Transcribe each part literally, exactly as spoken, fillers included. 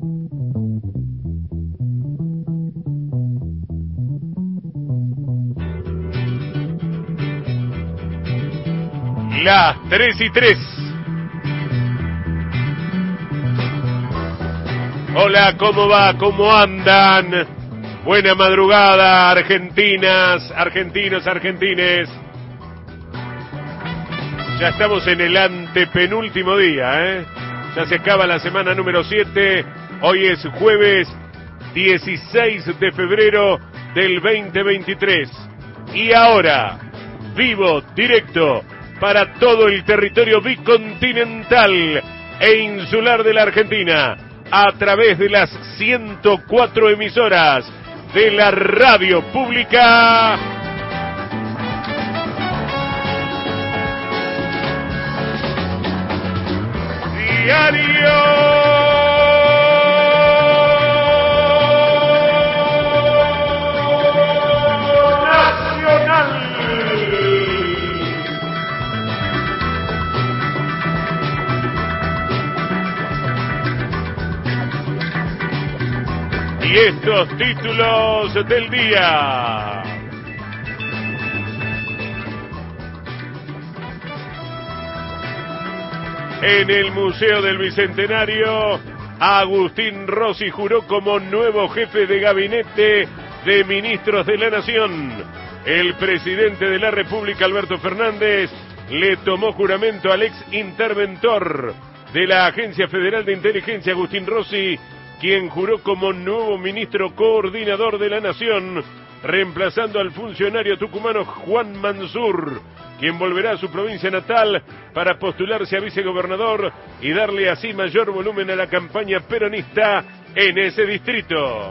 Las tres y tres. Hola, ¿cómo va? ¿Cómo andan? Buena madrugada, argentinas, argentinos, argentines. Ya estamos en el antepenúltimo día, ¿eh? Ya se acaba la semana número siete. Hoy es jueves dieciséis de febrero del veinte veintitrés. Y ahora, vivo, directo, para todo el territorio bicontinental e insular de la Argentina, a través de las ciento cuatro emisoras de la radio pública. Diario y estos títulos del día. En el Museo del Bicentenario, Agustín Rossi juró como nuevo jefe de gabinete de ministros de la Nación. El presidente de la República, Alberto Fernández, le tomó juramento al ex interventor de la Agencia Federal de Inteligencia, Agustín Rossi, quien juró como nuevo ministro coordinador de la Nación, reemplazando al funcionario tucumano Juan Mansur, quien volverá a su provincia natal para postularse a vicegobernador y darle así mayor volumen a la campaña peronista en ese distrito.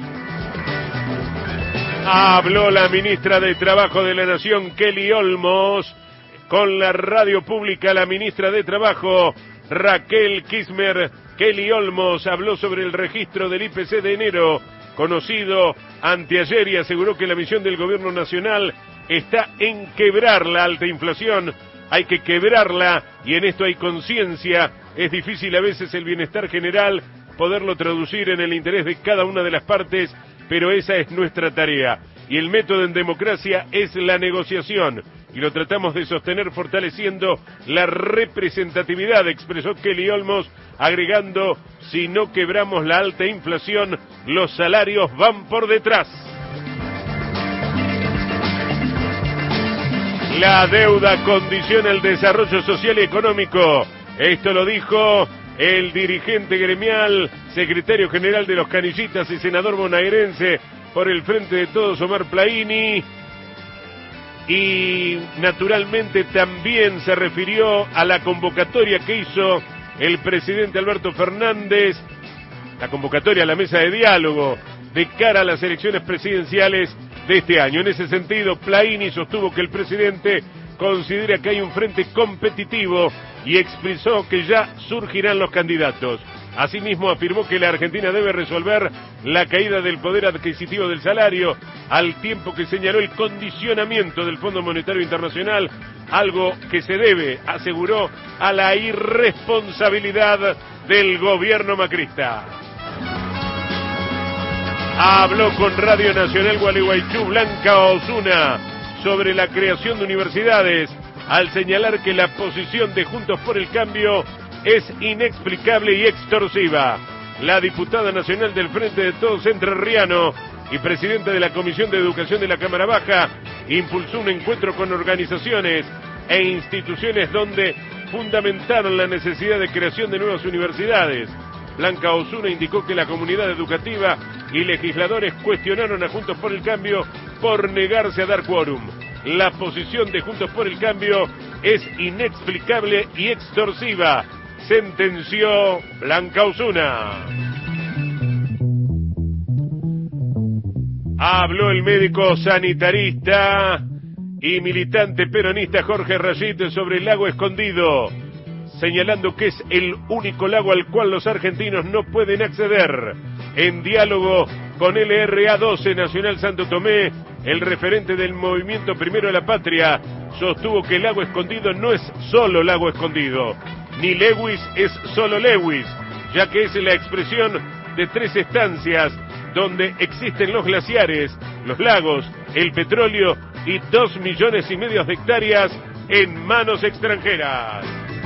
Habló la ministra de Trabajo de la Nación, Kelly Olmos, con la radio pública. La ministra de Trabajo, Raquel Kismer, Kelly Olmos, habló sobre el registro del I P C de enero, conocido anteayer, y aseguró que la misión del gobierno nacional está en quebrar la alta inflación. Hay que quebrarla y en esto hay conciencia. Es difícil a veces el bienestar general poderlo traducir en el interés de cada una de las partes, pero esa es nuestra tarea. Y el método en democracia es la negociación. Y lo tratamos de sostener fortaleciendo la representatividad, expresó Kelly Olmos, agregando: si no quebramos la alta inflación, los salarios van por detrás. La deuda condiciona el desarrollo social y económico. Esto lo dijo el dirigente gremial, secretario general de los Canillitas y senador bonaerense por el Frente de Todos, Omar Plaini. Y naturalmente también se refirió a la convocatoria que hizo el presidente Alberto Fernández, la convocatoria a la mesa de diálogo de cara a las elecciones presidenciales de este año. En ese sentido, Plaini sostuvo que el presidente considera que hay un frente competitivo y expresó que ya surgirán los candidatos. Asimismo, afirmó que la Argentina debe resolver la caída del poder adquisitivo del salario, al tiempo que señaló el condicionamiento del Fondo Monetario Internacional, algo que se debe, aseguró, a la irresponsabilidad del gobierno macrista. Habló con Radio Nacional Gualeguaychú Blanca Osuna sobre la creación de universidades, al señalar que la posición de Juntos por el Cambio es inexplicable y extorsiva. La diputada nacional del Frente de Todos Entrerriano y presidenta de la Comisión de Educación de la Cámara Baja impulsó un encuentro con organizaciones e instituciones donde fundamentaron la necesidad de creación de nuevas universidades. Blanca Osuna indicó que la comunidad educativa y legisladores cuestionaron a Juntos por el Cambio por negarse a dar quórum. La posición de Juntos por el Cambio es inexplicable y extorsiva, sentenció Blanca Osuna. Habló el médico sanitarista y militante peronista Jorge Rashid sobre el lago Escondido, señalando que es el único lago al cual los argentinos no pueden acceder. En diálogo con L R A doce Nacional Santo Tomé, el referente del movimiento Primero de la Patria sostuvo que el lago Escondido no es solo lago escondido, ni Lewis es solo Lewis, ya que es la expresión de tres estancias donde existen los glaciares, los lagos, el petróleo y dos millones y medio de hectáreas en manos extranjeras.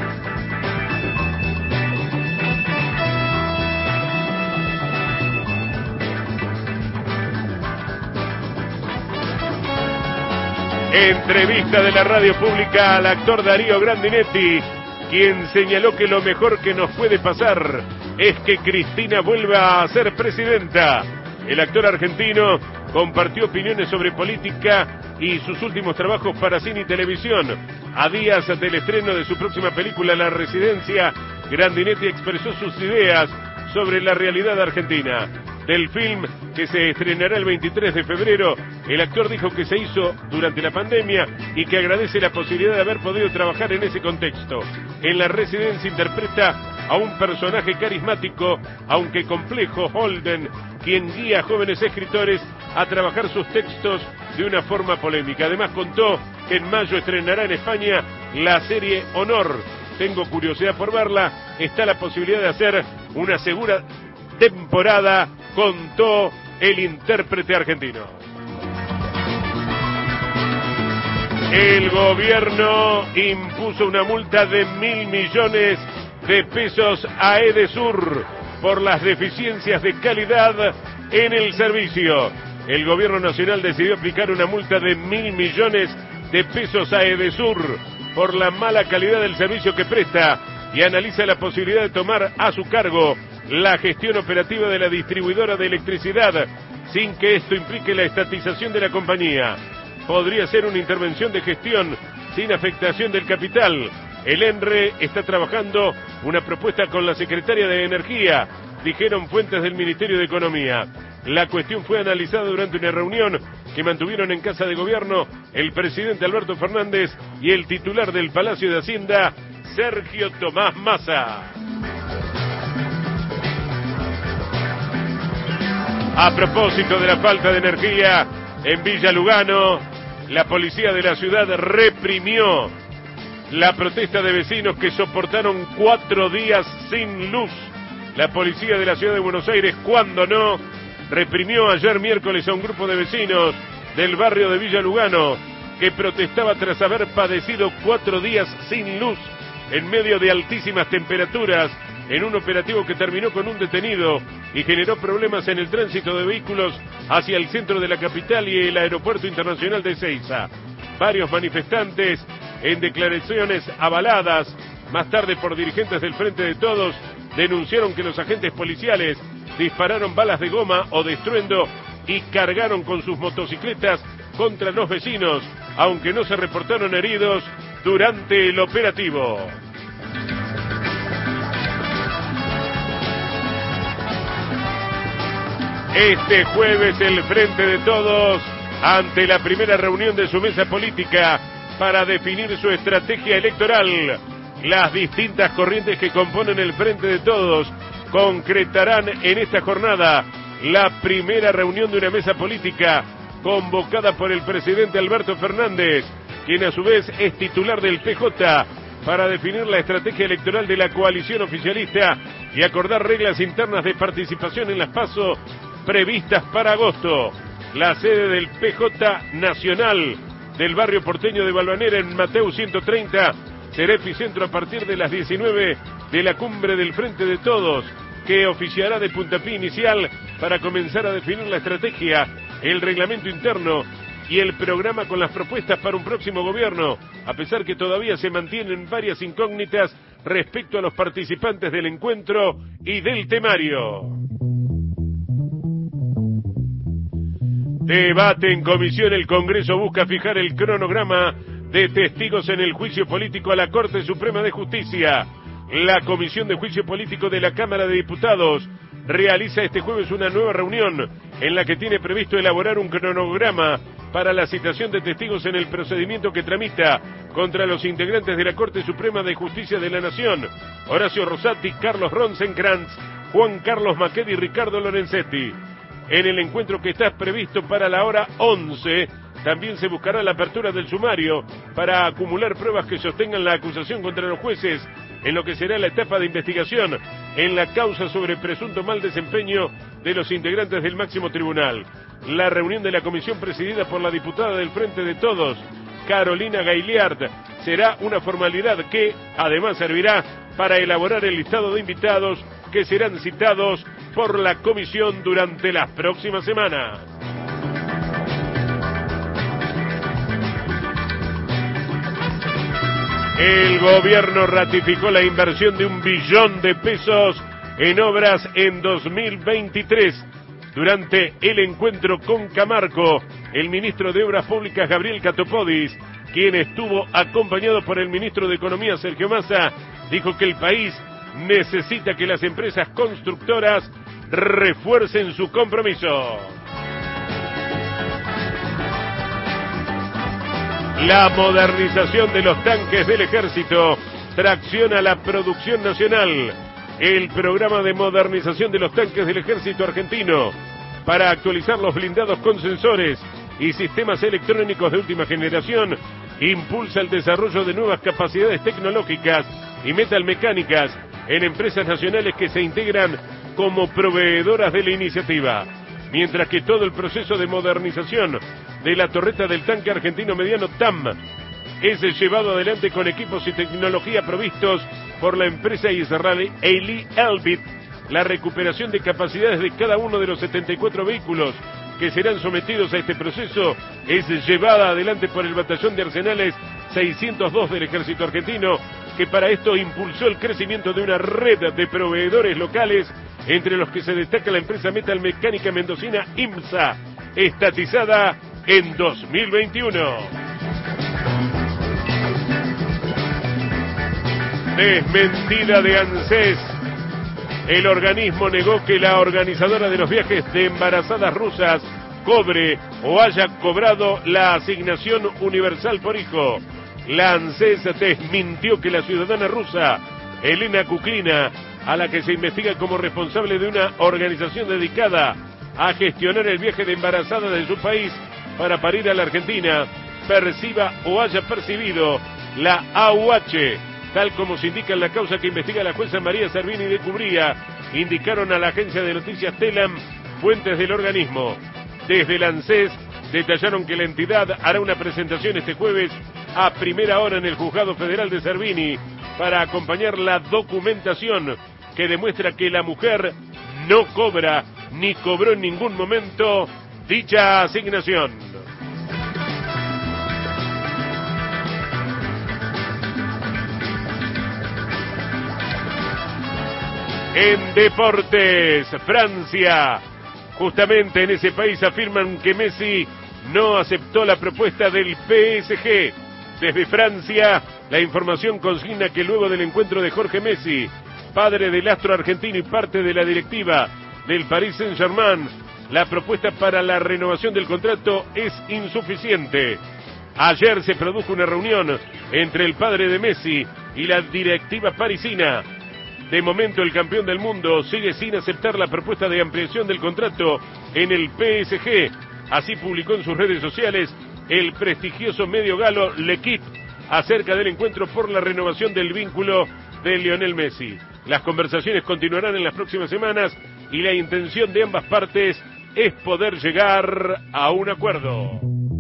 Entrevista de la radio pública al actor Darío Grandinetti, quien señaló que lo mejor que nos puede pasar es que Cristina vuelva a ser presidenta. El actor argentino compartió opiniones sobre política y sus últimos trabajos para cine y televisión. A días del estreno de su próxima película La Residencia, Grandinetti expresó sus ideas sobre la realidad argentina. Del film, que se estrenará el veintitrés de febrero, el actor dijo que se hizo durante la pandemia y que agradece la posibilidad de haber podido trabajar en ese contexto. En La Residencia interpreta a un personaje carismático, aunque complejo, Holden, quien guía a jóvenes escritores a trabajar sus textos de una forma polémica. Además contó que en mayo estrenará en España la serie Honor. Tengo curiosidad por verla. Está la posibilidad de hacer una segura temporada, contó el intérprete argentino. El gobierno impuso una multa de mil millones de pesos a Edesur por las deficiencias de calidad en el servicio. El gobierno nacional decidió aplicar una multa de mil millones de pesos a Edesur por la mala calidad del servicio que presta y analiza la posibilidad de tomar a su cargo la gestión operativa de la distribuidora de electricidad, sin que esto implique la estatización de la compañía. Podría ser una intervención de gestión sin afectación del capital. El ENRE está trabajando una propuesta con la secretaria de Energía, dijeron fuentes del Ministerio de Economía. La cuestión fue analizada durante una reunión que mantuvieron en Casa de Gobierno el presidente Alberto Fernández y el titular del Palacio de Hacienda, Sergio Tomás Massa. A propósito de la falta de energía en Villa Lugano, la policía de la ciudad reprimió la protesta de vecinos que soportaron cuatro días sin luz. La policía de la ciudad de Buenos Aires, cuando no, reprimió ayer miércoles a un grupo de vecinos del barrio de Villa Lugano que protestaba tras haber padecido cuatro días sin luz en medio de altísimas temperaturas, en un operativo que terminó con un detenido y generó problemas en el tránsito de vehículos hacia el centro de la capital y el aeropuerto internacional de Ezeiza. Varios manifestantes, en declaraciones avaladas más tarde por dirigentes del Frente de Todos, denunciaron que los agentes policiales dispararon balas de goma o de estruendo y cargaron con sus motocicletas contra los vecinos, aunque no se reportaron heridos durante el operativo. Este jueves el Frente de Todos, ante la primera reunión de su mesa política para definir su estrategia electoral, las distintas corrientes que componen el Frente de Todos concretarán en esta jornada la primera reunión de una mesa política convocada por el presidente Alberto Fernández, quien a su vez es titular del P J, para definir la estrategia electoral de la coalición oficialista y acordar reglas internas de participación en las PASO previstas para agosto. La sede del P J Nacional del barrio porteño de Balvanera en Mateu ciento treinta será epicentro a partir de las diecinueve de la cumbre del Frente de Todos, que oficiará de puntapié inicial para comenzar a definir la estrategia, el reglamento interno y el programa con las propuestas para un próximo gobierno, a pesar que todavía se mantienen varias incógnitas respecto a los participantes del encuentro y del temario. Debate en comisión. El Congreso busca fijar el cronograma de testigos en el juicio político a la Corte Suprema de Justicia. La Comisión de Juicio Político de la Cámara de Diputados realiza este jueves una nueva reunión en la que tiene previsto elaborar un cronograma para la citación de testigos en el procedimiento que tramita contra los integrantes de la Corte Suprema de Justicia de la Nación: Horacio Rosati, Carlos Rosenkrantz, Juan Carlos Maqueda y Ricardo Lorenzetti. En el encuentro que está previsto para la hora once, también se buscará la apertura del sumario para acumular pruebas que sostengan la acusación contra los jueces en lo que será la etapa de investigación en la causa sobre presunto mal desempeño de los integrantes del máximo tribunal. La reunión de la comisión presidida por la diputada del Frente de Todos, Carolina Gailiard, será una formalidad que además servirá para elaborar el listado de invitados que serán citados por la comisión durante las próximas semanas. El gobierno ratificó la inversión de un billón de pesos en obras en dos mil veintitrés. Durante el encuentro con Camarco, el ministro de Obras Públicas, Gabriel Catopodis, quien estuvo acompañado por el ministro de Economía, Sergio Massa, dijo que el país necesita que las empresas constructoras refuercen su compromiso. La modernización de los tanques del ejército tracciona la producción nacional. El programa de modernización de los tanques del ejército argentino para actualizar los blindados con sensores y sistemas electrónicos de última generación impulsa el desarrollo de nuevas capacidades tecnológicas y metalmecánicas en empresas nacionales que se integran como proveedoras de la iniciativa, mientras que todo el proceso de modernización de la torreta del tanque argentino mediano T A M es llevado adelante con equipos y tecnología provistos por la empresa israelí Elbit. La recuperación de capacidades de cada uno de los setenta y cuatro vehículos que serán sometidos a este proceso es llevada adelante por el batallón de arsenales seiscientos dos del ejército argentino, que para esto impulsó el crecimiento de una red de proveedores locales, entre los que se destaca la empresa metalmecánica mendocina IMSA, estatizada en dos mil veintiuno. Desmentida de ANSES. El organismo negó que la organizadora de los viajes de embarazadas rusas cobre o haya cobrado la asignación universal por hijo. La ANSES desmintió que la ciudadana rusa, Elena Kuklina, a la que se investiga como responsable de una organización dedicada a gestionar el viaje de embarazada de su país para parir a la Argentina, perciba o haya percibido la A U H, tal como se indica en la causa que investiga la jueza María Servini de Cubría, indicaron a la agencia de noticias Telam fuentes del organismo. Desde el ANSES detallaron que la entidad hará una presentación este jueves a primera hora en el Juzgado Federal de Servini para acompañar la documentación que demuestra que la mujer no cobra ni cobró en ningún momento dicha asignación. En deportes, Francia. Justamente en ese país afirman que Messi no aceptó la propuesta del P S G. Desde Francia, la información consigna que luego del encuentro de Jorge Messi, padre del astro argentino y parte de la directiva del Paris Saint-Germain, la propuesta para la renovación del contrato es insuficiente. Ayer se produjo una reunión entre el padre de Messi y la directiva parisina. De momento, el campeón del mundo sigue sin aceptar la propuesta de ampliación del contrato en el P S G. Así publicó en sus redes sociales el prestigioso medio galo L'Equipe acerca del encuentro por la renovación del vínculo de Lionel Messi. Las conversaciones continuarán en las próximas semanas y la intención de ambas partes es poder llegar a un acuerdo.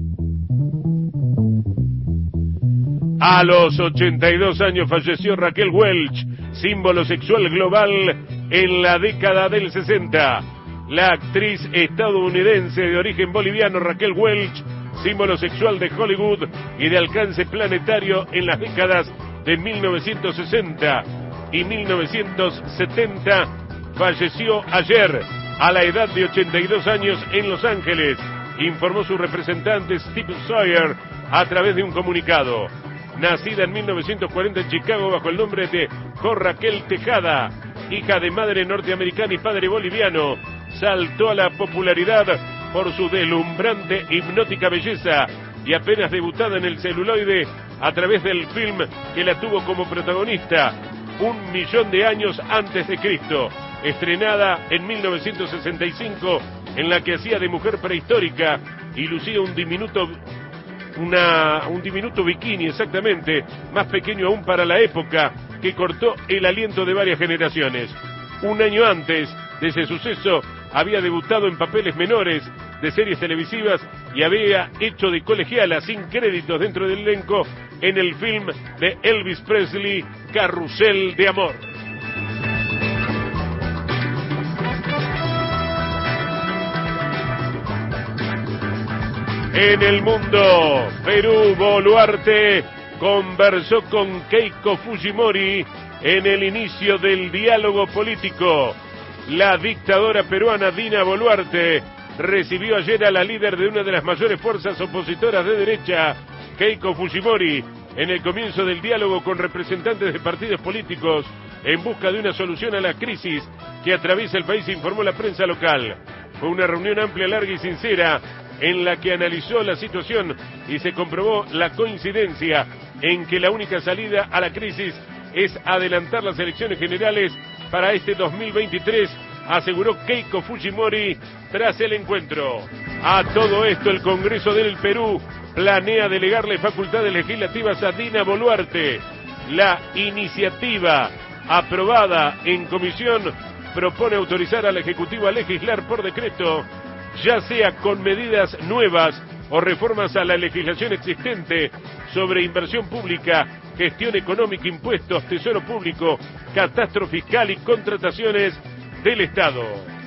A los ochenta y dos años falleció Raquel Welch, símbolo sexual global en la década del sesenta. La actriz estadounidense de origen boliviano Raquel Welch, símbolo sexual de Hollywood y de alcance planetario en las décadas de mil novecientos sesenta y mil novecientos setenta, falleció ayer a la edad de ochenta y dos años en Los Ángeles, informó su representante Steve Sawyer a través de un comunicado. Nacida en mil novecientos cuarenta en Chicago bajo el nombre de Jo Raquel Tejada, hija de madre norteamericana y padre boliviano, saltó a la popularidad por su deslumbrante hipnótica belleza y apenas debutada en el celuloide a través del film que la tuvo como protagonista, Un millón de años antes de Cristo, estrenada en mil novecientos sesenta y cinco, en la que hacía de mujer prehistórica y lucía un diminuto Una, un diminuto bikini, exactamente, más pequeño aún para la época, que cortó el aliento de varias generaciones. Un año antes de ese suceso había debutado en papeles menores de series televisivas y había hecho de colegiala sin créditos dentro del elenco en el film de Elvis Presley, Carrusel de Amor. En el mundo, Perú, Boluarte conversó con Keiko Fujimori en el inicio del diálogo político. La dictadora peruana Dina Boluarte recibió ayer a la líder de una de las mayores fuerzas opositoras de derecha, Keiko Fujimori, en el comienzo del diálogo con representantes de partidos políticos en busca de una solución a la crisis que atraviesa el país, informó la prensa local. Fue una reunión amplia, larga y sincera en la que analizó la situación y se comprobó la coincidencia en que la única salida a la crisis es adelantar las elecciones generales para este dos mil veintitrés, aseguró Keiko Fujimori tras el encuentro. A todo esto, el Congreso del Perú planea delegarle facultades legislativas a Dina Boluarte. La iniciativa aprobada en comisión propone autorizar al Ejecutivo a legislar por decreto, ya sea con medidas nuevas o reformas a la legislación existente sobre inversión pública, gestión económica, impuestos, tesoro público, catastro fiscal y contrataciones del Estado.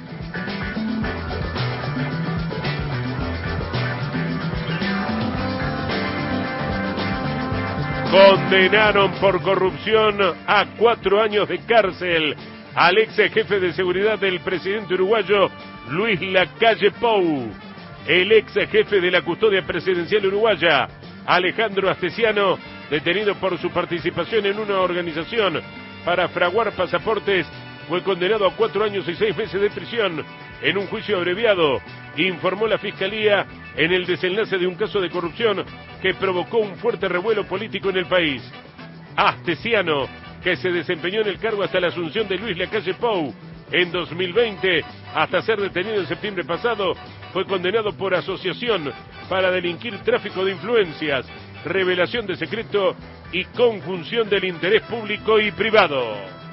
Condenaron por corrupción a cuatro años de cárcel al ex jefe de seguridad del presidente uruguayo Luis Lacalle Pou. El ex jefe de la custodia presidencial uruguaya, Alejandro Astesiano, detenido por su participación en una organización para fraguar pasaportes, fue condenado a cuatro años y seis meses de prisión en un juicio abreviado, informó la Fiscalía en el desenlace de un caso de corrupción que provocó un fuerte revuelo político en el país. Astesiano, que se desempeñó en el cargo hasta la asunción de Luis Lacalle Pou en dos mil veinte, hasta ser detenido en septiembre pasado, fue condenado por asociación para delinquir tráfico de influencias, revelación de secreto y conjunción del interés público y privado.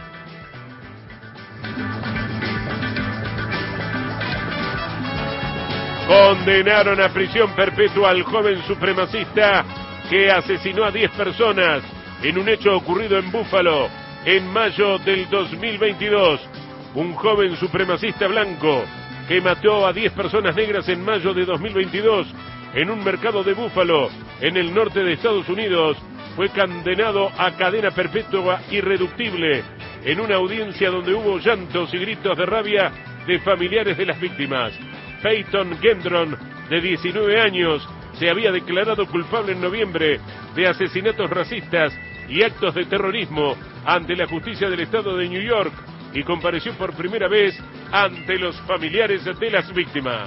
Condenaron a prisión perpetua al joven supremacista que asesinó a diez personas en un hecho ocurrido en Búfalo en mayo del dos mil veintidós. Un joven supremacista blanco que mató a diez personas negras en mayo de dos mil veintidós en un mercado de Búfalo, en el norte de Estados Unidos, fue condenado a cadena perpetua irreductible en una audiencia donde hubo llantos y gritos de rabia de familiares de las víctimas. Peyton Gendron, de diecinueve años, se había declarado culpable en noviembre de asesinatos racistas y actos de terrorismo ante la justicia del estado de New York y compareció por primera vez ante los familiares de las víctimas.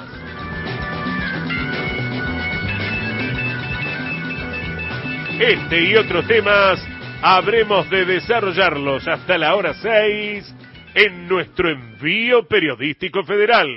Este y otros temas habremos de desarrollarlos hasta la hora seis en nuestro envío periodístico federal.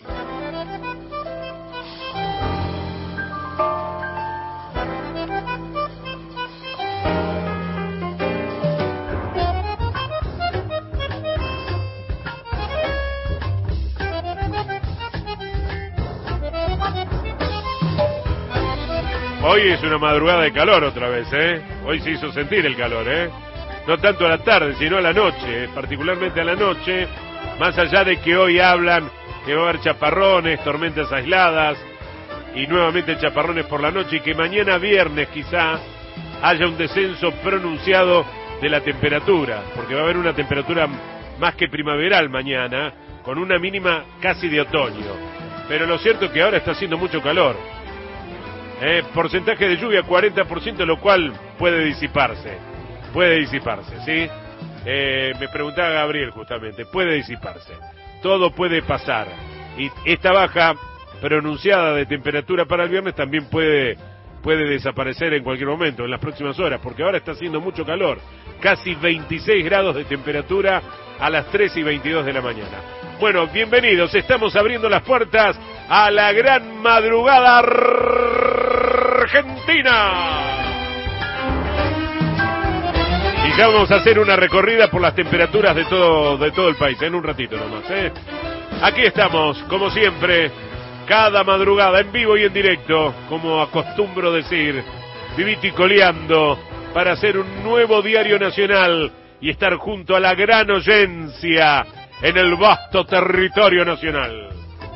Hoy es una madrugada de calor otra vez, ¿eh? Hoy se hizo sentir el calor, ¿eh? No tanto a la tarde, sino a la noche, ¿eh? Particularmente a la noche, más allá de que hoy hablan que va a haber chaparrones, tormentas aisladas y nuevamente chaparrones por la noche y que mañana viernes quizá haya un descenso pronunciado de la temperatura, porque va a haber una temperatura más que primaveral mañana, con una mínima casi de otoño. Pero lo cierto es que ahora está haciendo mucho calor. Eh, porcentaje de lluvia cuarenta por ciento, lo cual puede disiparse, puede disiparse, ¿sí? Eh, me preguntaba Gabriel justamente, puede disiparse, todo puede pasar, y esta baja pronunciada de temperatura para el viernes también puede, puede desaparecer en cualquier momento, en las próximas horas, porque ahora está haciendo mucho calor, casi veintiséis grados de temperatura a las tres y veintidós de la mañana. Bueno, bienvenidos, estamos abriendo las puertas a la gran madrugada argentina. Y ya vamos a hacer una recorrida por las temperaturas de todo, de todo el país, en un ratito nomás, ¿eh? Aquí estamos, como siempre, cada madrugada, en vivo y en directo, como acostumbro decir, vivito y coleando, para hacer un nuevo diario nacional y estar junto a la gran oyencia en el vasto territorio nacional.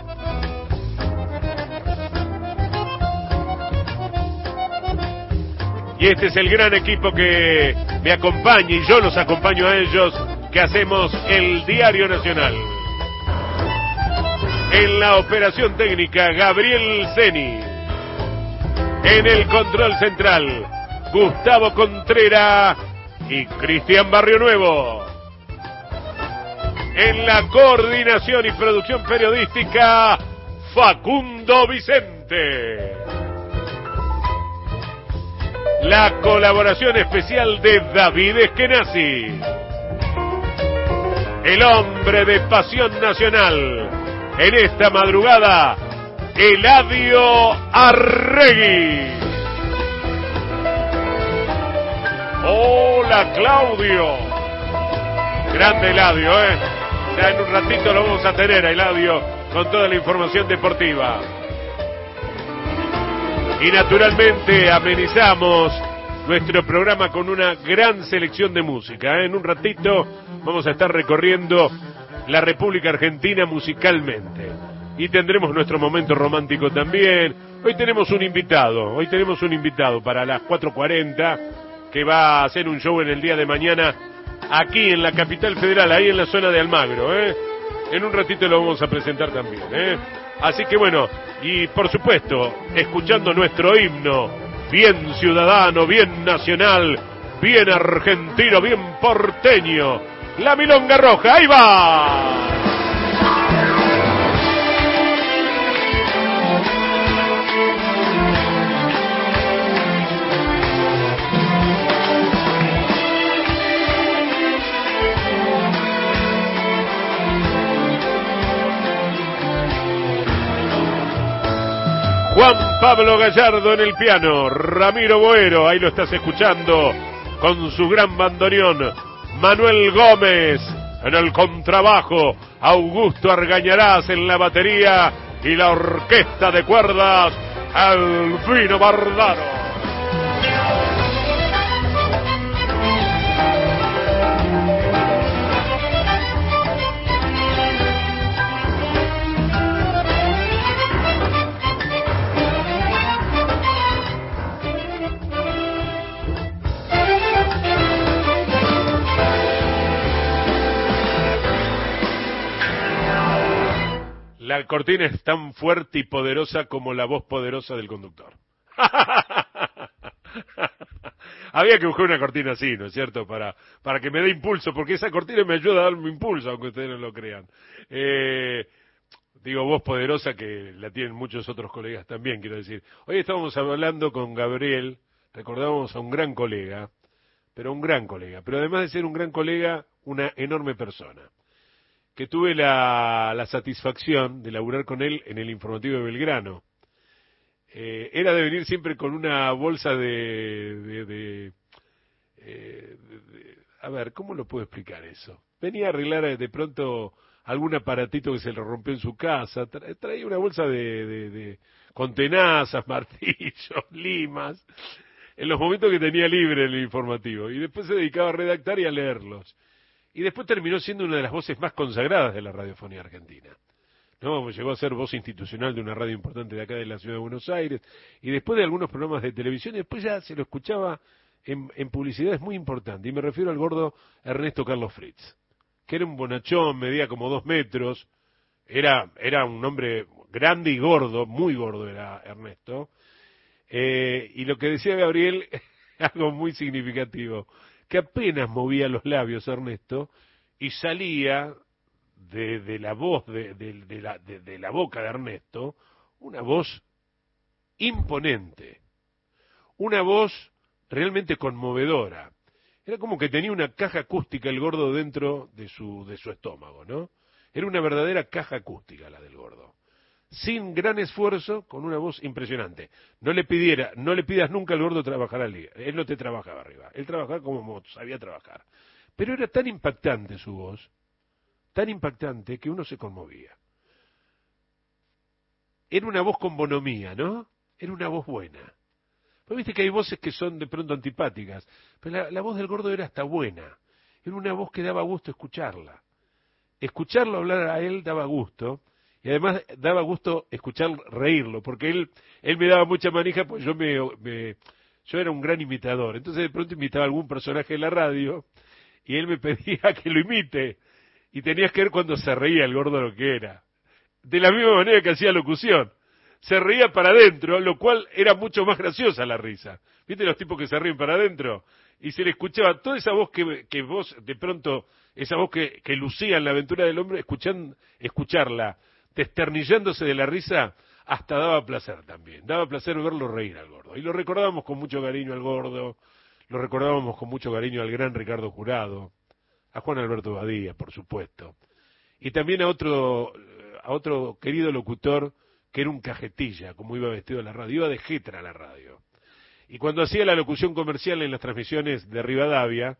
Y este es el gran equipo que me acompaña y yo los acompaño a ellos, que hacemos el Diario Nacional. En la operación técnica, Gabriel Ceni. En el control central, Gustavo Contreras y Cristian Barrio Nuevo. En la coordinación y producción periodística, Facundo Vicente. La colaboración especial de David Eskenazi. El hombre de pasión nacional. En esta madrugada, Eladio Arregui. Hola, Claudio. Grande Eladio, ¿eh? Ya en un ratito lo vamos a tener a Eladio con toda la información deportiva. Y naturalmente amenizamos nuestro programa con una gran selección de música, ¿eh? En un ratito vamos a estar recorriendo la República Argentina musicalmente. Y tendremos nuestro momento romántico también. Hoy tenemos un invitado, hoy tenemos un invitado para las cuatro cuarenta, que va a hacer un show en el día de mañana, aquí en la capital federal, ahí en la zona de Almagro, ¿eh? En un ratito lo vamos a presentar también, ¿eh? Así que bueno, y por supuesto, escuchando nuestro himno, bien ciudadano, bien nacional, bien argentino, bien porteño, la Milonga Roja, ¡ahí va! Juan Pablo Gallardo en el piano, Ramiro Boero, ahí lo estás escuchando, con su gran bandoneón, Manuel Gómez en el contrabajo, Augusto Argañarás en la batería y la orquesta de cuerdas, Alfino Bardaro. La cortina es tan fuerte y poderosa como la voz poderosa del conductor. Había que buscar una cortina así, ¿no es cierto? Para, para que me dé impulso, porque esa cortina me ayuda a darme impulso, aunque ustedes no lo crean. Eh, digo voz poderosa, que la tienen muchos otros colegas también, quiero decir. Hoy estábamos hablando con Gabriel, recordábamos a un gran colega, pero un gran colega, pero además de ser un gran colega, una enorme persona, que tuve la, la satisfacción de laburar con él en el informativo de Belgrano. Eh, era de venir siempre con una bolsa de... de, de, eh, de, de a ver, ¿cómo lo puedo explicar eso? Venía a arreglar de pronto algún aparatito que se le rompió en su casa, tra, traía una bolsa de, de, de con tenazas, martillos, limas, en los momentos que tenía libre el informativo, y después se dedicaba a redactar y a leerlos. Y después terminó siendo una de las voces más consagradas de la radiofonía argentina. No, llegó a ser voz institucional de una radio importante de acá de la ciudad de Buenos Aires, y después de algunos programas de televisión, y después ya se lo escuchaba en, en publicidades muy importantes, y me refiero al gordo Ernesto Carlos Fritz, que era un bonachón, medía como dos metros, era, era un hombre grande y gordo, muy gordo era Ernesto, eh, y lo que decía Gabriel, algo muy significativo, que apenas movía los labios Ernesto y salía de, de la voz de, de, de, la, de, de la boca de Ernesto una voz imponente, una voz realmente conmovedora. Era como que tenía una caja acústica el gordo dentro de su de su estómago, ¿no? Era una verdadera caja acústica la del gordo. sin gran esfuerzo, con una voz impresionante. No le pidiera, no le pidas nunca al gordo trabajar al día. Él no te trabajaba arriba. Él trabajaba como sabía trabajar. Pero era tan impactante su voz, tan impactante que uno se conmovía. Era una voz con bonomía, ¿no? Era una voz buena. Pues viste que hay voces que son de pronto antipáticas, pero la, la voz del gordo era hasta buena. Era una voz que daba gusto escucharla. Escucharlo hablar a él daba gusto, y además daba gusto escuchar reírlo, porque él él me daba mucha manija, pues yo me, me yo era un gran imitador. Entonces de pronto imitaba a algún personaje de la radio, y él me pedía que lo imite, y tenías que ver cuando se reía el gordo lo que era. De la misma manera que hacía locución. Se reía para adentro, lo cual era mucho más graciosa la risa. ¿Viste los tipos que se ríen para adentro? Y se le escuchaba toda esa voz que, que vos, de pronto, esa voz que, que lucía en la aventura del hombre, escuchan, escucharla, desternillándose de la risa, hasta daba placer también. Daba placer verlo reír al gordo. Y lo recordábamos con mucho cariño al gordo, lo recordábamos con mucho cariño al gran Ricardo Jurado, a Juan Alberto Badía, por supuesto. Y también a otro, a otro querido locutor, que era un cajetilla, como iba vestido en la radio, iba de jetra a la radio. Y cuando hacía la locución comercial en las transmisiones de Rivadavia,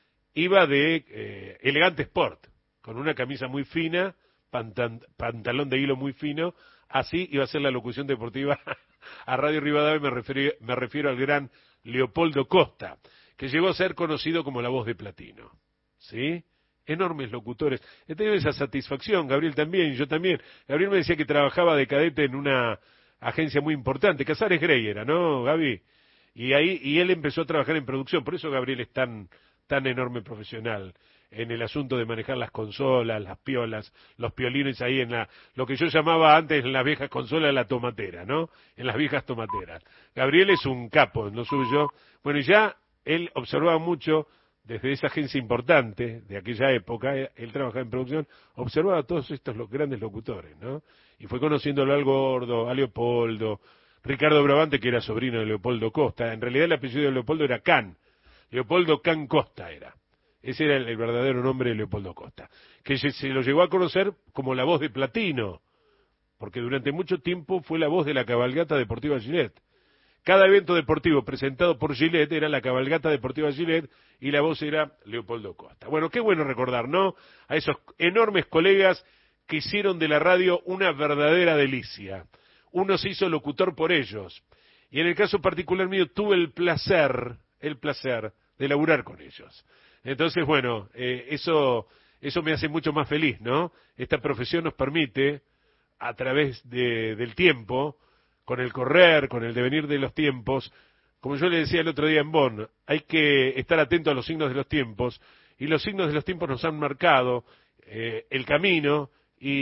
iba de eh, elegante sport, con una camisa muy fina, pantan, pantalón de hilo muy fino, así iba a ser la locución deportiva a Radio Rivadavia, me refiero, me refiero al gran Leopoldo Costa, que llegó a ser conocido como la voz de platino, ¿sí? Enormes locutores. He tenido esa satisfacción, Gabriel también, yo también. Gabriel me decía que trabajaba de cadete en una agencia muy importante, Casares Grey era, ¿no, Gaby? Y ahí y él empezó a trabajar en producción, por eso Gabriel es tan tan enorme profesional en el asunto de manejar las consolas, las piolas, los piolines ahí en la, lo que yo llamaba antes en las viejas consolas la tomatera, ¿no? En las viejas tomateras. Gabriel es un capo en lo suyo. Bueno, y ya él observaba mucho desde esa agencia importante de aquella época, él trabajaba en producción, observaba a todos estos los grandes locutores, ¿no? Y fue conociéndolo al Gordo, a Leopoldo, Ricardo Bravante, que era sobrino de Leopoldo Costa. En realidad el apellido de Leopoldo era Can. Leopoldo Can Costa era. Ese era el, el verdadero nombre de Leopoldo Costa. Que se, se lo llegó a conocer como la voz de Platino, porque durante mucho tiempo fue la voz de la cabalgata deportiva Gillette. Cada evento deportivo presentado por Gillette era la cabalgata deportiva Gillette y la voz era Leopoldo Costa. Bueno, qué bueno recordar, ¿no? A esos enormes colegas que hicieron de la radio una verdadera delicia. Uno se hizo locutor por ellos. Y en el caso particular mío tuve el placer, el placer de laburar con ellos. Entonces, bueno, eh, eso, eso me hace mucho más feliz, ¿no? Esta profesión nos permite, a través de, del tiempo, con el correr, con el devenir de los tiempos, como yo le decía el otro día en Bonn, hay que estar atento a los signos de los tiempos, y los signos de los tiempos nos han marcado eh, el camino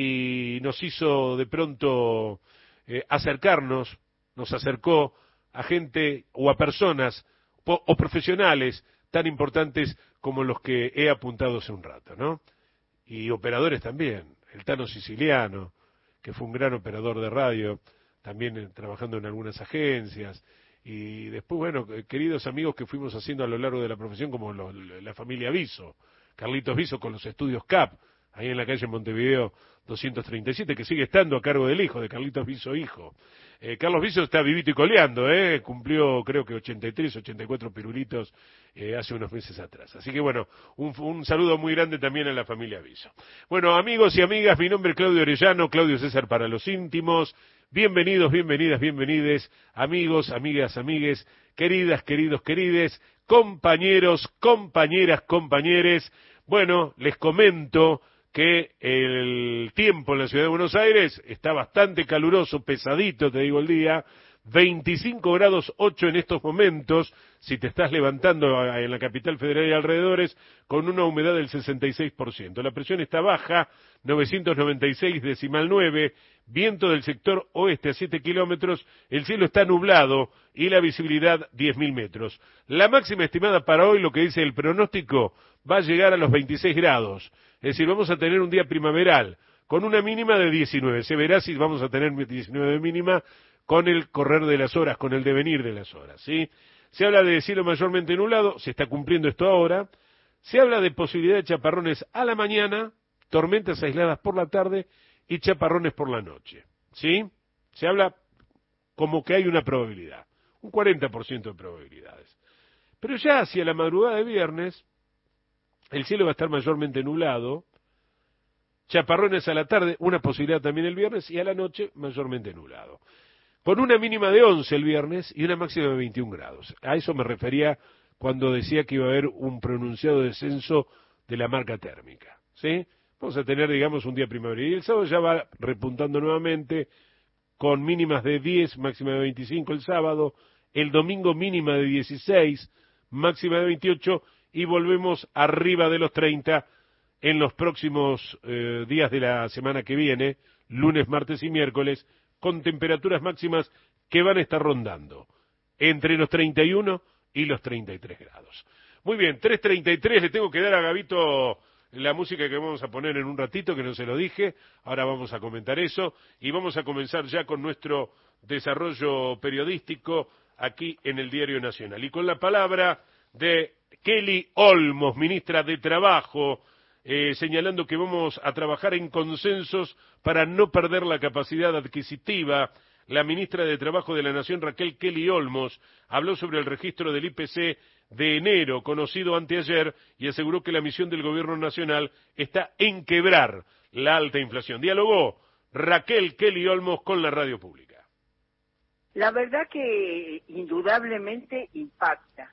y nos hizo de pronto eh, acercarnos, nos acercó a gente o a personas o, o profesionales tan importantes como los que he apuntado hace un rato, ¿no? Y operadores también, el Tano Siciliano, que fue un gran operador de radio, también eh, trabajando en algunas agencias, y después, bueno, queridos amigos que fuimos haciendo a lo largo de la profesión, como lo, la familia Viso, Carlitos Viso con los estudios C A P, ahí en la calle Montevideo doscientos treinta y siete, que sigue estando a cargo del hijo, de Carlitos Viso hijo. Eh, Carlos Viso está vivito y coleando, eh, cumplió creo que ochenta y tres, ochenta y cuatro pirulitos eh, hace unos meses atrás. Así que bueno, un, un saludo muy grande también a la familia Viso. Bueno, amigos y amigas, mi nombre es Claudio Orellano, Claudio César para los íntimos. Bienvenidos, bienvenidas, bienvenides, amigos, amigas, amigues, queridas, queridos, querides, compañeros, compañeras, compañeres. Bueno, les comento que el tiempo en la ciudad de Buenos Aires está bastante caluroso, pesadito, te digo el día, veinticinco grados ocho en estos momentos, si te estás levantando en la capital federal y alrededores, con una humedad del sesenta y seis por ciento. La presión está baja, novecientos noventa y seis decimal nueve, viento del sector oeste a siete kilómetros, el cielo está nublado y la visibilidad diez mil metros. La máxima estimada para hoy, lo que dice el pronóstico, va a llegar a los veintiséis grados. Es decir, vamos a tener un día primaveral, con una mínima de diecinueve. Se verá si vamos a tener diecinueve de mínima con el correr de las horas, con el devenir de las horas, ¿sí? Se habla de cielo mayormente nublado, se está cumpliendo esto ahora. Se habla de posibilidad de chaparrones a la mañana, tormentas aisladas por la tarde y chaparrones por la noche. ¿sí? Se habla como que hay una probabilidad, un cuarenta por ciento de probabilidades. Pero ya hacia la madrugada de viernes, el cielo va a estar mayormente nublado, chaparrones a la tarde, una posibilidad también el viernes, y a la noche mayormente nublado. Con una mínima de once el viernes y una máxima de veintiún grados. A eso me refería cuando decía que iba a haber un pronunciado descenso de la marca térmica, ¿sí? Vamos a tener, digamos, un día primaveral. Y el sábado ya va repuntando nuevamente con mínimas de diez, máxima de veinticinco el sábado, el domingo mínima de dieciséis, máxima de veintiocho, y volvemos arriba de los treinta en los próximos eh, días de la semana que viene, lunes, martes y miércoles, con temperaturas máximas que van a estar rondando entre los treinta y uno y los treinta y tres grados. Muy bien, tres treinta y tres, le tengo que dar a Gabito la música que vamos a poner en un ratito, que no se lo dije, ahora vamos a comentar eso, y vamos a comenzar ya con nuestro desarrollo periodístico aquí en el Diario Nacional. Y con la palabra de Kelly Olmos, ministra de Trabajo, eh, señalando que vamos a trabajar en consensos para no perder la capacidad adquisitiva. La ministra de Trabajo de la Nación, Raquel Kelly Olmos, habló sobre el registro del I P C de enero, conocido anteayer, y aseguró que la misión del Gobierno Nacional está en quebrar la alta inflación. Dialogó Raquel Kelly Olmos con la radio pública. La verdad que indudablemente impacta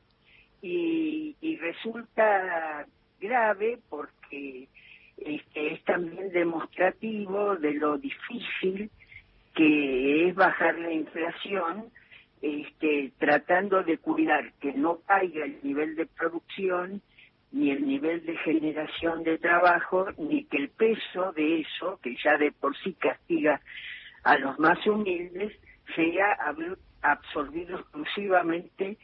y, y resulta grave porque este, es también demostrativo de lo difícil que es bajar la inflación, este, tratando de cuidar que no caiga el nivel de producción, ni el nivel de generación de trabajo, ni que el peso de eso, que ya de por sí castiga a los más humildes, sea absorbido exclusivamente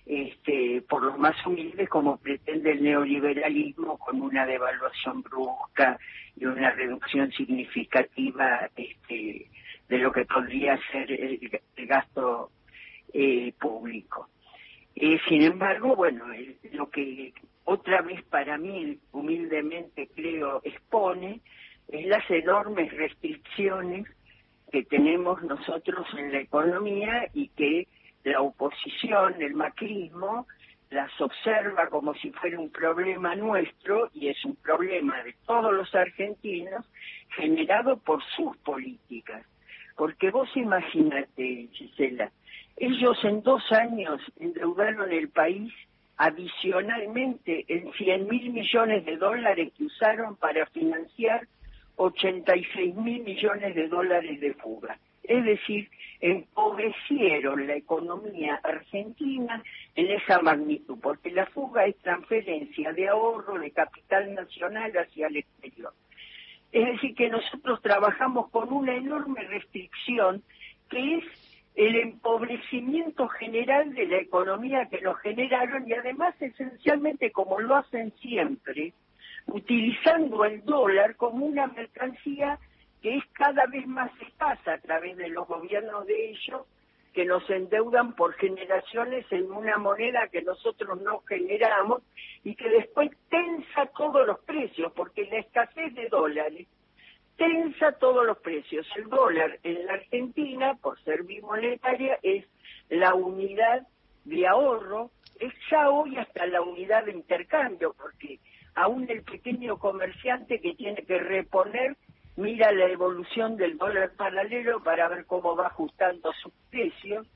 este, por los más humildes, como pretende el neoliberalismo, con una devaluación brusca y una reducción significativa este, de lo que podría ser el, el gasto eh, público. Eh, sin embargo, bueno, el, lo que otra vez para mí, humildemente creo, expone, es las enormes restricciones que tenemos nosotros en la economía y que la oposición, el macrismo, las observa como si fuera un problema nuestro, y es un problema de todos los argentinos, generado por sus políticas. Porque vos imagínate, Gisela, ellos en dos años endeudaron el país adicionalmente en cien mil millones de dólares que usaron para financiar ochenta y seis mil millones de dólares de fuga. Es decir, empobrecieron la economía argentina en esa magnitud, porque la fuga es transferencia de ahorro de capital nacional hacia el exterior. Es decir, que nosotros trabajamos con una enorme restricción que es el empobrecimiento general de la economía que nos generaron, y además esencialmente, como lo hacen siempre, utilizando el dólar como una mercancía que es cada vez más escasa a través de los gobiernos de ellos, que nos endeudan por generaciones en una moneda que nosotros no generamos y que después tensa todos los precios, porque la escasez de dólares tensa todos los precios. El dólar en la Argentina, por ser bimonetaria, es la unidad de ahorro, es ya hoy hasta la unidad de intercambio, porque aún el pequeño comerciante que tiene que reponer mira la evolución del dólar paralelo para ver cómo va ajustando sus precios,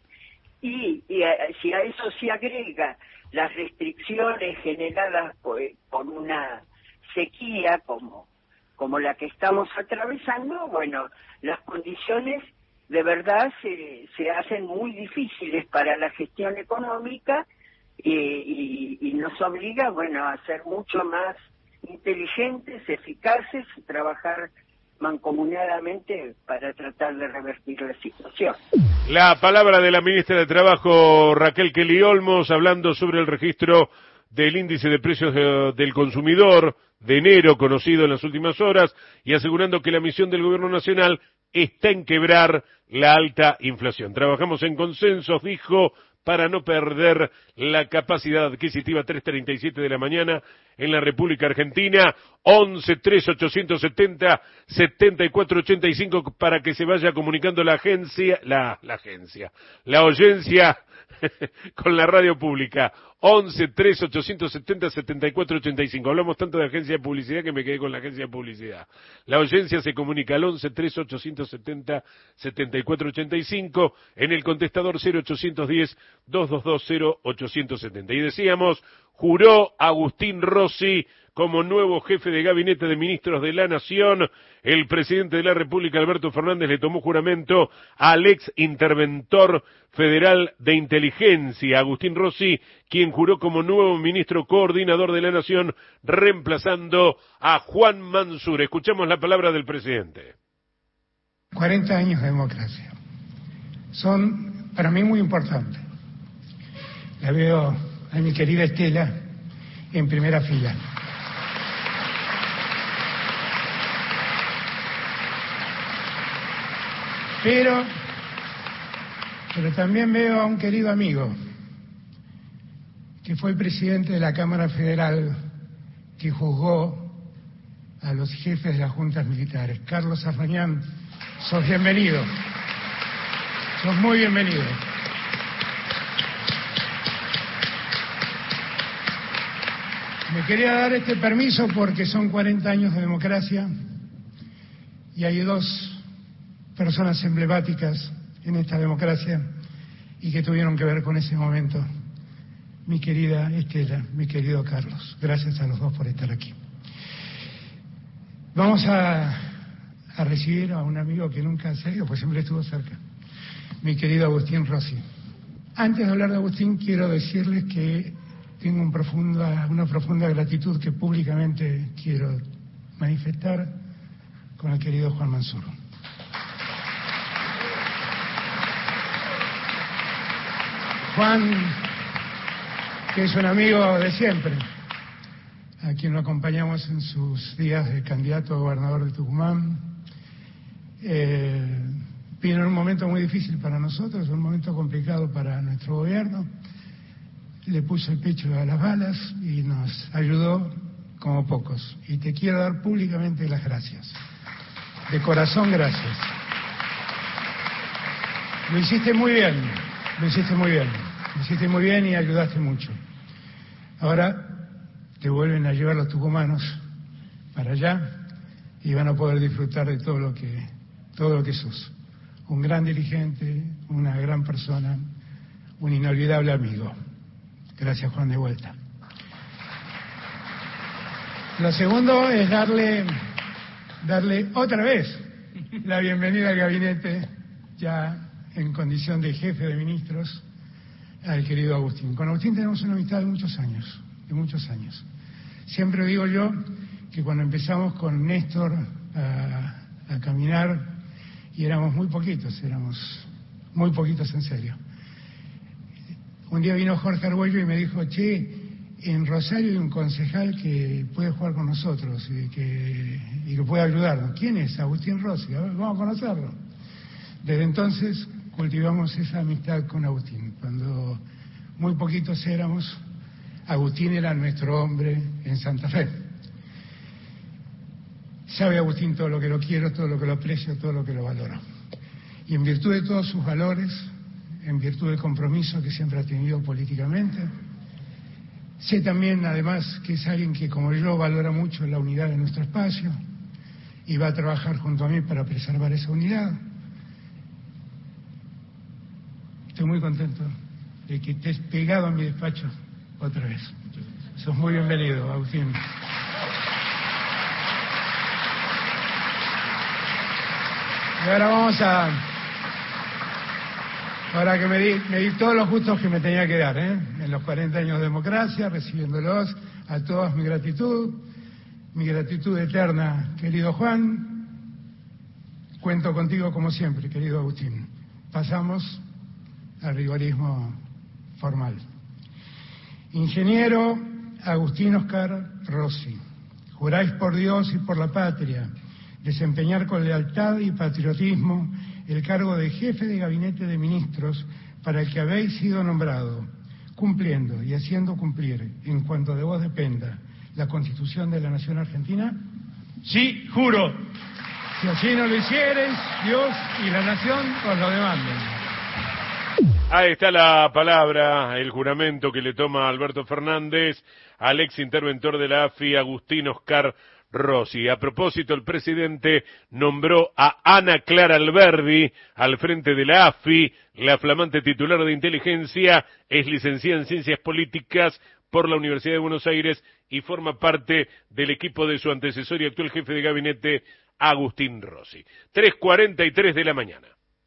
y, y a, si a eso se agrega las restricciones generadas por, por una sequía como, como la que estamos atravesando, bueno, las condiciones de verdad se, se hacen muy difíciles para la gestión económica y, y, y nos obliga, bueno, a ser mucho más inteligentes, eficaces y trabajar mancomunadamente para tratar de revertir la situación. La palabra de la ministra de Trabajo, Raquel Kelly Olmos, hablando sobre el registro del índice de precios de, del consumidor de enero, conocido en las últimas horas, y asegurando que la misión del Gobierno Nacional está en quebrar la alta inflación. Trabajamos en consensos, dijo, para no perder la capacidad adquisitiva. Tres treinta y siete de la mañana. en la República Argentina. once tres ochocientos setenta setenta y cuatro ochenta y cinco para que se vaya comunicando la agencia, la, la agencia, la oyencia con la radio pública. once tres ochocientos setenta setenta y cuatro ochenta y cinco. Hablamos tanto de agencia de publicidad que me quedé con la agencia de publicidad. La oyencia se comunica al once tres ochocientos setenta setenta y cuatro ochenta y cinco en el contestador cero ochocientos diez dos dos dos cero ochocientos setenta. Y decíamos, juró Agustín Rossi como nuevo jefe de gabinete de ministros de la Nación. El presidente de la República, Alberto Fernández, le tomó juramento al ex interventor federal de inteligencia, Agustín Rossi, quien juró como nuevo ministro coordinador de la Nación, reemplazando a Juan Mansur. Escuchamos la palabra del presidente. cuarenta años de democracia. Son para mí muy importantes. La veo a mi querida Estela en primera fila. Pero, pero también veo a un querido amigo, que fue el presidente de la Cámara Federal, que juzgó a los jefes de las juntas militares. Carlos Arrañán, sos bienvenido. Sos muy bienvenido. Me quería dar este permiso porque son cuarenta años de democracia y hay dos personas emblemáticas en esta democracia y que tuvieron que ver con ese momento. Mi querida Estela, mi querido Carlos, gracias a los dos por estar aquí. Vamos a, a recibir a un amigo que nunca salió, pues siempre estuvo cerca, mi querido Agustín Rossi. Antes de hablar de Agustín, quiero decirles que tengo un profunda, una profunda gratitud que públicamente quiero manifestar con el querido Juan Mansur. Juan, que es un amigo de siempre, a quien lo acompañamos en sus días de candidato a gobernador de Tucumán, eh, vino en un momento muy difícil para nosotros, un momento complicado para nuestro gobierno, le puso el pecho a las balas y nos ayudó como pocos. Y te quiero dar públicamente las gracias. De corazón, gracias. Lo hiciste muy bien, lo hiciste muy bien, lo hiciste muy bien y ayudaste mucho. Ahora te vuelven a llevar los tucumanos para allá y van a poder disfrutar de todo lo que, todo lo que sos. Un gran dirigente, una gran persona, un inolvidable amigo. Gracias, Juan, de vuelta. Lo segundo es darle, darle otra vez la bienvenida al gabinete, ya en condición de jefe de ministros, al querido Agustín. Con Agustín tenemos una amistad de muchos años, de muchos años. Siempre digo yo que cuando empezamos con Néstor a, a caminar, y éramos muy poquitos, éramos muy poquitos en serio. Un día vino Jorge Argüello y me dijo, che, en Rosario hay un concejal que puede jugar con nosotros y que, y que puede ayudarnos. ¿Quién es? Agustín Rossi. A ver, vamos a conocerlo. Desde entonces cultivamos esa amistad con Agustín. Cuando muy poquitos éramos, Agustín era nuestro hombre en Santa Fe. Sabe Agustín todo lo que lo quiero, todo lo que lo aprecio, todo lo que lo valoro. Y en virtud de todos sus valores, en virtud del compromiso que siempre ha tenido políticamente, sé también, además, que es alguien que, como yo, valora mucho la unidad de nuestro espacio y va a trabajar junto a mí para preservar esa unidad. Estoy muy contento de que estés pegado a mi despacho otra vez. Sos muy bienvenido, Agustín. Y ahora vamos a... Ahora que me di, me di todos los gustos que me tenía que dar, ¿eh? En los cuarenta años de democracia, recibiéndolos a todos mi gratitud, mi gratitud eterna, querido Juan. Cuento contigo como siempre, querido Agustín. Pasamos al rigorismo formal. Ingeniero Agustín Oscar Rossi, juráis por Dios y por la patria desempeñar con lealtad y patriotismo el cargo de jefe de gabinete de ministros para el que habéis sido nombrado, cumpliendo y haciendo cumplir, en cuanto de vos dependa, la Constitución de la Nación Argentina? Sí, juro. Si así no lo hicieres, Dios y la Nación os lo demanden. Ahí está la palabra, el juramento que le toma Alberto Fernández al ex interventor de la A F I, Agustín Oscar Rossi. A propósito, el presidente nombró a Ana Clara Alberdi al frente de la A F I. La flamante titular de inteligencia es licenciada en Ciencias Políticas por la Universidad de Buenos Aires y forma parte del equipo de su antecesor y actual jefe de gabinete, Agustín Rossi. tres cuarenta y tres de la mañana.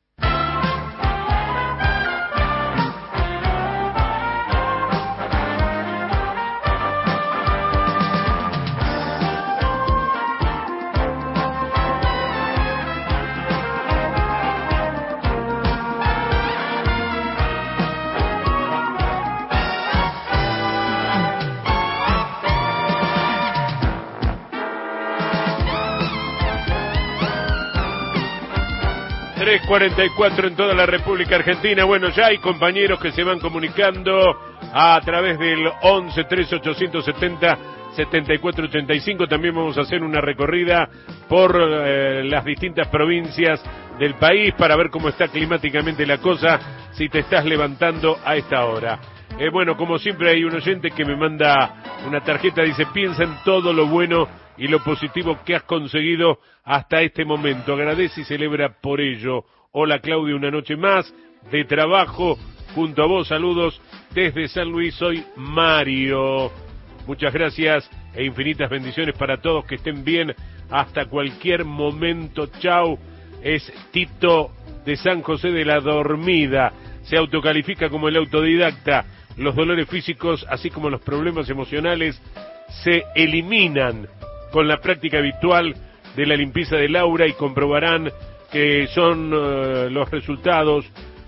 tres cuarenta y cuatro en toda la República Argentina. Bueno, ya hay compañeros que se van comunicando a través del once tres ochocientos setenta setenta y cuatro ochenta y cinco. También vamos a hacer una recorrida por eh, las distintas provincias del país para ver cómo está climáticamente la cosa, si te estás levantando a esta hora. Eh, bueno, como siempre hay un oyente que me manda una tarjeta, dice: piensa en todo lo bueno y lo positivo que has conseguido hasta este momento. Agradece y celebra por ello. Hola Claudio, una noche más de trabajo junto a vos. Saludos desde San Luis, soy Mario. Muchas gracias e infinitas bendiciones para todos, que estén bien hasta cualquier momento. Chau. Es Tito de San José de la Dormida. Se autocalifica como el autodidacta. Los dolores físicos, así como los problemas emocionales, se eliminan con la práctica habitual de la limpieza del aura, y comprobarán que son uh, los resultados,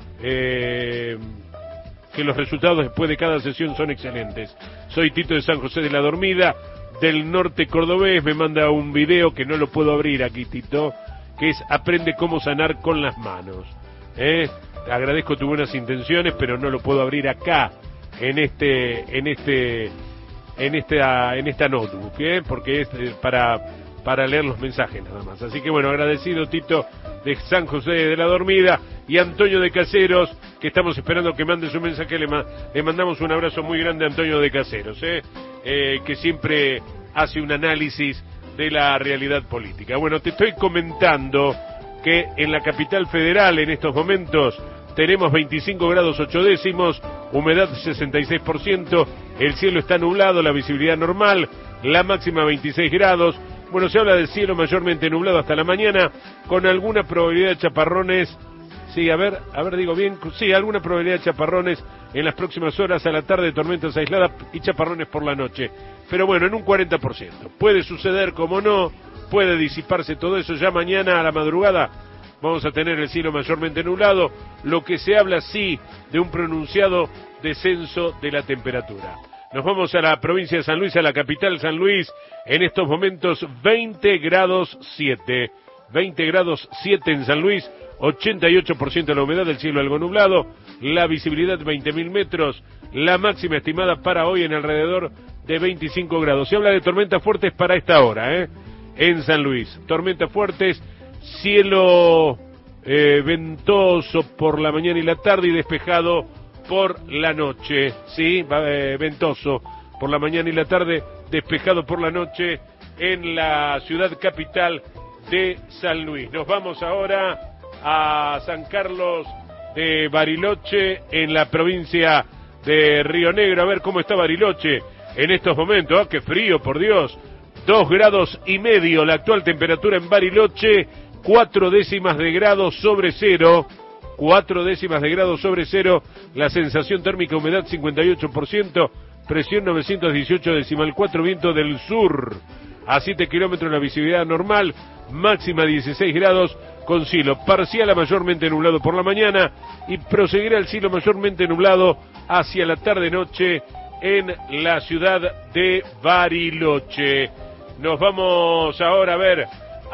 eh, que los resultados después de cada sesión son excelentes. Soy Tito de San José de la Dormida, del norte cordobés. Me manda un video que no lo puedo abrir aquí, Tito, que es Aprende cómo sanar con las manos. ¿Eh? Agradezco tus buenas intenciones, pero no lo puedo abrir acá, en este, en este, en esta, en esta notebook, ¿eh? Porque es para, para leer los mensajes nada más. Así que bueno, agradecido Tito de San José de la Dormida, y Antonio de Caseros, que estamos esperando que mande su mensaje. Le, ma le mandamos un abrazo muy grande a Antonio de Caseros, ¿eh? Eh, que siempre hace un análisis de la realidad política. Bueno, te estoy comentando que en la capital federal en estos momentos tenemos veinticinco grados ocho décimos, humedad sesenta y seis por ciento, el cielo está nublado, la visibilidad normal, la máxima veintiséis grados. Bueno, se habla del cielo mayormente nublado hasta la mañana, con alguna probabilidad de chaparrones. Sí, a ver, a ver, digo bien, sí, alguna probabilidad de chaparrones en las próximas horas, a la tarde tormentas aisladas y chaparrones por la noche. Pero bueno, en un cuarenta por ciento. Puede suceder, como no, puede disiparse todo eso. Ya mañana a la madrugada vamos a tener el cielo mayormente nublado, lo que se habla sí de un pronunciado descenso de la temperatura. Nos vamos a la provincia de San Luis, a la capital San Luis, en estos momentos veinte grados siete. veinte grados siete en San Luis, ochenta y ocho por ciento de la humedad, del cielo algo nublado, la visibilidad veinte mil metros, la máxima estimada para hoy en alrededor de veinticinco grados. Se habla de tormentas fuertes para esta hora, ¿eh? En San Luis, tormentas fuertes, cielo eh, ventoso por la mañana y la tarde y despejado por la noche, ¿sí? Eh, ventoso por la mañana y la tarde, despejado por la noche en la ciudad capital de San Luis. Nos vamos ahora a San Carlos de Bariloche, en la provincia de Río Negro. A ver cómo está Bariloche en estos momentos. ¡Ah, qué frío, por Dios! Dos grados y medio la actual temperatura en Bariloche, cuatro décimas de grado sobre cero, cuatro décimas de grado sobre cero, la sensación térmica, humedad cincuenta y ocho por ciento, presión novecientos dieciocho decimal cuatro, viento del sur a siete kilómetros, la visibilidad normal, máxima dieciséis grados, con cielo parcial a mayormente nublado por la mañana, y proseguirá el cielo mayormente nublado hacia la tarde-noche en la ciudad de Bariloche. Nos vamos ahora a ver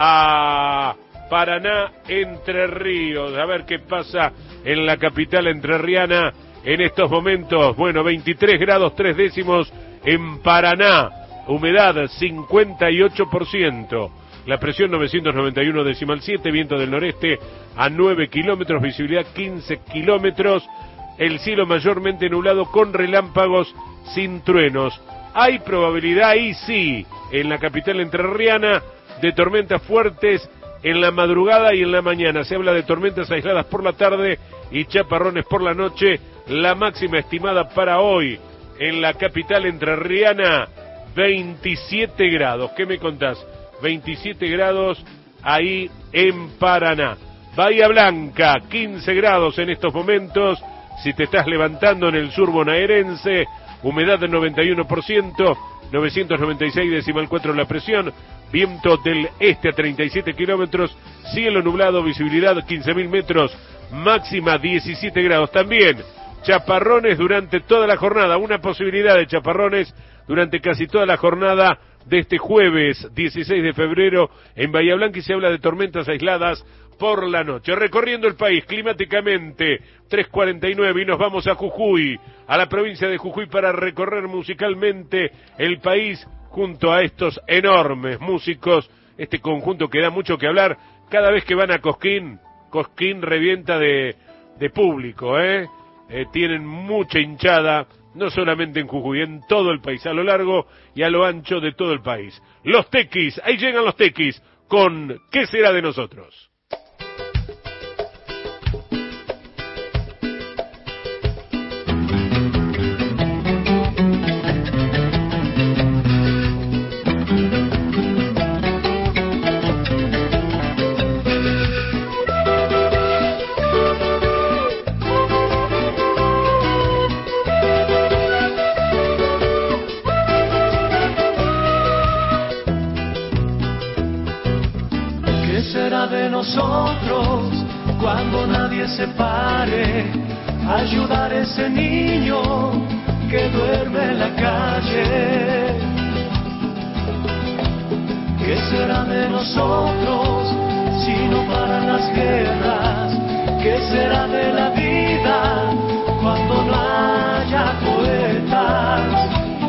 a Paraná, Entre Ríos, a ver qué pasa en la capital entrerriana en estos momentos. Bueno, veintitrés grados tres décimos en Paraná, humedad cincuenta y ocho por ciento. La presión novecientos noventa y uno decimal siete, viento del noreste a nueve kilómetros, visibilidad quince kilómetros, el cielo mayormente nublado con relámpagos sin truenos. Hay probabilidad, y sí, en la capital entrerriana, de tormentas fuertes en la madrugada y en la mañana. Se habla de tormentas aisladas por la tarde y chaparrones por la noche. La máxima estimada para hoy en la capital entrerriana, veintisiete grados. ¿Qué me contás? veintisiete grados ahí en Paraná. Bahía Blanca, quince grados en estos momentos. Si te estás levantando en el sur bonaerense, humedad del noventa y uno por ciento, novecientos noventa y seis decimal cuatro la presión, viento del este a treinta y siete kilómetros, cielo nublado, visibilidad quince mil metros, máxima diecisiete grados. También chaparrones durante toda la jornada, una posibilidad de chaparrones durante casi toda la jornada de este jueves dieciséis de febrero en Bahía Blanca, y se habla de tormentas aisladas por la noche. Recorriendo el país climáticamente, tres cuarenta y nueve, y nos vamos a Jujuy, a la provincia de Jujuy, para recorrer musicalmente el país junto a estos enormes músicos, este conjunto que da mucho que hablar. Cada vez que van a Cosquín, Cosquín revienta de, de público, ¿eh? Eh, tienen mucha hinchada, no solamente en Jujuy, en todo el país, a lo largo y a lo ancho de todo el país. Los Tequis, ahí llegan los Tequis con ¿Qué será de nosotros? De nosotros cuando nadie se pare a ayudar a ese niño que duerme en la calle. ¿Qué será de nosotros si no paran las guerras? ¿Qué será de la vida cuando no haya poetas?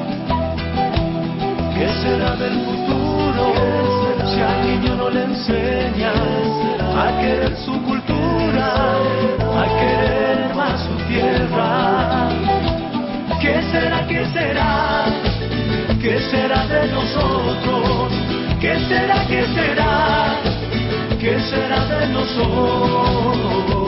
¿Qué será del futuro si al niño no le enseñas a querer su cultura, a querer más su tierra? ¿Qué será, qué será, qué será de nosotros? ¿Qué será, qué será, qué será de nosotros?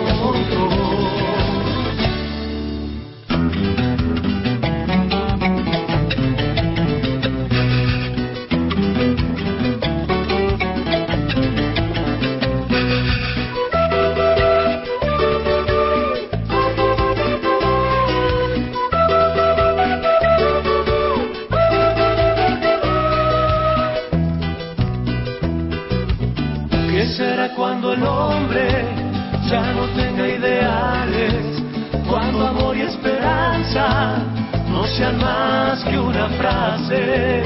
Cuando el hombre ya no tenga ideales, cuando amor y esperanza no sean más que una frase.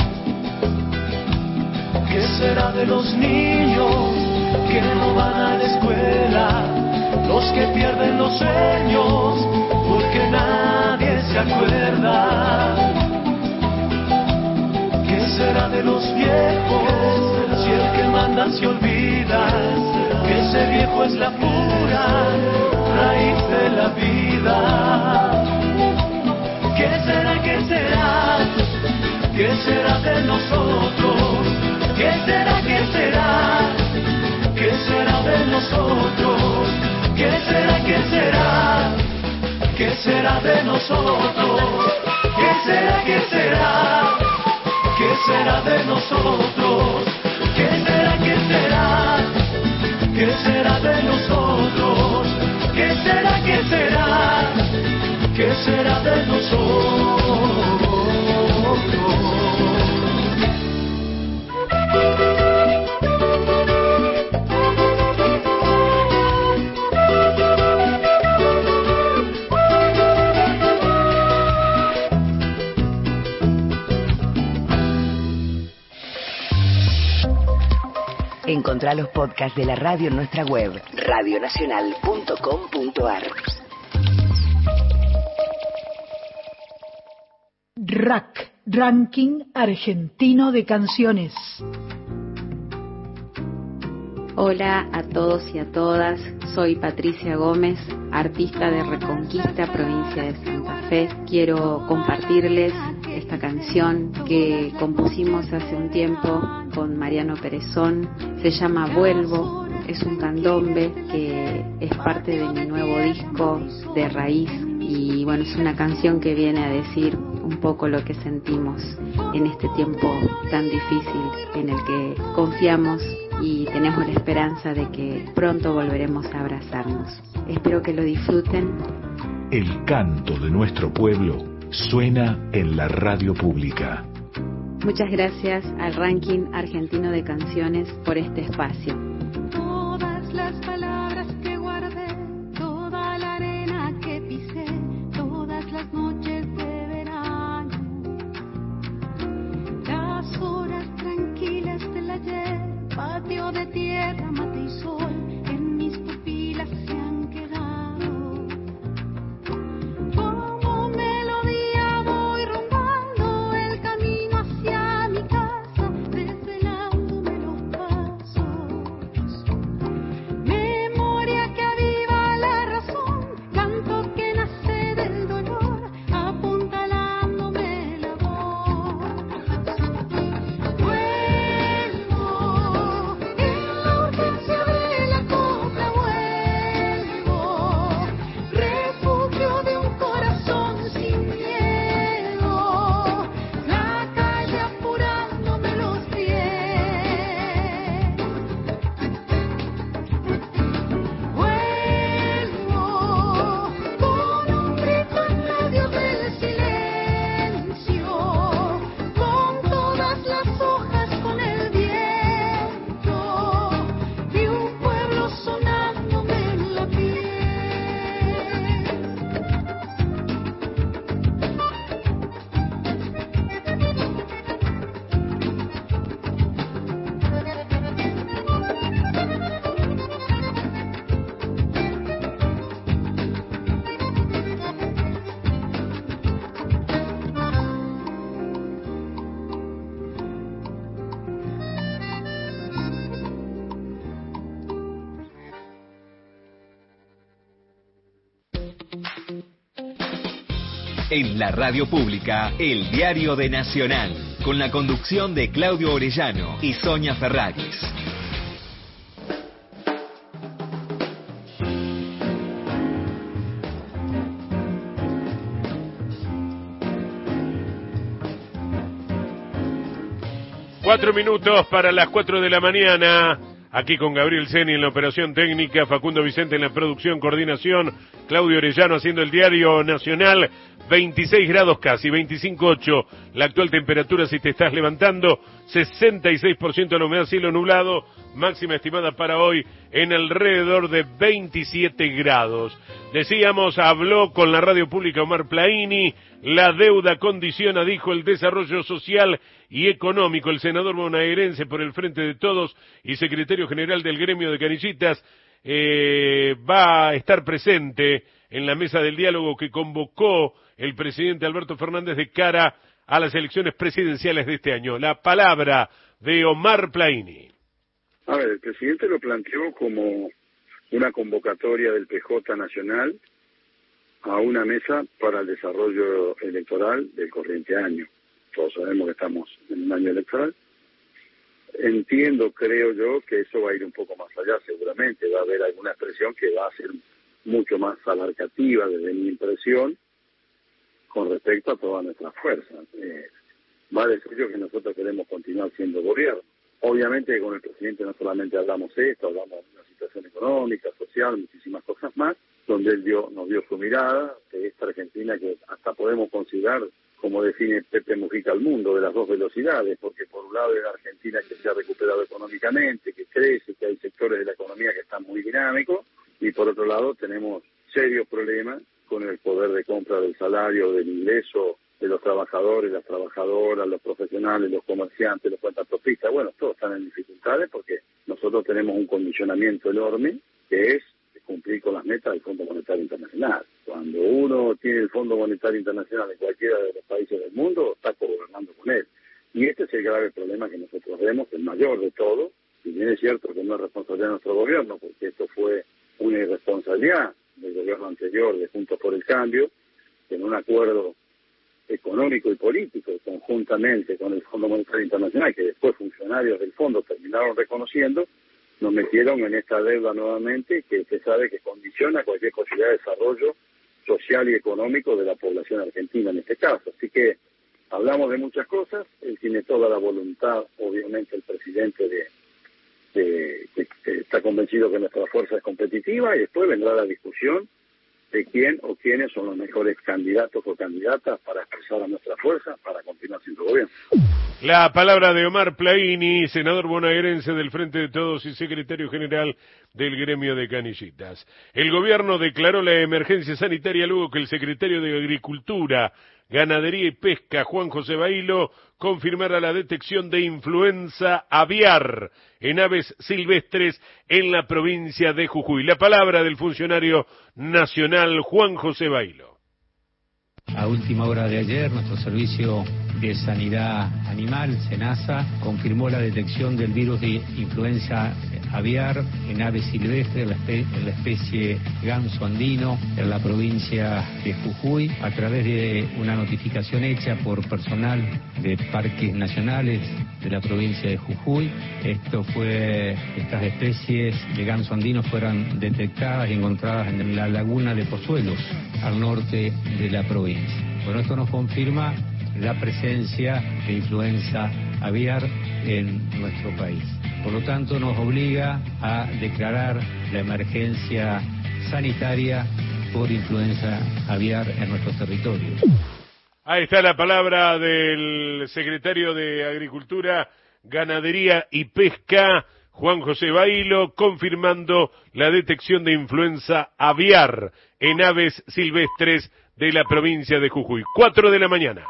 ¿Qué será de los niños que no van a la escuela, los que pierden los sueños porque nadie se acuerda? ¿Qué será de los viejos si el que manda se olvida que ese viejo es la pura raíz de la vida? ¿Qué será, qué será, qué será de nosotros? ¿Qué será, qué será, qué será de nosotros? ¿Qué será, qué será, qué será de nosotros? ¿Qué será, qué será, qué será de nosotros? ¿Qué será, qué será, qué será de nosotros? ¿Qué será, qué será, qué será de nosotros? Encontrá los podcasts de la radio en nuestra web, radio nacional punto com punto ar. R A C Ranking Argentino de Canciones. Hola a todos y a todas, soy Patricia Gómez, artista de Reconquista, provincia de Santa Fe. Quiero compartirles esta canción que compusimos hace un tiempo con Mariano Perezón. Se llama Vuelvo, es un candombe que es parte de mi nuevo disco de Raíz. Y bueno, es una canción que viene a decir un poco lo que sentimos en este tiempo tan difícil en el que confiamos y tenemos la esperanza de que pronto volveremos a abrazarnos. Espero que lo disfruten. El canto de nuestro pueblo suena en la radio pública. Muchas gracias al Ranking Argentino de Canciones por este espacio. Todas las palabras que guardé, toda la arena que pisé, todas las noches de verano, las horas tranquilas del ayer, patio de tierra, mate y sol, en mis pupilas se han quedado. Como melodía voy rondando el camino hacia mi casa, desvelándome los pasos. Memoria que aviva la razón, canto que nace del dolor, apuntalándome la voz. Vuelvo en la urgencia de la copla, vuelvo, refugio de un corazón sin miedo, la calle apurándome los pies. Vuelvo con un grito en medio del silencio, con todas las hojas, con el viento, de un pueblo sonándome en la piel. En la radio pública, el diario de Nacional, con la conducción de Claudio Orellano y Sonia Ferraris. Cuatro minutos para las cuatro de la mañana. Aquí con Gabriel Ceni en la operación técnica, Facundo Vicente en la producción, coordinación, Claudio Orellano haciendo el diario Nacional. veintiséis grados casi, veinticinco punto ocho la actual temperatura si te estás levantando, sesenta y seis por ciento la humedad, cielo nublado, máxima estimada para hoy en alrededor de veintisiete grados. Decíamos, habló con la radio pública Omar Plaini, la deuda condiciona, dijo, el desarrollo social y económico. El senador bonaerense por el Frente de Todos y secretario general del gremio de canillitas eh, va a estar presente en la mesa del diálogo que convocó el presidente Alberto Fernández de cara a las elecciones presidenciales de este año. La palabra de Omar Plaini. A ver, el presidente lo planteó como una convocatoria del P J Nacional a una mesa para el desarrollo electoral del corriente año. Todos sabemos que estamos en un año electoral. Entiendo, creo yo, que eso va a ir un poco más allá, seguramente. Va a haber alguna expresión que va a ser mucho más abarcativa, desde mi impresión, con respecto a todas nuestras fuerzas. Eh, vale suyo que nosotros queremos continuar siendo gobierno. Obviamente con el presidente no solamente hablamos esto, hablamos de una situación económica, social, muchísimas cosas más, donde él dio, nos dio su mirada de esta Argentina que hasta podemos considerar, como define Pepe Mujica, al mundo de las dos velocidades, porque por un lado es la Argentina que se ha recuperado económicamente, que crece, que hay sectores de la economía que están muy dinámicos, y por otro lado tenemos serios problemas con el poder de compra del salario, del ingreso de los trabajadores, las trabajadoras, los profesionales, los comerciantes, los cuentapropistas. Bueno, todos están en dificultades porque nosotros tenemos un condicionamiento enorme que es cumplir con las las metas del Fondo Monetario Internacional. Cuando uno tiene el Fondo Monetario Internacional en cualquiera de los países del mundo, está gobernando con él. Y este es el grave problema que nosotros vemos, el mayor de todo, y bien es cierto que no es responsabilidad de nuestro gobierno, porque esto fue una irresponsabilidad del gobierno anterior de Juntos por el Cambio, que en un acuerdo económico y político conjuntamente con el Fondo Monetario Internacional, que después funcionarios del fondo terminaron reconociendo, nos metieron en esta deuda nuevamente, que usted sabe que condiciona cualquier posibilidad de desarrollo social y económico de la población argentina en este caso. Así que hablamos de muchas cosas, él tiene toda la voluntad, obviamente el presidente de, de que, que está convencido que nuestra fuerza es competitiva, y después vendrá la discusión de quién o quiénes son los mejores candidatos o candidatas para expresar a nuestra fuerza para continuar siendo gobierno. La palabra de Omar Plaini, senador bonaerense del Frente de Todos y secretario general del gremio de canillitas. El gobierno declaró la emergencia sanitaria luego que el secretario de Agricultura, Ganadería y Pesca, Juan José Bailo, confirmara la detección de influenza aviar en aves silvestres en la provincia de Jujuy. La palabra del funcionario nacional Juan José Bailo. A última hora de ayer, nuestro servicio de sanidad animal, SENASA, confirmó la detección del virus de influenza aviar en aves silvestres, en la, espe en la especie ganso andino, en la provincia de Jujuy, a través de una notificación hecha por personal de parques nacionales de la provincia de Jujuy. Esto fue, estas especies de ganso andino fueron detectadas y encontradas en la laguna de Pozuelos, al norte de la provincia. Bueno, esto nos confirma la presencia de influenza aviar en nuestro país. Por lo tanto, nos obliga a declarar la emergencia sanitaria por influenza aviar en nuestros territorios. Ahí está la palabra del secretario de Agricultura, Ganadería y Pesca, Juan José Bailo, confirmando la detección de influenza aviar en aves silvestres de la provincia de Jujuy. Cuatro de la mañana.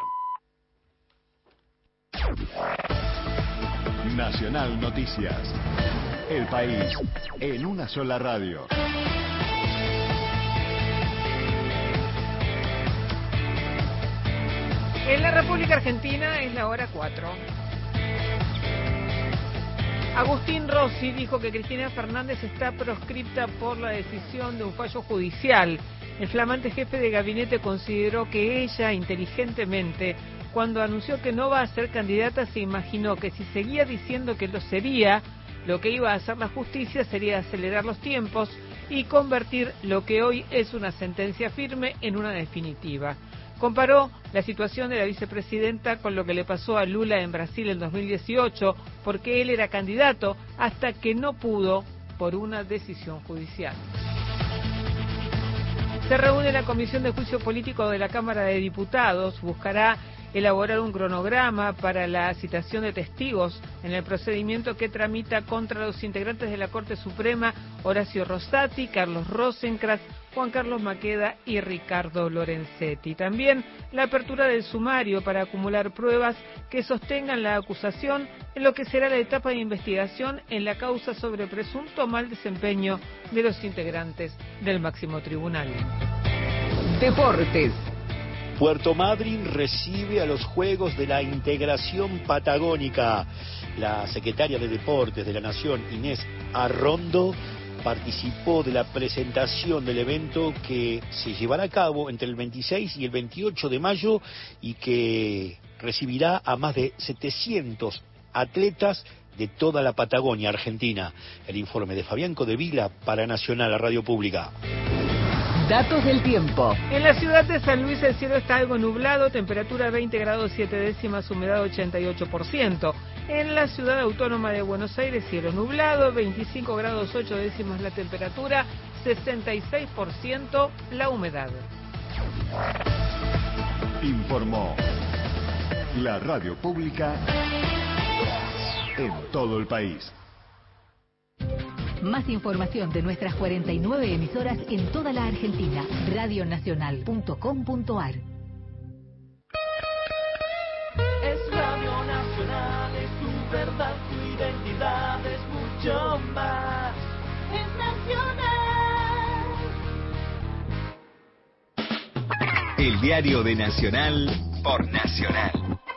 Nacional Noticias. El país en una sola radio. En la República Argentina es la hora cuatro. Agustín Rossi dijo que Cristina Fernández está proscripta por la decisión de un fallo judicial. El flamante jefe de gabinete consideró que ella, inteligentemente, cuando anunció que no va a ser candidata, se imaginó que si seguía diciendo que lo sería, lo que iba a hacer la justicia sería acelerar los tiempos y convertir lo que hoy es una sentencia firme en una definitiva. Comparó la situación de la vicepresidenta con lo que le pasó a Lula en Brasil en dos mil dieciocho, porque él era candidato hasta que no pudo por una decisión judicial. Se reúne la Comisión de Juicio Político de la Cámara de Diputados, buscará elaborar un cronograma para la citación de testigos en el procedimiento que tramita contra los integrantes de la Corte Suprema, Horacio Rosati, Carlos Rosenkrantz, Juan Carlos Maqueda y Ricardo Lorenzetti. También la apertura del sumario para acumular pruebas que sostengan la acusación en lo que será la etapa de investigación en la causa sobre presunto mal desempeño de los integrantes del máximo tribunal. Deportes. Puerto Madryn recibe a los Juegos de la Integración Patagónica. La secretaria de Deportes de la Nación, Inés Arrondo, participó de la presentación del evento que se llevará a cabo entre el veintiséis y el veintiocho de mayo y que recibirá a más de setecientos atletas de toda la Patagonia Argentina. El informe de Fabián Codevila para Nacional, la Radio Pública. Datos del tiempo. En la ciudad de San Luis el cielo está algo nublado, temperatura veinte grados siete décimas, humedad ochenta y ocho por ciento. En la ciudad autónoma de Buenos Aires cielo nublado, veinticinco grados ocho décimas la temperatura, sesenta y seis por ciento la humedad. Informó la Radio Pública en todo el país. Más información de nuestras cuarenta y nueve emisoras en toda la Argentina. radio nacional punto com punto ar. Es Radio Nacional, es tu verdad, tu identidad, es mucho más. Es nacional. El diario de Nacional por Nacional.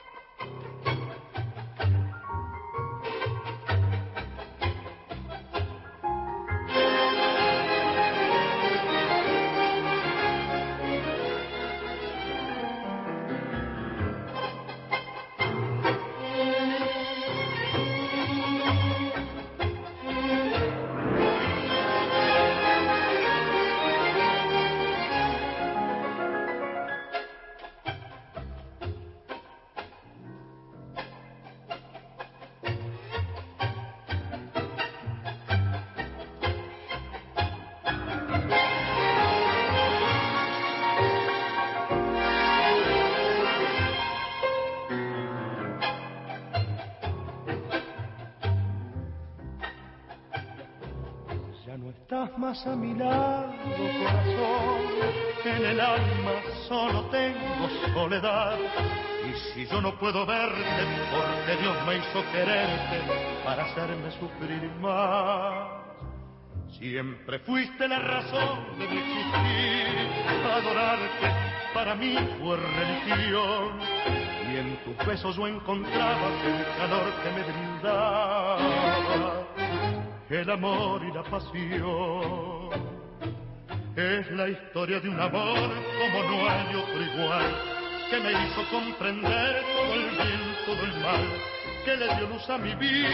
Más a mi lado, corazón, en el alma solo tengo soledad. Y si yo no puedo verte, porque Dios me hizo quererte para hacerme sufrir más. Siempre fuiste la razón de mi existir, adorarte para mí fue religión. Y en tus besos yo encontraba el calor que me brindaba, el amor y la pasión. Es la historia de un amor como no hay otro igual, que me hizo comprender todo el bien, todo el mal, que le dio luz a mi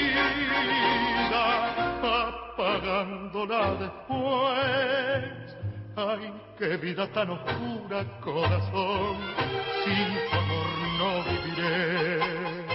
vida, apagándola después. Ay, qué vida tan oscura, corazón, sin tu amor no viviré.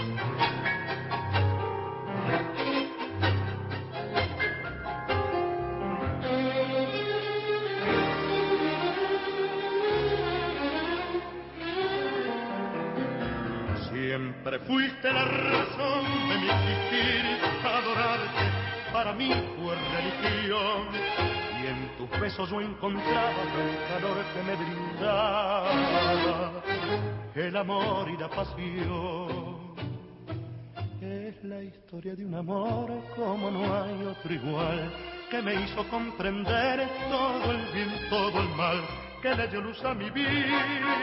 Siempre fuiste la razón de mi existir, adorarte para mí fue religión. Y en tus besos yo encontraba el calor que me brindaba, el amor y la pasión. Es la historia de un amor como no hay otro igual, que me hizo comprender todo el bien, todo el mal, que le dio luz a mi vida,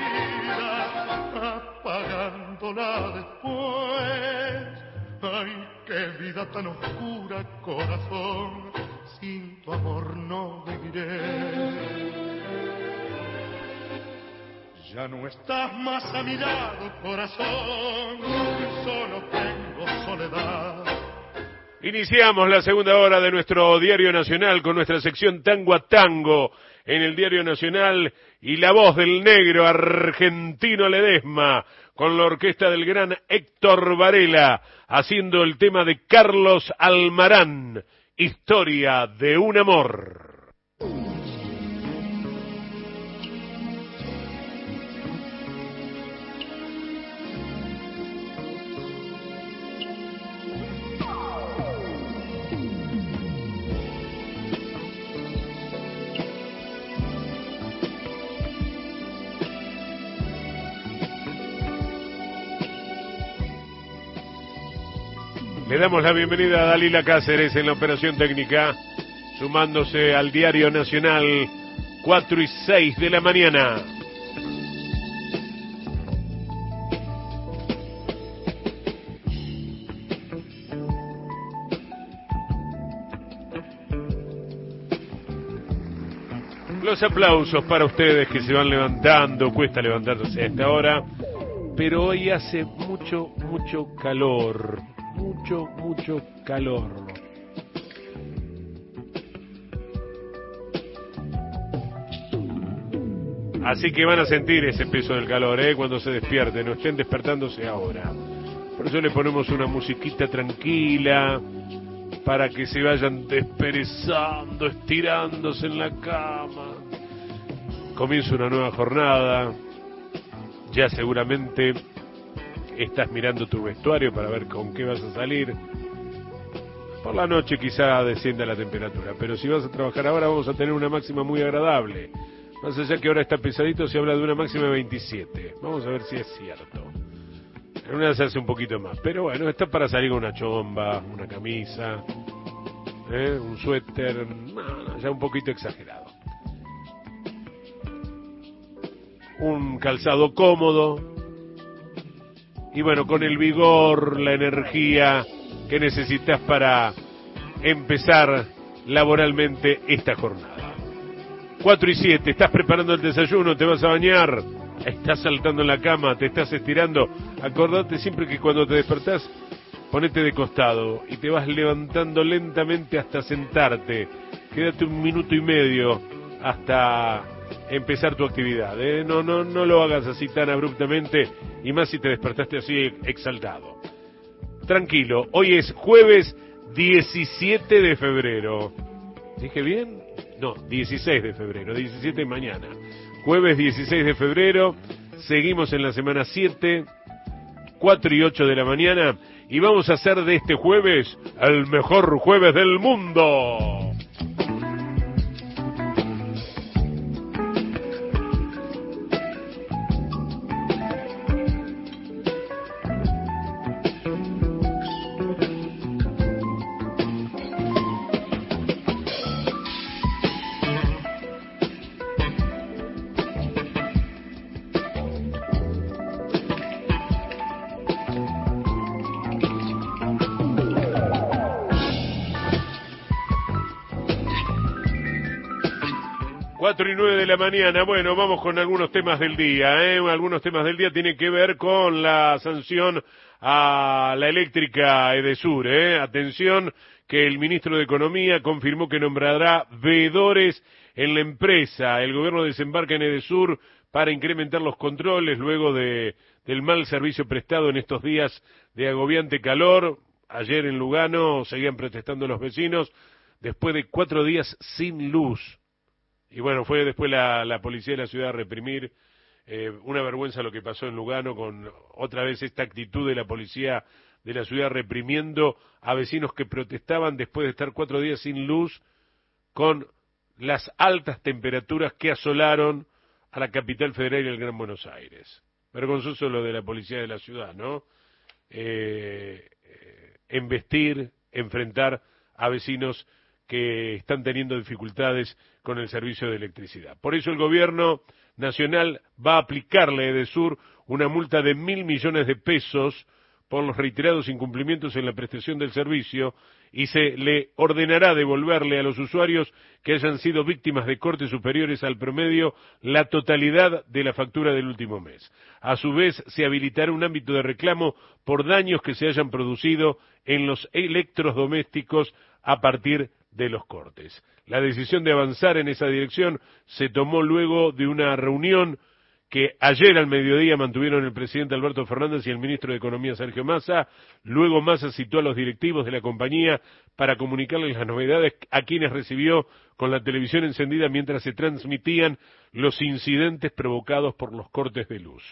apagándola después. Ay, qué vida tan oscura, corazón, sin tu amor no viviré. Ya no estás más a mi lado, corazón, solo tengo soledad. Iniciamos la segunda hora de nuestro Diario Nacional con nuestra sección Tango a Tango en el Diario Nacional y la voz del negro Argentino Ledesma con la orquesta del gran Héctor Varela haciendo el tema de Carlos Almarán, Historia de un amor. Le damos la bienvenida a Dalila Cáceres en la operación técnica, sumándose al Diario Nacional, cuatro y seis de la mañana. Los aplausos para ustedes que se van levantando, cuesta levantarse a esta hora, pero hoy hace mucho, mucho calor. Mucho, mucho calor. Así que van a sentir ese peso del calor, ¿eh? Cuando se despierten, no estén despertándose ahora. Por eso le ponemos una musiquita tranquila, para que se vayan desperezando, estirándose en la cama. Comienza una nueva jornada, ya seguramente estás mirando tu vestuario para ver con qué vas a salir. Por la noche quizá descienda la temperatura, pero si vas a trabajar ahora vamos a tener una máxima muy agradable. Más allá que ahora está pesadito, se habla de una máxima de veintisiete. Vamos a ver si es cierto. En una se hace un poquito más, pero bueno, está para salir con una chomba, una camisa, ¿eh? un suéter, no, no, ya un poquito exagerado. un calzado cómodo y bueno, con el vigor, la energía que necesitas para empezar laboralmente esta jornada. cuatro y siete, estás preparando el desayuno, te vas a bañar, estás saltando en la cama, te estás estirando. Acordate siempre que cuando te despertás, ponete de costado y te vas levantando lentamente hasta sentarte. Quédate un minuto y medio hasta empezar tu actividad, ¿eh? No, no, no lo hagas así tan abruptamente, y más si te despertaste así exaltado. Tranquilo, hoy es jueves diecisiete de febrero. ¿Dije bien? No, dieciséis de febrero, diecisiete mañana. Jueves dieciséis de febrero, seguimos en la semana siete, cuatro y ocho de la mañana, y vamos a hacer de este jueves el mejor jueves del mundo. cuatro y nueve de la mañana, bueno, vamos con algunos temas del día, ¿eh? Algunos temas del día tienen que ver con la sanción a la eléctrica Edesur, ¿eh? Atención, que el ministro de Economía confirmó que nombrará veedores en la empresa. El gobierno desembarca en Edesur para incrementar los controles luego de del mal servicio prestado en estos días de agobiante calor. Ayer en Lugano seguían protestando los vecinos después de cuatro días sin luz. Y bueno, fue después la, la policía de la ciudad a reprimir. Eh, una vergüenza lo que pasó en Lugano con otra vez esta actitud de la policía de la ciudad reprimiendo a vecinos que protestaban después de estar cuatro días sin luz con las altas temperaturas que asolaron a la capital federal y el Gran Buenos Aires. Vergonzoso lo de la policía de la ciudad, ¿no? Eh, eh, embestir, enfrentar a vecinos que están teniendo dificultades con el servicio de electricidad. Por eso el gobierno nacional va a aplicarle a Edesur una multa de mil millones de pesos por los reiterados incumplimientos en la prestación del servicio y se le ordenará devolverle a los usuarios que hayan sido víctimas de cortes superiores al promedio la totalidad de la factura del último mes. A su vez, se habilitará un ámbito de reclamo por daños que se hayan producido en los electrodomésticos a partir de los cortes. La decisión de avanzar en esa dirección se tomó luego de una reunión que ayer al mediodía mantuvieron el presidente Alberto Fernández y el ministro de Economía Sergio Massa. Luego Massa citó a los directivos de la compañía para comunicarles las novedades a quienes recibió con la televisión encendida mientras se transmitían los incidentes provocados por los cortes de luz.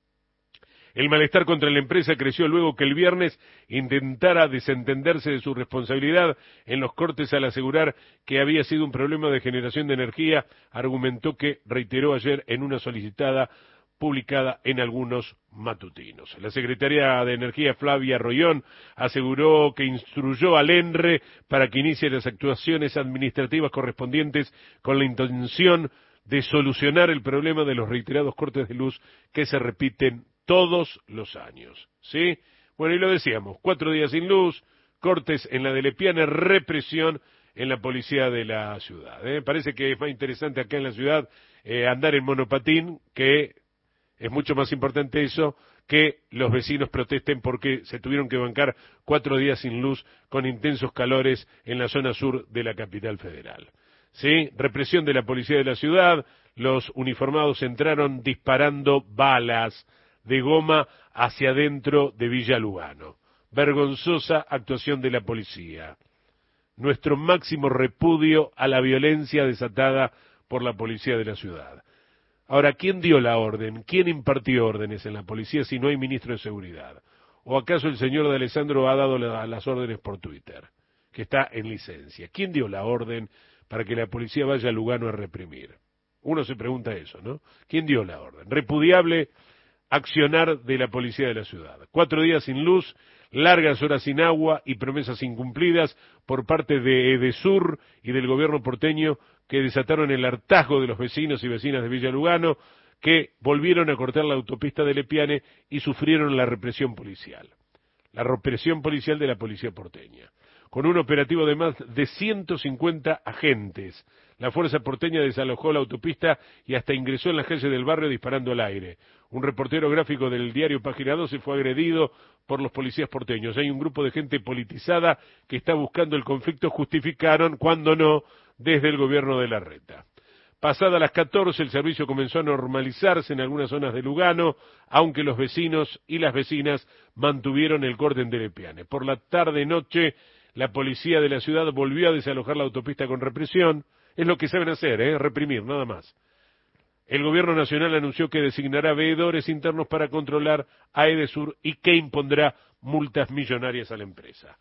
El malestar contra la empresa creció luego que el viernes intentara desentenderse de su responsabilidad en los cortes al asegurar que había sido un problema de generación de energía, argumentó que reiteró ayer en una solicitada publicada en algunos matutinos. La secretaria de Energía, Flavia Rollón, aseguró que instruyó al ENRE para que inicie las actuaciones administrativas correspondientes con la intención de solucionar el problema de los reiterados cortes de luz que se repiten todos los años, ¿sí? Bueno, y lo decíamos, cuatro días sin luz, cortes en la de Lepiana, represión en la policía de la ciudad, ¿eh? Parece que es más interesante acá en la ciudad eh, andar en monopatín, que es mucho más importante eso, que los vecinos protesten porque se tuvieron que bancar cuatro días sin luz con intensos calores en la zona sur de la capital federal, ¿sí? Represión de la policía de la ciudad, los uniformados entraron disparando balas de goma hacia adentro de Villa Lugano. Vergonzosa actuación de la policía. Nuestro máximo repudio a la violencia desatada por la policía de la ciudad. Ahora, ¿quién dio la orden? ¿Quién impartió órdenes en la policía si no hay ministro de seguridad? ¿O acaso el señor de Alessandro ha dado la, las órdenes por Twitter, que está en licencia? ¿Quién dio la orden para que la policía vaya a Lugano a reprimir? Uno se pregunta eso, ¿no? ¿Quién dio la orden? Repudiable accionar de la policía de la ciudad. Cuatro días sin luz, largas horas sin agua y promesas incumplidas por parte de Edesur y del gobierno porteño que desataron el hartazgo de los vecinos y vecinas de Villa Lugano, que volvieron a cortar la autopista de Lepiane y sufrieron la represión policial. La represión policial de la policía porteña. Con un operativo de más de ciento cincuenta agentes, la fuerza porteña desalojó la autopista y hasta ingresó en las calles del barrio disparando al aire. Un reportero gráfico del diario Página doce fue agredido por los policías porteños. Hay un grupo de gente politizada que está buscando el conflicto, justificaron, cuando no, desde el gobierno de Larreta. Pasadas las catorce, el servicio comenzó a normalizarse en algunas zonas de Lugano, aunque los vecinos y las vecinas mantuvieron el cordón de Lepiane. Por la tarde-noche, la policía de la ciudad volvió a desalojar la autopista con represión. Es lo que saben hacer, ¿eh? Reprimir, nada más. El gobierno nacional anunció que designará veedores internos para controlar a Edesur y que impondrá multas millonarias a la empresa.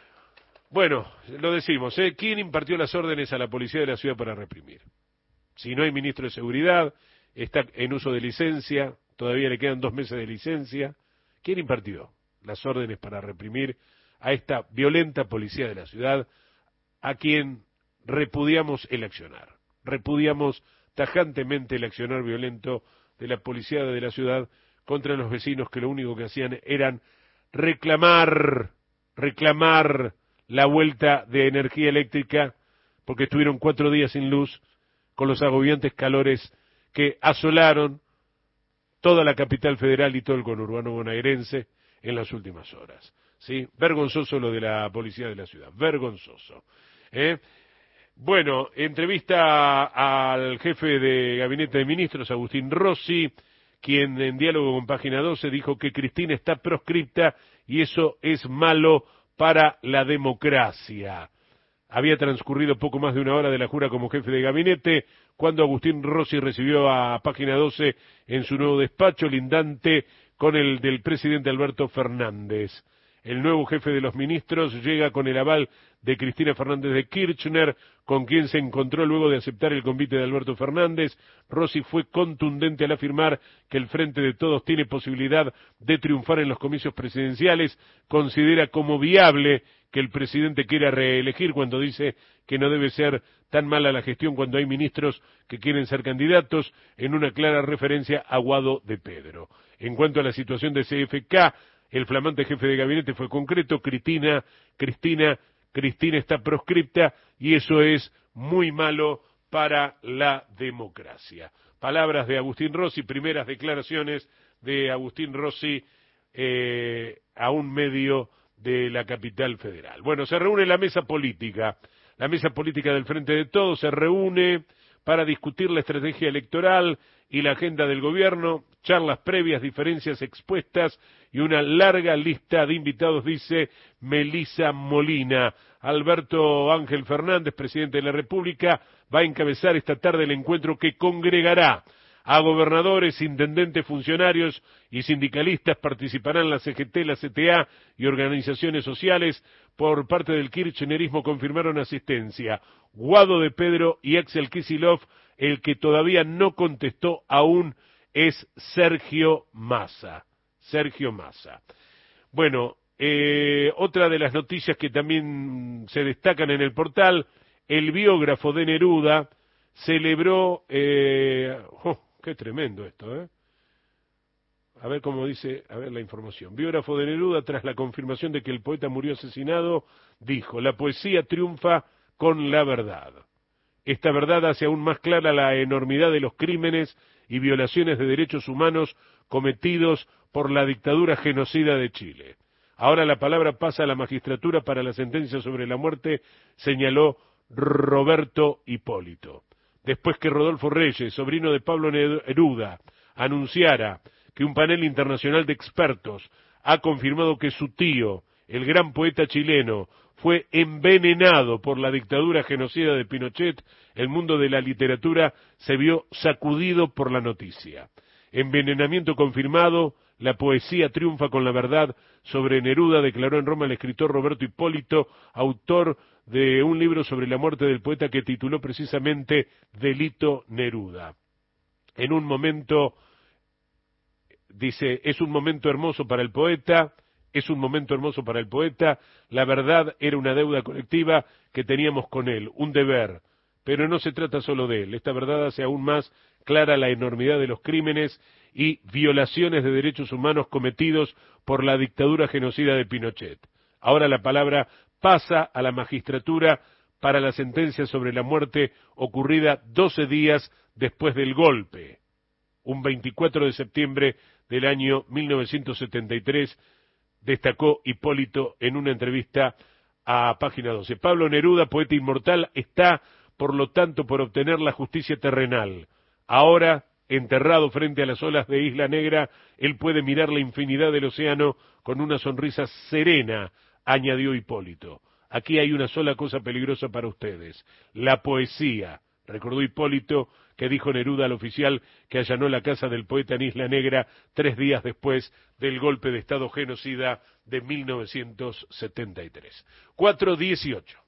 Bueno, lo decimos, ¿eh? ¿Quién impartió las órdenes a la policía de la ciudad para reprimir? Si no hay ministro de seguridad, está en uso de licencia, todavía le quedan dos meses de licencia. ¿Quién impartió las órdenes para reprimir a esta violenta policía de la ciudad, a quien repudiamos el accionar? Repudiamos tajantemente el accionar violento de la policía de la ciudad contra los vecinos que lo único que hacían eran reclamar, reclamar la vuelta de energía eléctrica, porque estuvieron cuatro días sin luz, con los agobiantes calores que asolaron toda la capital federal y todo el conurbano bonaerense en las últimas horas. ¿Sí? Vergonzoso lo de la policía de la ciudad, vergonzoso. ¿Eh? Bueno, entrevista al jefe de Gabinete de Ministros, Agustín Rossi, quien en diálogo con Página doce dijo que Cristina está proscripta y eso es malo para la democracia. Había transcurrido poco más de una hora de la jura como jefe de gabinete cuando Agustín Rossi recibió a Página doce en su nuevo despacho, lindante con el del presidente Alberto Fernández. El nuevo jefe de los ministros llega con el aval de Cristina Fernández de Kirchner, con quien se encontró luego de aceptar el convite de Alberto Fernández. Rossi fue contundente al afirmar que el Frente de Todos tiene posibilidad de triunfar en los comicios presidenciales. Considera como viable que el presidente quiera reelegir, cuando dice que no debe ser tan mala la gestión cuando hay ministros que quieren ser candidatos, en una clara referencia a Guado de Pedro. En cuanto a la situación de C F K, el flamante jefe de gabinete fue concreto: Cristina, Cristina, Cristina está proscripta y eso es muy malo para la democracia. Palabras de Agustín Rossi, primeras declaraciones de Agustín Rossi eh, a un medio de la capital federal. Bueno, se reúne la mesa política, la mesa política del Frente de Todos se reúne para discutir la estrategia electoral y la agenda del gobierno, charlas previas, diferencias expuestas y una larga lista de invitados, dice Melisa Molina. Alberto Ángel Fernández, presidente de la República, va a encabezar esta tarde el encuentro que congregará a gobernadores, intendentes, funcionarios y sindicalistas. Participarán la C G T, la C T A y organizaciones sociales. Por parte del kirchnerismo confirmaron asistencia Guado de Pedro y Axel Kicillof. El que todavía no contestó aún es Sergio Massa. Sergio Massa. Bueno, eh, otra de las noticias que también se destacan en el portal, el biógrafo de Neruda celebró... Eh, oh, qué tremendo esto, ¿eh? A ver cómo dice, a ver la información. Biógrafo de Neruda, tras la confirmación de que el poeta murió asesinado, dijo: la poesía triunfa con la verdad. Esta verdad hace aún más clara la enormidad de los crímenes y violaciones de derechos humanos cometidos por la dictadura genocida de Chile. Ahora la palabra pasa a la magistratura para la sentencia sobre la muerte, señaló Roberto Hipólito. Después que Rodolfo Reyes, sobrino de Pablo Neruda, anunciara que un panel internacional de expertos ha confirmado que su tío, el gran poeta chileno, fue envenenado por la dictadura genocida de Pinochet, el mundo de la literatura se vio sacudido por la noticia. Envenenamiento confirmado, la poesía triunfa con la verdad sobre Neruda, declaró en Roma el escritor Roberto Hipólito, autor de un libro sobre la muerte del poeta que tituló precisamente Delito Neruda. En un momento, dice, es un momento hermoso para el poeta, es un momento hermoso para el poeta, la verdad era una deuda colectiva que teníamos con él, un deber. pero no se trata solo de él. Esta verdad hace aún más clara la enormidad de los crímenes y violaciones de derechos humanos cometidos por la dictadura genocida de Pinochet. Ahora la palabra pasa a la magistratura para la sentencia sobre la muerte ocurrida doce días después del golpe, un veinticuatro de septiembre del año mil novecientos setenta y tres, destacó Hipólito en una entrevista a Página doce. Pablo Neruda, poeta inmortal, está, por lo tanto, por obtener la justicia terrenal. Ahora, enterrado frente a las olas de Isla Negra, él puede mirar la infinidad del océano con una sonrisa serena, añadió Hipólito. Aquí hay una sola cosa peligrosa para ustedes, la poesía, recordó Hipólito, que dijo Neruda al oficial que allanó la casa del poeta en Isla Negra tres días después del golpe de Estado genocida de mil novecientos setenta y tres. cuatro dieciocho.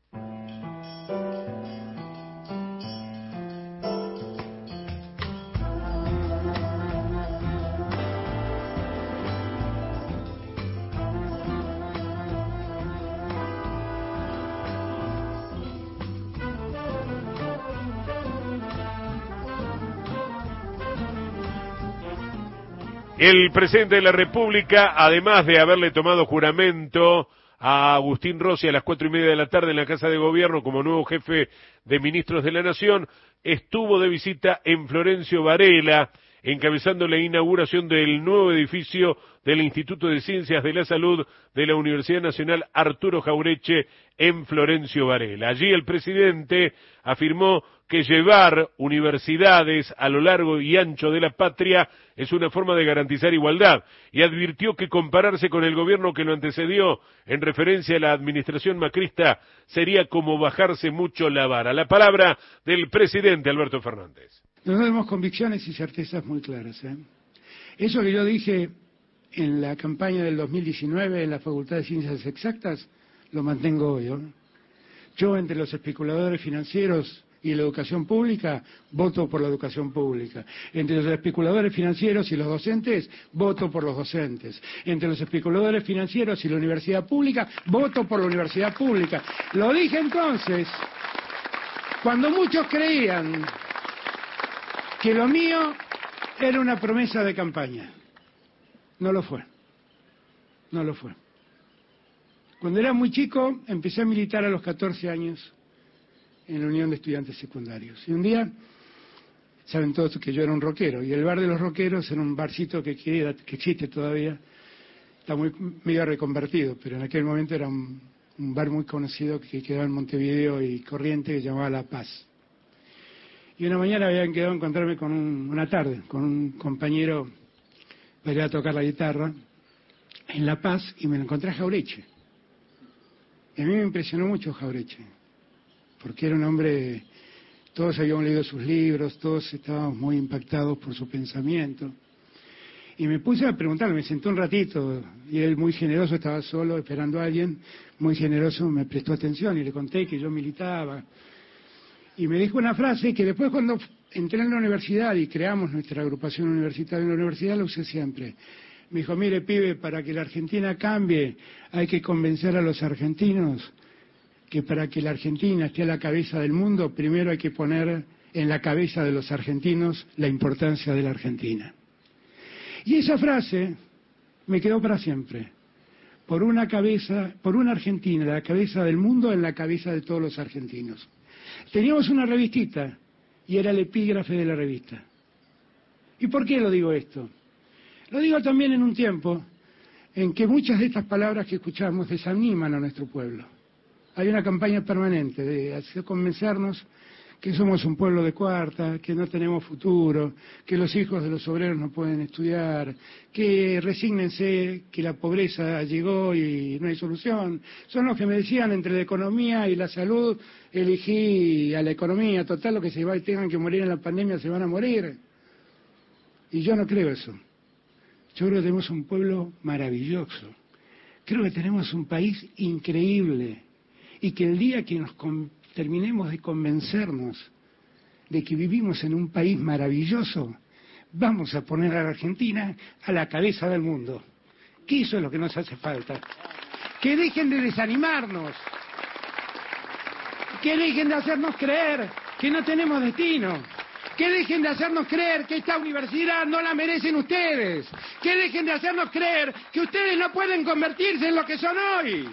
El presidente de la República, además de haberle tomado juramento a Agustín Rossi a las cuatro y media de la tarde en la Casa de Gobierno como nuevo jefe de ministros de la Nación, estuvo de visita en Florencio Varela, encabezando la inauguración del nuevo edificio del Instituto de Ciencias de la Salud de la Universidad Nacional Arturo Jauretche en Florencio Varela. Allí el presidente afirmó que llevar universidades a lo largo y ancho de la patria es una forma de garantizar igualdad, y advirtió que compararse con el gobierno que lo antecedió en referencia a la administración macrista sería como bajarse mucho la vara. La palabra del presidente Alberto Fernández. Nosotros tenemos convicciones y certezas muy claras, ¿eh? Eso que yo dije en la campaña del dos mil diecinueve en la Facultad de Ciencias Exactas, lo mantengo hoy, ¿no? Yo, entre los especuladores financieros y la educación pública, voto por la educación pública. Entre los especuladores financieros y los docentes, voto por los docentes. Entre los especuladores financieros y la universidad pública, voto por la universidad pública. Lo dije entonces, cuando muchos creían que lo mío era una promesa de campaña. No lo fue. No lo fue. Cuando era muy chico, empecé a militar a los catorce años en la Unión de Estudiantes Secundarios. Y un día, saben todos que yo era un rockero, y el bar de los rockeros era un barcito que, queda, que existe todavía, está muy medio reconvertido, pero en aquel momento era un, un bar muy conocido que quedaba en Montevideo y Corrientes, que se llamaba La Paz. Y una mañana habían quedado a encontrarme con un, una tarde, con un compañero para ir a tocar la guitarra en La Paz, y me lo encontré a Jauretche. Y a mí me impresionó mucho Jauretche, porque era un hombre, todos habíamos leído sus libros, todos estábamos muy impactados por su pensamiento. Y me puse a preguntarle, me senté un ratito, y él muy generoso, estaba solo esperando a alguien, muy generoso, me prestó atención y le conté que yo militaba. Y me dijo una frase que después, cuando entré en la universidad y creamos nuestra agrupación universitaria en la universidad, la usé siempre. Me dijo, mire pibe, para que la Argentina cambie hay que convencer a los argentinos que para que la Argentina esté a la cabeza del mundo, primero hay que poner en la cabeza de los argentinos la importancia de la Argentina. Y esa frase me quedó para siempre. Por una cabeza, por una Argentina, la cabeza del mundo en la cabeza de todos los argentinos. Teníamos una revistita y era el epígrafe de la revista. ¿Y por qué lo digo esto? Lo digo también en un tiempo en que muchas de estas palabras que escuchamos desaniman a nuestro pueblo. Hay una campaña permanente de hacer convencernos que somos un pueblo de cuarta, que no tenemos futuro, que los hijos de los obreros no pueden estudiar, que resígnense, que la pobreza llegó y no hay solución. Son los que me decían, entre la economía y la salud, elegí a la economía, total, lo que se va y tengan que morir en la pandemia se van a morir. Y yo no creo eso. Yo creo que tenemos un pueblo maravilloso. Creo que tenemos un país increíble. Y que el día que nos con, terminemos de convencernos de que vivimos en un país maravilloso, vamos a poner a la Argentina a la cabeza del mundo. Que eso es lo que nos hace falta. Que dejen de desanimarnos. que dejen de hacernos creer que no tenemos destino, que dejen de hacernos creer que esta universidad no la merecen ustedes, que dejen de hacernos creer que ustedes no pueden convertirse en lo que son hoy.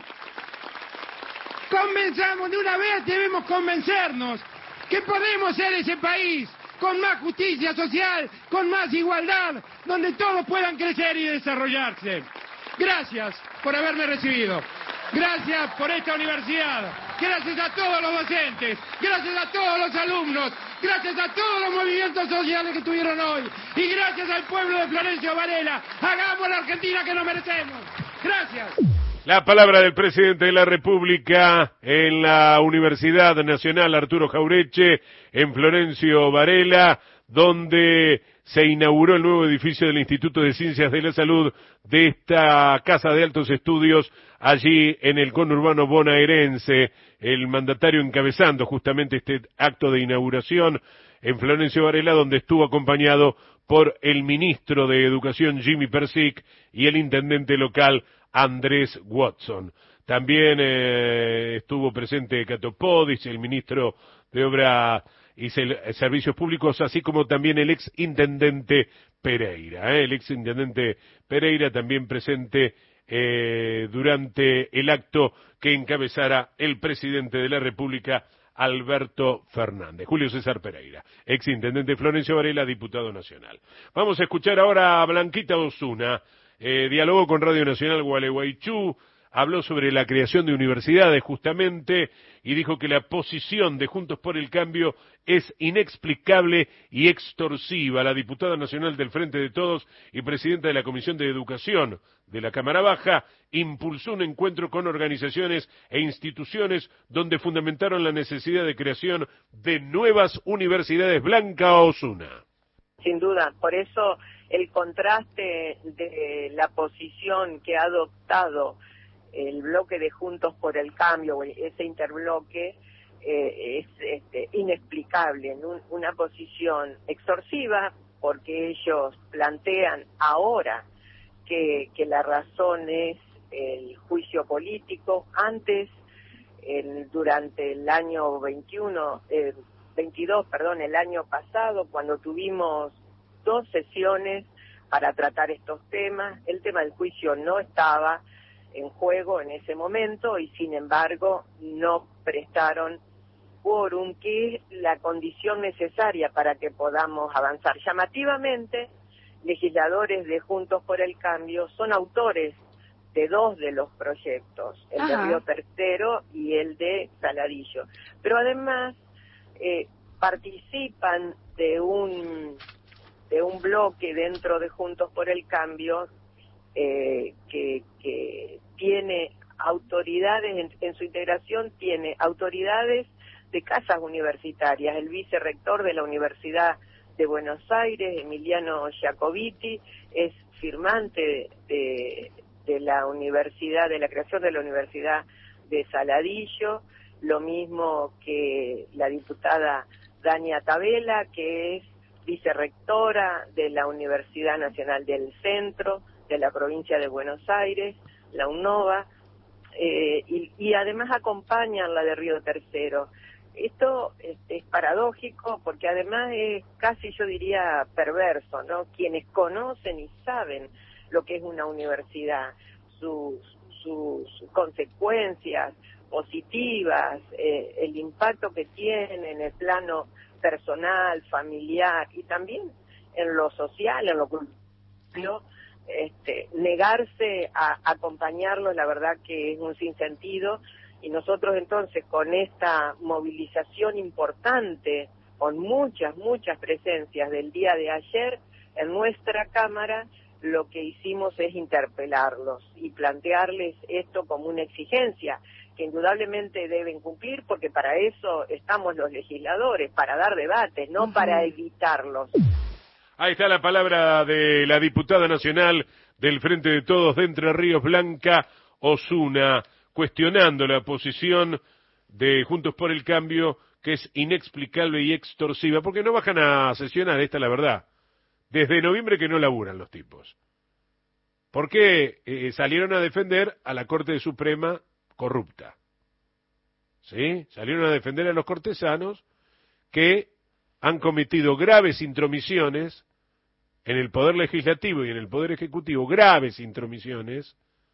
Convenzamos de una vez, debemos convencernos que podemos ser ese país con más justicia social, con más igualdad, donde todos puedan crecer y desarrollarse. Gracias por haberme recibido. Gracias por esta universidad. Gracias a todos los docentes. Gracias a todos los alumnos. Gracias a todos los movimientos sociales que tuvieron hoy. Y gracias al pueblo de Florencio Varela. Hagamos la Argentina que nos merecemos. Gracias. La palabra del presidente de la República en la Universidad Nacional Arturo Jaureche, en Florencio Varela, donde se inauguró el nuevo edificio del Instituto de Ciencias de la Salud de esta Casa de Altos Estudios, allí en el conurbano bonaerense, el mandatario encabezando justamente este acto de inauguración en Florencio Varela, donde estuvo acompañado por el ministro de Educación Jimmy Persic y el intendente local Andrés Watson. También eh, estuvo presente Cato Podis, el ministro de Obra y Servicios Públicos, así como también el ex intendente Pereira, ¿eh? el ex intendente Pereira también presente eh, durante el acto que encabezara el presidente de la República, Alberto Fernández. Julio César Pereira, ex intendente Florencio Varela, diputado nacional. Vamos a escuchar ahora a Blanquita Osuna, eh, dialogó con Radio Nacional Gualeguaychú, habló sobre la creación de universidades justamente y dijo que la posición de Juntos por el Cambio es inexplicable y extorsiva. La diputada nacional del Frente de Todos y presidenta de la Comisión de Educación de la Cámara Baja impulsó un encuentro con organizaciones e instituciones donde fundamentaron la necesidad de creación de nuevas universidades. Blanca Osuna. Sin duda, por eso el contraste de la posición que ha adoptado el bloque de Juntos por el Cambio, ese interbloque, eh, es este, inexplicable, en un, una posición extorsiva, porque ellos plantean ahora que, que la razón es el juicio político. Antes, el, durante el año veintiuno, eh, veintidós, perdón, el año pasado, cuando tuvimos dos sesiones para tratar estos temas, el tema del juicio no estaba en juego en ese momento y sin embargo no prestaron quórum, que es la condición necesaria para que podamos avanzar. Llamativamente, legisladores de Juntos por el Cambio son autores de dos de los proyectos, el Ajá. de Río Tercero y el de Saladillo, pero además eh, participan de un de un bloque dentro de Juntos por el Cambio Eh, que, que tiene autoridades, en, en su integración tiene autoridades de casas universitarias, el vicerrector de la Universidad de Buenos Aires, Emiliano Giacobiti, es firmante de, de la universidad, de la creación de la Universidad de Saladillo, lo mismo que la diputada Dania Tabela, que es vicerrectora de la Universidad Nacional del Centro, de la provincia de Buenos Aires, la UNOVA, eh, y, y además acompañan la de Río Tercero. Esto es, es paradójico porque además es casi, yo diría, perverso, ¿no? Quienes conocen y saben lo que es una universidad, sus, sus consecuencias positivas, eh, el impacto que tiene en el plano personal, familiar y también en lo social, en lo cultural, Este, negarse a acompañarlos, la verdad que es un sinsentido, y nosotros entonces con esta movilización importante, con muchas, muchas presencias del día de ayer en nuestra Cámara, lo que hicimos es interpelarlos y plantearles esto como una exigencia que indudablemente deben cumplir, porque para eso estamos los legisladores, para dar debates, no uh-huh. para evitarlos. Ahí está la palabra de la diputada nacional del Frente de Todos de Entre Ríos, Blanca Osuna, cuestionando la posición de Juntos por el Cambio, que es inexplicable y extorsiva, porque no bajan a sesionar, esta es la verdad. Desde noviembre que no laburan los tipos. Porque eh, salieron a defender a la Corte Suprema corrupta. ¿sí? Salieron a defender a los cortesanos que han cometido graves intromisiones en el Poder Legislativo y en el Poder Ejecutivo, graves intromisiones,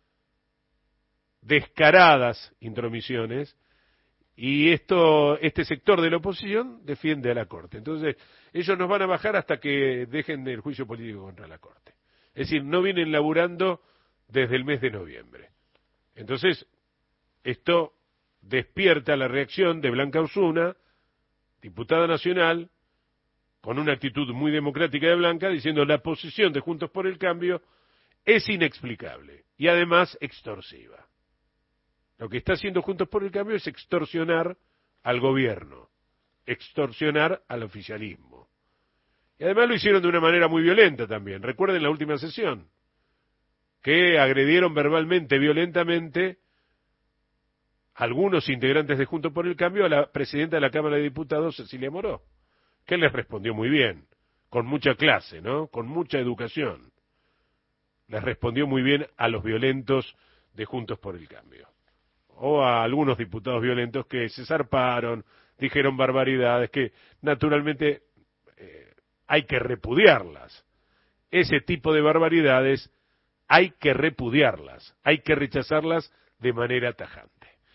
descaradas intromisiones, y esto, este sector de la oposición defiende a la Corte. Entonces, ellos nos van a bajar hasta que dejen el juicio político contra la Corte. Es decir, no vienen laburando desde el mes de noviembre. Entonces, esto despierta la reacción de Blanca Osuna, diputada nacional, con una actitud muy democrática de Blanca, diciendo la posición de Juntos por el Cambio es inexplicable y además extorsiva. Lo que está haciendo Juntos por el Cambio es extorsionar al gobierno, extorsionar al oficialismo. Y además lo hicieron de una manera muy violenta también. Recuerden la última sesión, que agredieron verbalmente, violentamente, algunos integrantes de Juntos por el Cambio a la presidenta de la Cámara de Diputados, Cecilia Moró, que les respondió muy bien, con mucha clase, ¿no? Con mucha educación. Les respondió muy bien a los violentos de Juntos por el Cambio. O a algunos diputados violentos que se zarparon, dijeron barbaridades que naturalmente eh, hay que repudiarlas. Ese tipo de barbaridades hay que repudiarlas, hay que rechazarlas de manera tajante.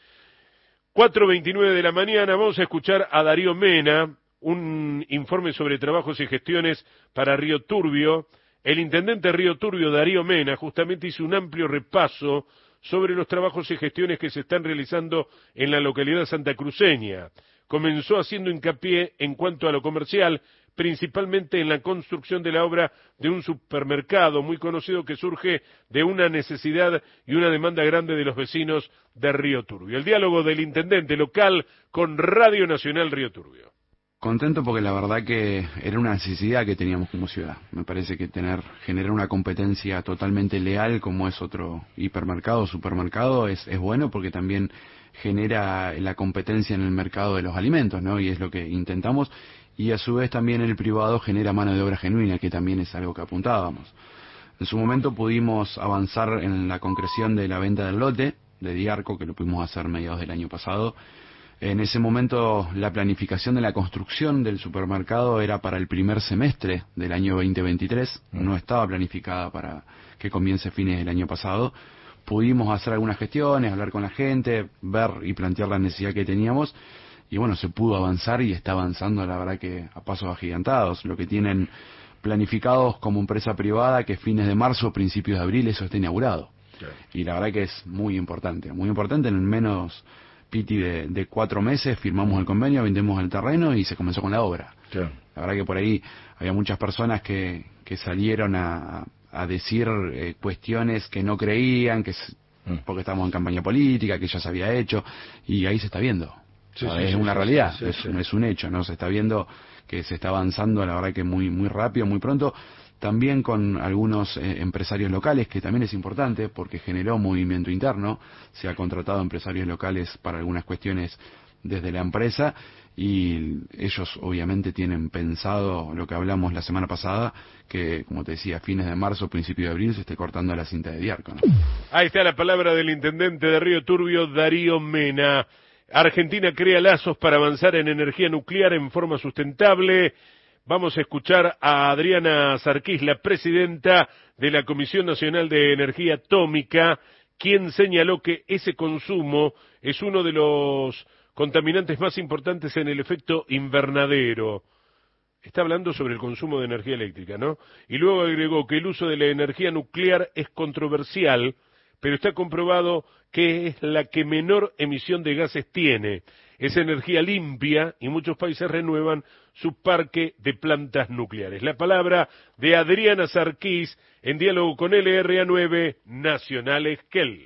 cuatro veintinueve de la mañana, vamos a escuchar a Darío Mena, un informe sobre trabajos y gestiones para Río Turbio. El intendente de Río Turbio, Darío Mena, justamente hizo un amplio repaso sobre los trabajos y gestiones que se están realizando en la localidad santacruceña. Comenzó haciendo hincapié en cuanto a lo comercial, principalmente en la construcción de la obra de un supermercado muy conocido que surge de una necesidad y una demanda grande de los vecinos de Río Turbio. El diálogo del intendente local con Radio Nacional Río Turbio. Contento porque la verdad que era una necesidad que teníamos como ciudad. Me parece que tener generar una competencia totalmente leal como es otro hipermercado o supermercado es, es bueno porque también genera la competencia en el mercado de los alimentos, ¿no? Y es lo que intentamos. Y a su vez también el privado genera mano de obra genuina, que también es algo que apuntábamos. En su momento pudimos avanzar en la concreción de la venta del lote de Diarco, que lo pudimos hacer mediados del año pasado. En ese momento la planificación de la construcción del supermercado era para el primer semestre del año veinte veintitrés, no estaba planificada para que comience fines del año pasado. Pudimos hacer algunas gestiones, hablar con la gente, ver y plantear la necesidad que teníamos, y bueno, se pudo avanzar y está avanzando, la verdad que a pasos agigantados. Lo que tienen planificados como empresa privada, que fines de marzo, principios de abril, eso está inaugurado. Claro. Y la verdad que es muy importante, muy importante. En menos piti de, de cuatro meses firmamos el convenio, vendemos el terreno y se comenzó con la obra. Claro. La verdad que por ahí había muchas personas que, que salieron a, a decir eh, cuestiones que no creían, que mm. porque estábamos en campaña política, que ya se había hecho, y ahí se está viendo. Sí, sí, es sí, una sí, realidad, sí, sí, es, sí. es un hecho, ¿no? Se está viendo que se está avanzando, la verdad que muy muy rápido, muy pronto, también con algunos eh, empresarios locales, que también es importante porque generó movimiento interno, se ha contratado empresarios locales para algunas cuestiones desde la empresa, y ellos obviamente tienen pensado lo que hablamos la semana pasada, que como te decía, fines de marzo, principio de abril se esté cortando la cinta de Diarco, ¿no? Ahí está la palabra del intendente de Río Turbio, Darío Mena. Argentina crea lazos para avanzar en energía nuclear en forma sustentable. Vamos a escuchar a Adriana Sarquís, la presidenta de la Comisión Nacional de Energía Atómica, quien señaló que ese consumo es uno de los contaminantes más importantes en el efecto invernadero. Está hablando sobre el consumo de energía eléctrica, ¿no? Y luego agregó que el uso de la energía nuclear es controversial, pero está comprobado que es la que menor emisión de gases tiene. Es energía limpia y muchos países renuevan su parque de plantas nucleares. La palabra de Adriana Sarquís en diálogo con L R A nueve Nacional Esquel.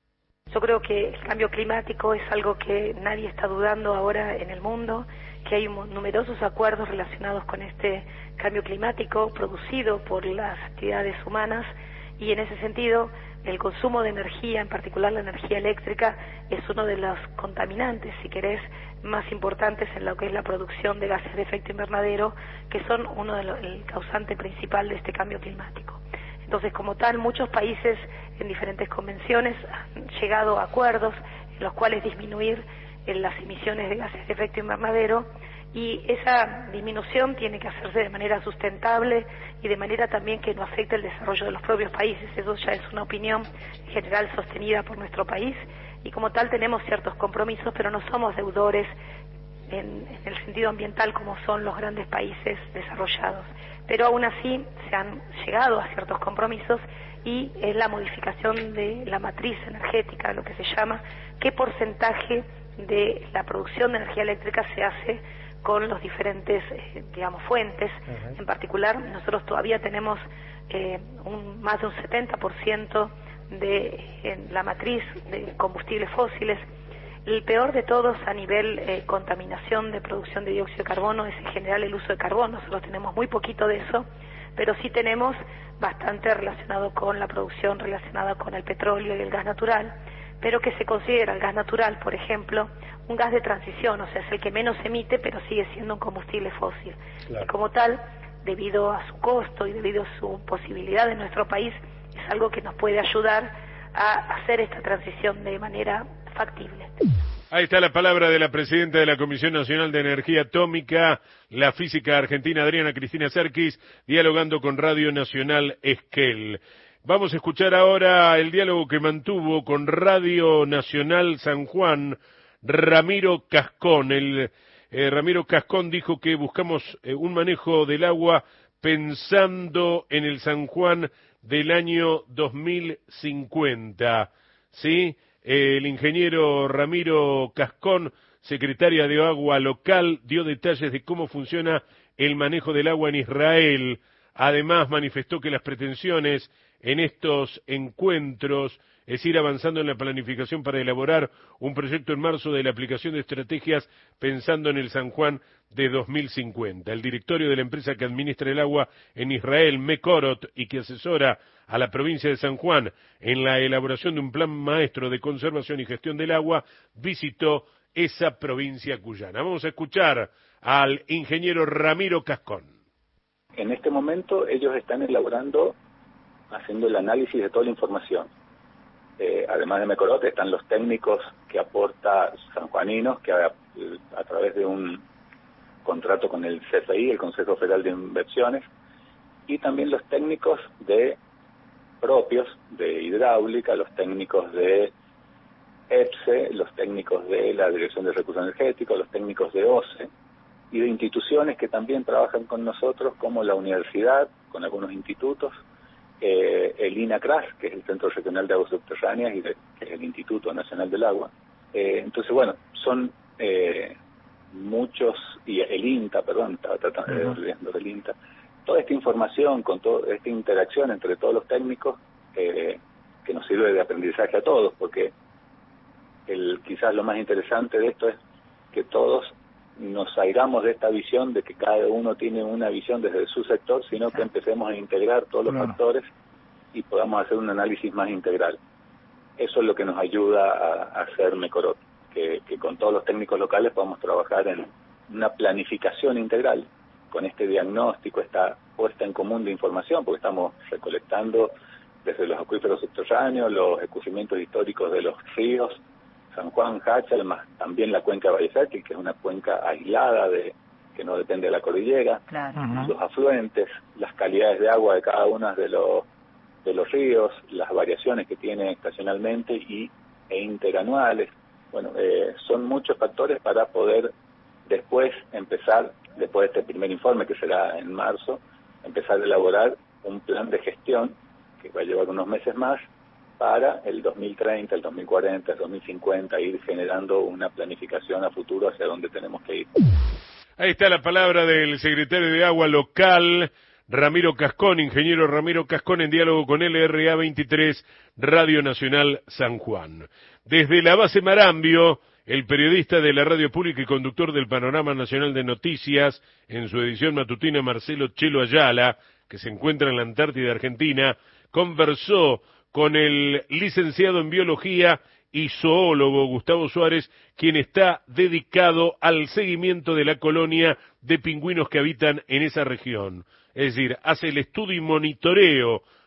Yo creo que el cambio climático es algo que nadie está dudando ahora en el mundo, que hay numerosos acuerdos relacionados con este cambio climático producido por las actividades humanas, y en ese sentido el consumo de energía, en particular la energía eléctrica, es uno de los contaminantes, si querés, más importantes en lo que es la producción de gases de efecto invernadero, que son uno de los, el causante principal de este cambio climático. Entonces, como tal, muchos países en diferentes convenciones han llegado a acuerdos en los cuales disminuir en las emisiones de gases de efecto invernadero, y esa disminución tiene que hacerse de manera sustentable y de manera también que no afecte el desarrollo de los propios países. Eso ya es una opinión general sostenida por nuestro país, y como tal tenemos ciertos compromisos, pero no somos deudores en, en el sentido ambiental como son los grandes países desarrollados. Pero aún así se han llegado a ciertos compromisos, y es la modificación de la matriz energética, lo que se llama, qué porcentaje de la producción de energía eléctrica se hace con los diferentes, eh, digamos, fuentes. Uh-huh. En particular, nosotros todavía tenemos eh, un, más de un setenta por ciento de en la matriz de combustibles fósiles. El peor de todos a nivel eh, contaminación de producción de dióxido de carbono es en general el uso de carbón. Nosotros tenemos muy poquito de eso, pero sí tenemos bastante relacionado con la producción relacionada con el petróleo y el gas natural, pero que se considera el gas natural, por ejemplo, un gas de transición, o sea, es el que menos emite, pero sigue siendo un combustible fósil. Claro. Y como tal, debido a su costo y debido a su posibilidad en nuestro país, es algo que nos puede ayudar a hacer esta transición de manera factible. Ahí está la palabra de la presidenta de la Comisión Nacional de Energía Atómica, la física argentina Adriana Cristina Serkis, dialogando con Radio Nacional Esquel. Vamos a escuchar ahora el diálogo que mantuvo con Radio Nacional San Juan Ramiro Cascón. El, eh, Ramiro Cascón dijo que buscamos eh, un manejo del agua pensando en el San Juan del año dos mil cincuenta, ¿sí? El ingeniero Ramiro Cascón, secretaria de Agua Local, dio detalles de cómo funciona el manejo del agua en Israel. Además, manifestó que las pretensiones en estos encuentros es ir avanzando en la planificación para elaborar un proyecto en marzo de la aplicación de estrategias pensando en el San Juan de dos mil cincuenta. El directorio de la empresa que administra el agua en Israel, Mekorot, y que asesora a la provincia de San Juan en la elaboración de un plan maestro de conservación y gestión del agua, visitó esa provincia cuyana. Vamos a escuchar al ingeniero Ramiro Cascón. En este momento ellos están elaborando, haciendo el análisis de toda la información. Eh, además de Mekorot están los técnicos que aporta sanjuaninos, que a, a través de un contrato con el C F I, el Consejo Federal de Inversiones, y también los técnicos de propios de hidráulica, los técnicos de E P S E, los técnicos de la Dirección de Recursos Energéticos, los técnicos de O C E, y de instituciones que también trabajan con nosotros, como la universidad, con algunos institutos, eh, el INACRAS, que es el Centro Regional de Aguas Subterráneas, y de, que es el Instituto Nacional del Agua. Eh, entonces, bueno, son eh, muchos, y el INTA, perdón, estaba tratando de olvidando del INTA, toda esta información, con toda esta interacción entre todos los técnicos, eh, que nos sirve de aprendizaje a todos, porque el quizás lo más interesante de esto es que todos nos salgamos de esta visión de que cada uno tiene una visión desde su sector, sino que empecemos a integrar todos los claro. factores y podamos hacer un análisis más integral. Eso es lo que nos ayuda a, a hacer Mekorot, que, que con todos los técnicos locales podamos trabajar en una planificación integral, con este diagnóstico, esta puesta en común de información, porque estamos recolectando desde los acuíferos subterráneos, los escurrimientos históricos de los ríos, San Juan, Hachal, más también la cuenca de Valle Fértil, que es una cuenca aislada de que no depende de la cordillera, claro. los afluentes, las calidades de agua de cada uno de los de los ríos, las variaciones que tiene estacionalmente y e interanuales. Bueno, eh, son muchos factores para poder después empezar, después de este primer informe que será en marzo, empezar a elaborar un plan de gestión que va a llevar unos meses más para el dos mil treinta, el dos mil cuarenta, el dos mil cincuenta, ir generando una planificación a futuro hacia dónde tenemos que ir. Ahí está la palabra del secretario de Agua Local, Ramiro Cascón, ingeniero Ramiro Cascón, en diálogo con L R A veintitrés, Radio Nacional San Juan. Desde la base Marambio, el periodista de la radio pública y conductor del Panorama Nacional de Noticias, en su edición matutina, Marcelo Chelo Ayala, que se encuentra en la Antártida Argentina, conversó con el licenciado en Biología y zoólogo Gustavo Suárez, quien está dedicado al seguimiento de la colonia de pingüinos que habitan en esa región. Es decir, hace el estudio y monitoreo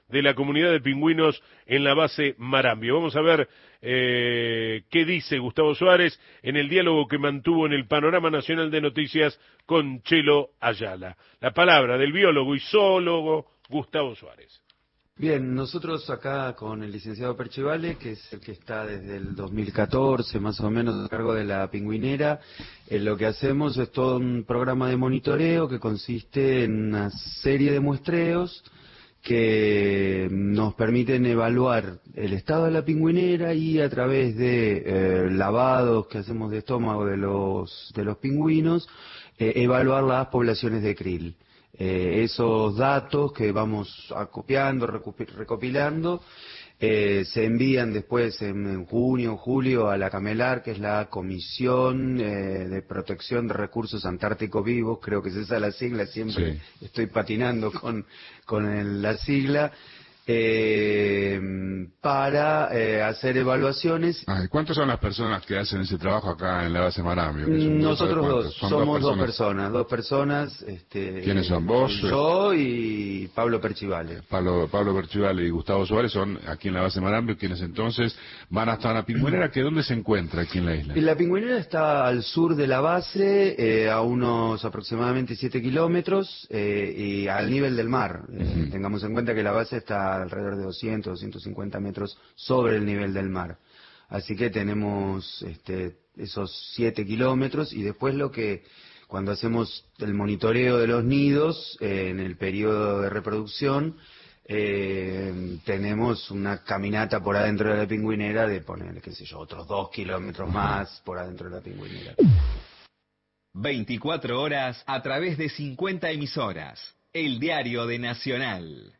de la comunidad de pingüinos en la base Marambio. Vamos a ver eh, qué dice Gustavo Suárez en el diálogo que mantuvo en el Panorama Nacional de Noticias con Chelo Ayala. La palabra del biólogo y zoólogo Gustavo Suárez. Bien, nosotros acá con el licenciado Perchevale, que es el que está desde el dos mil catorce más o menos a cargo de la pingüinera, eh, lo que hacemos es todo un programa de monitoreo que consiste en una serie de muestreos que nos permiten evaluar el estado de la pingüinera y a través de eh, lavados que hacemos de estómago de los, de los pingüinos, eh, evaluar las poblaciones de krill. Eh, esos datos que vamos acopiando, recopilando, eh, se envían después en, en junio, julio a la CAMELAR, que es la Comisión eh, de Protección de Recursos Antárticos Vivos, creo que es esa la sigla, siempre sí. Estoy patinando con, con el, la sigla, eh, para eh, hacer evaluaciones. Ay, ¿cuántas son las personas que hacen ese trabajo acá en la base Marambio? Nosotros dos, somos dos personas, dos personas, dos personas este, ¿quiénes son vos? Yo y Pablo Perchivale. Pablo, Pablo Perchivale y Gustavo Suárez son aquí en la base Marambio, quienes entonces van hasta la pingüinera, que ¿dónde se encuentra aquí en la isla? La pingüinera está al sur de la base, eh, a unos aproximadamente siete kilómetros, eh, y al nivel del mar. Uh-huh. eh, tengamos en cuenta que la base está alrededor de doscientos, doscientos cincuenta metros sobre el nivel del mar. Así que tenemos este, esos siete kilómetros y después lo que, cuando hacemos el monitoreo de los nidos, eh, en el periodo de reproducción, eh, tenemos una caminata por adentro de la pingüinera de poner, qué sé yo, otros dos kilómetros más por adentro de la pingüinera. veinticuatro horas a través de cincuenta emisoras. El diario de Nacional.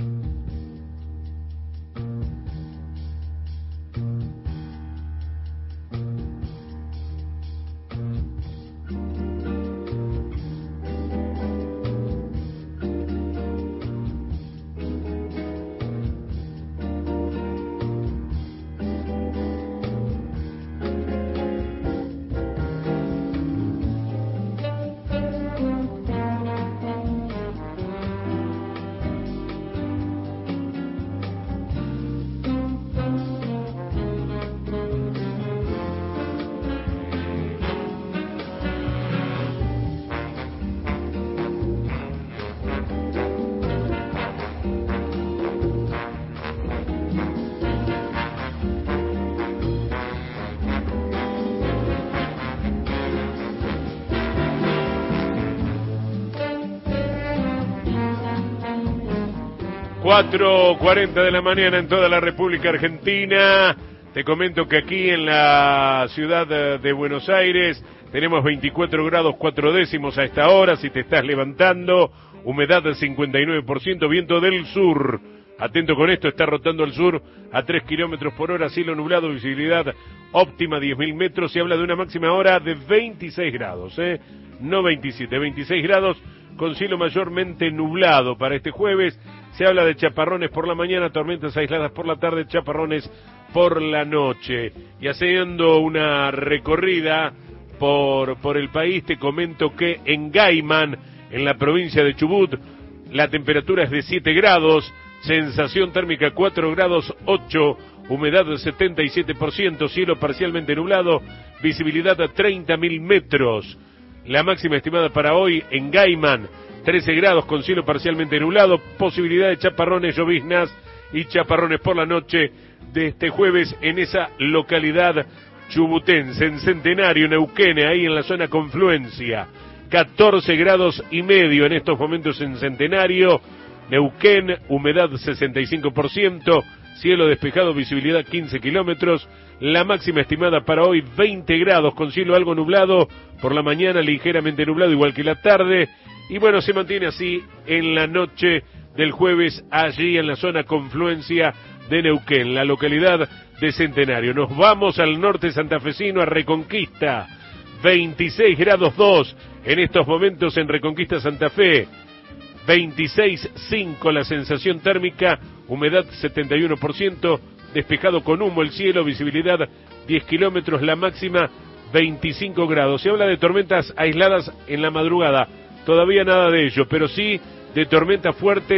cuatro cuarenta de la mañana en toda la República Argentina. Te comento que aquí en la ciudad de Buenos Aires tenemos veinticuatro grados cuatro décimos a esta hora, si te estás levantando, humedad del cincuenta y nueve por ciento, viento del sur. Atento con esto, está rotando al sur a tres kilómetros por hora, cielo nublado, visibilidad óptima diez mil metros, y habla de una máxima hora de veintiséis grados, ¿eh? No veintisiete, veintiséis grados, con cielo mayormente nublado para este jueves. Se habla de chaparrones por la mañana, tormentas aisladas por la tarde, chaparrones por la noche. Y haciendo una recorrida por, por el país, te comento que en Gaiman, en la provincia de Chubut, la temperatura es de siete grados, sensación térmica cuatro grados ocho, humedad del setenta y siete por ciento, cielo parcialmente nublado, visibilidad a treinta mil metros. La máxima estimada para hoy en Gaiman, trece grados con cielo parcialmente nublado, posibilidad de chaparrones, lloviznas y chaparrones por la noche de este jueves en esa localidad chubutense, en Centenario, Neuquén, ahí en la zona Confluencia. catorce grados y medio en estos momentos en Centenario, Neuquén, humedad sesenta y cinco por ciento, cielo despejado, visibilidad quince kilómetros, la máxima estimada para hoy veinte grados con cielo algo nublado, por la mañana ligeramente nublado igual que la tarde, y bueno, se mantiene así en la noche del jueves allí en la zona Confluencia de Neuquén, la localidad de Centenario. Nos vamos al norte santafesino, a Reconquista, veintiséis grados dos en estos momentos en Reconquista Santa Fe, veintiséis cinco la sensación térmica, humedad setenta y uno por ciento, despejado con humo el cielo, visibilidad diez kilómetros, la máxima veinticinco grados. Se habla de tormentas aisladas en la madrugada, todavía nada de ello, pero sí de tormentas fuertes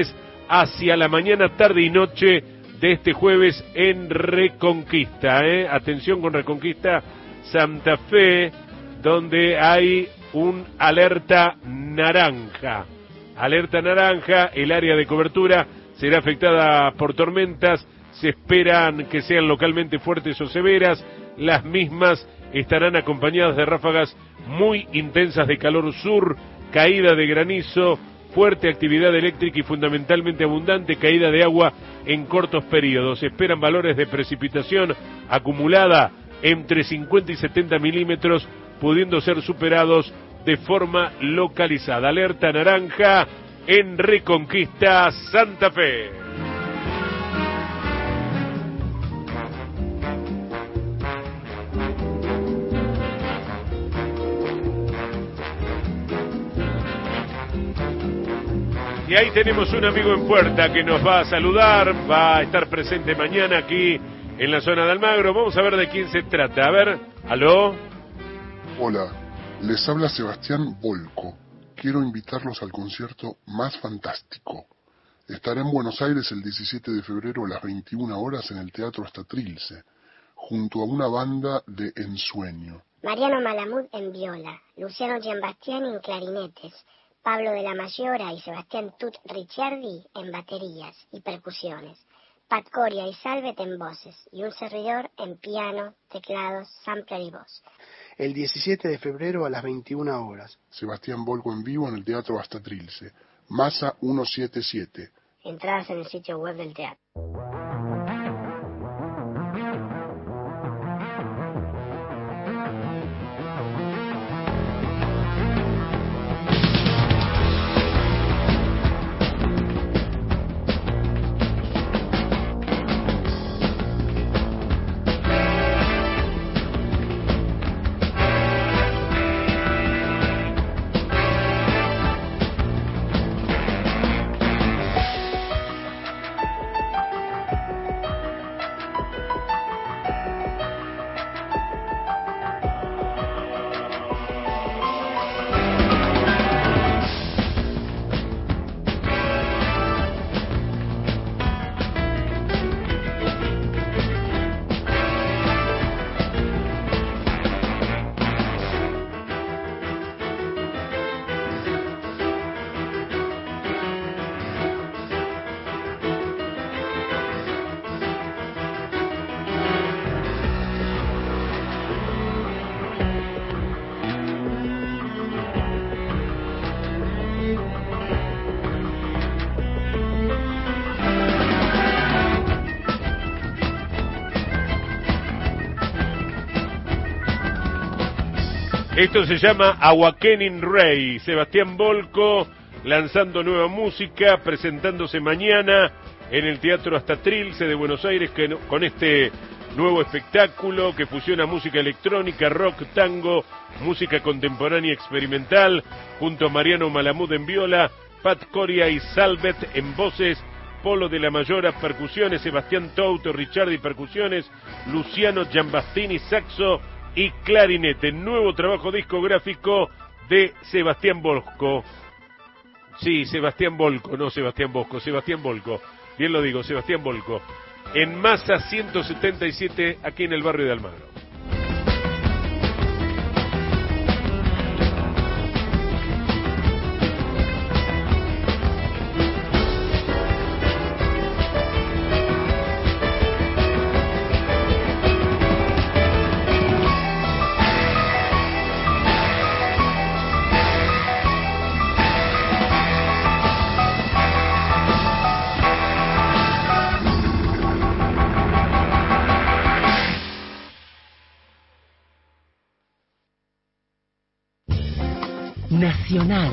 hacia la mañana, tarde y noche de este jueves en Reconquista. ¿eh? Atención con Reconquista Santa Fe, donde hay un alerta naranja. Alerta naranja, el área de cobertura será afectada por tormentas, se esperan que sean localmente fuertes o severas, las mismas estarán acompañadas de ráfagas muy intensas de calor sur, caída de granizo, fuerte actividad eléctrica y fundamentalmente abundante caída de agua en cortos periodos. Se esperan valores de precipitación acumulada entre cincuenta y setenta milímetros, pudiendo ser superados de forma localizada. Alerta naranja en Reconquista Santa Fe. Y ahí tenemos un amigo en puerta que nos va a saludar, va a estar presente mañana aquí en la zona de Almagro. Vamos a ver de quién se trata. A ver, ¿aló? Hola, les habla Sebastián Volco. Quiero invitarlos al concierto Más Fantástico. Estaré en Buenos Aires el diecisiete de febrero a las veintiuna horas en el Teatro Hasta Trilce, junto a una banda de ensueño. Mariano Malamud en viola, Luciano Giambastiani en clarinetes, Pablo de la Mayora y Sebastián Tut Ricciardi en baterías y percusiones, Pat Coria y Salvet en voces y un servidor en piano, teclados, sampler y voz. El diecisiete de febrero a las veintiuna horas. Sebastián Volco en vivo en el Teatro Hasta Trilce, Masa ciento setenta y siete. Entradas en el sitio web del teatro. Esto se llama Awakening Ray. Sebastián Volco lanzando nueva música, presentándose mañana en el Teatro Hasta Trilce de Buenos Aires que, con este nuevo espectáculo que fusiona música electrónica, rock, tango, música contemporánea experimental, junto a Mariano Malamud en viola, Pat Coria y Salvet en voces, Polo de la Mayora percusiones, Sebastián Touto Ricciardi percusiones, Luciano Giambastini saxo y clarinete. Nuevo trabajo discográfico de Sebastián Volco. Sí, Sebastián Volco, no Sebastián Bosco, Sebastián Volco. Bien lo digo, Sebastián Volco. En Masa ciento setenta y siete, aquí en el barrio de Almagro. Nacional.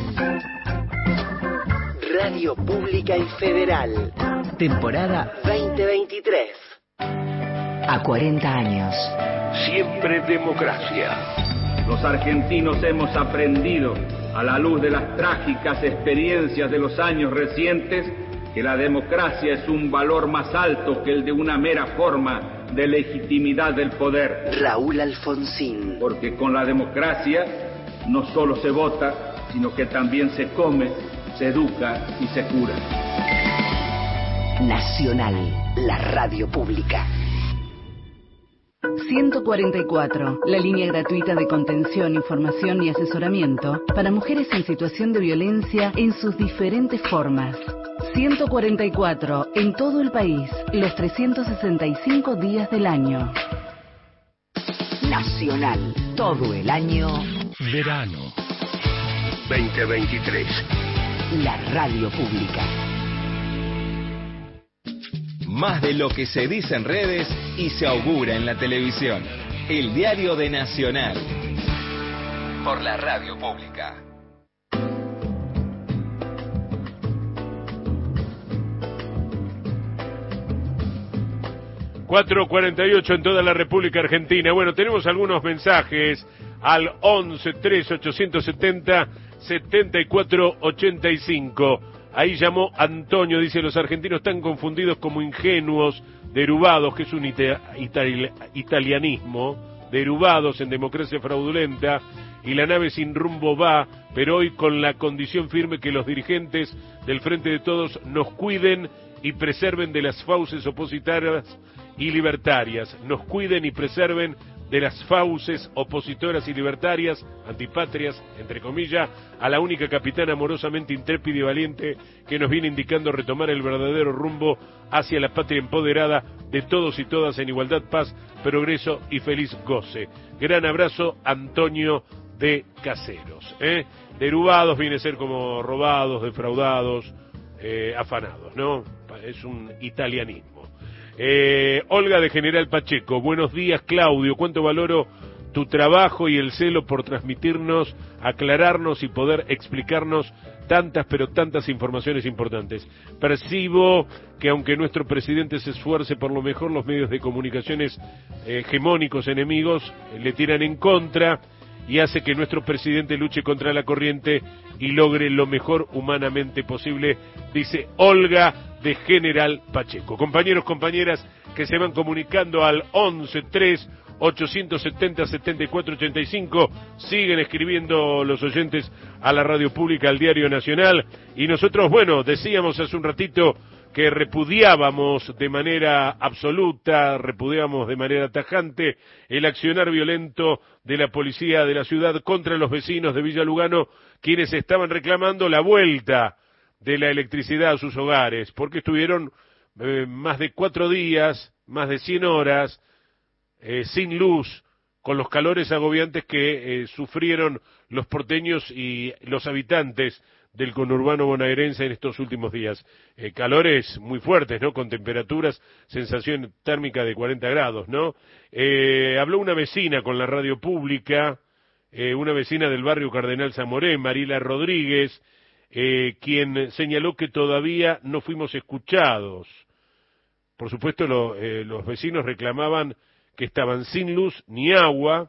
Radio Pública y Federal. Temporada veinte veintitrés. A cuarenta años. Siempre democracia. Los argentinos hemos aprendido, a la luz de las trágicas experiencias de los años recientes, que la democracia es un valor más alto que el de una mera forma de legitimidad del poder. Raúl Alfonsín. Porque con la democracia no solo se vota, sino que también se come, se educa y se cura. Nacional, la radio pública. ciento cuarenta y cuatro, la línea gratuita de contención, información y asesoramiento para mujeres en situación de violencia en sus diferentes formas. ciento cuarenta y cuatro, en todo el país, los trescientos sesenta y cinco días del año. Nacional, todo el año. Verano veinte veintitrés. La radio pública. Más de lo que se dice en redes y se augura en la televisión. El diario de Nacional. Por la radio pública. cuatro cuarenta y ocho en toda la República Argentina. Bueno, tenemos algunos mensajes al once tres ochocientos setenta setenta y cuatro ochenta y cinco. Ahí llamó Antonio, dice: los argentinos están confundidos como ingenuos, derubados, que es un ita itali italianismo, derubados en democracia fraudulenta, y la nave sin rumbo va, pero hoy con la condición firme que los dirigentes del Frente de Todos nos cuiden y preserven de las fauces opositoras y libertarias, nos cuiden y preserven de las fauces opositoras y libertarias, antipatrias, entre comillas, a la única capitana amorosamente intrépida y valiente que nos viene indicando retomar el verdadero rumbo hacia la patria empoderada de todos y todas en igualdad, paz, progreso y feliz goce. Gran abrazo, Antonio de Caseros. ¿eh? Derubados viene a ser como robados, defraudados, eh, afanados, ¿no? Es un italianismo. Eh, Olga de General Pacheco: buenos días, Claudio, cuánto valoro tu trabajo y el celo por transmitirnos, aclararnos y poder explicarnos tantas pero tantas informaciones importantes. Percibo que aunque nuestro presidente se esfuerce por lo mejor, los medios de comunicaciones eh, hegemónicos enemigos eh, le tiran en contra y hace que nuestro presidente luche contra la corriente y logre lo mejor humanamente posible, dice Olga de General Pacheco. Compañeros, compañeras que se van comunicando al once tres ochocientos setenta setenta y cuatro ochenta y cinco, siguen escribiendo los oyentes a la radio pública, al Diario Nacional, y nosotros, bueno, decíamos hace un ratito que repudiábamos de manera absoluta, repudiábamos de manera tajante el accionar violento de la policía de la ciudad contra los vecinos de Villa Lugano, quienes estaban reclamando la vuelta de la electricidad a sus hogares, porque estuvieron eh, más de cuatro días, más de cien horas, eh, sin luz, con los calores agobiantes que eh, sufrieron los porteños y los habitantes del conurbano bonaerense en estos últimos días. Eh, calores muy fuertes, ¿no? Con temperaturas, sensación térmica de cuarenta grados, ¿no? Eh, habló una vecina con la radio pública, eh, una vecina del barrio Cardenal Zamoré, Marila Rodríguez, eh, quien señaló que todavía no fuimos escuchados. Por supuesto, lo, eh, los vecinos reclamaban que estaban sin luz ni agua,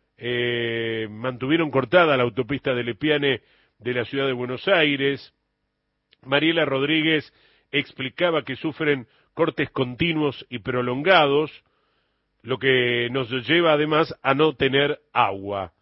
eh, mantuvieron cortada la autopista de Lepiane de la ciudad de Buenos Aires. Mariela Rodríguez explicaba que sufren cortes continuos y prolongados, lo que nos lleva además a no tener agua.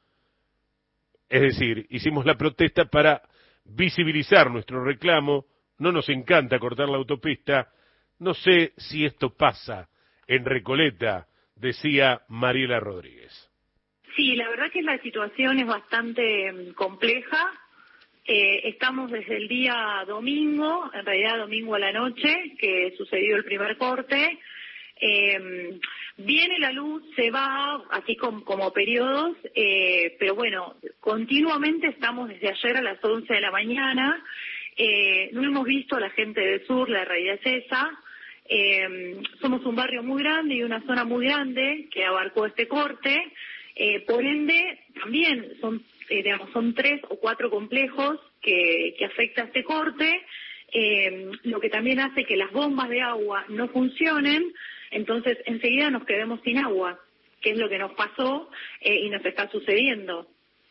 Es decir, hicimos la protesta para visibilizar nuestro reclamo, no nos encanta cortar la autopista, no sé si esto pasa en Recoleta, decía Mariela Rodríguez. Sí, la verdad que la situación es bastante compleja. Eh, estamos desde el día domingo, en realidad domingo a la noche, que sucedió el primer corte. Eh, viene la luz, se va, así como, como periodos, eh, pero bueno, continuamente estamos desde ayer a las once de la mañana. Eh, no hemos visto a la gente del sur, la realidad es esa. Eh, somos un barrio muy grande y una zona muy grande que abarcó este corte. Eh, por ende, también son, eh, digamos, son tres o cuatro complejos que, que afecta este corte, eh, lo que también hace que las bombas de agua no funcionen, entonces enseguida nos quedemos sin agua, que es lo que nos pasó eh, y nos está sucediendo.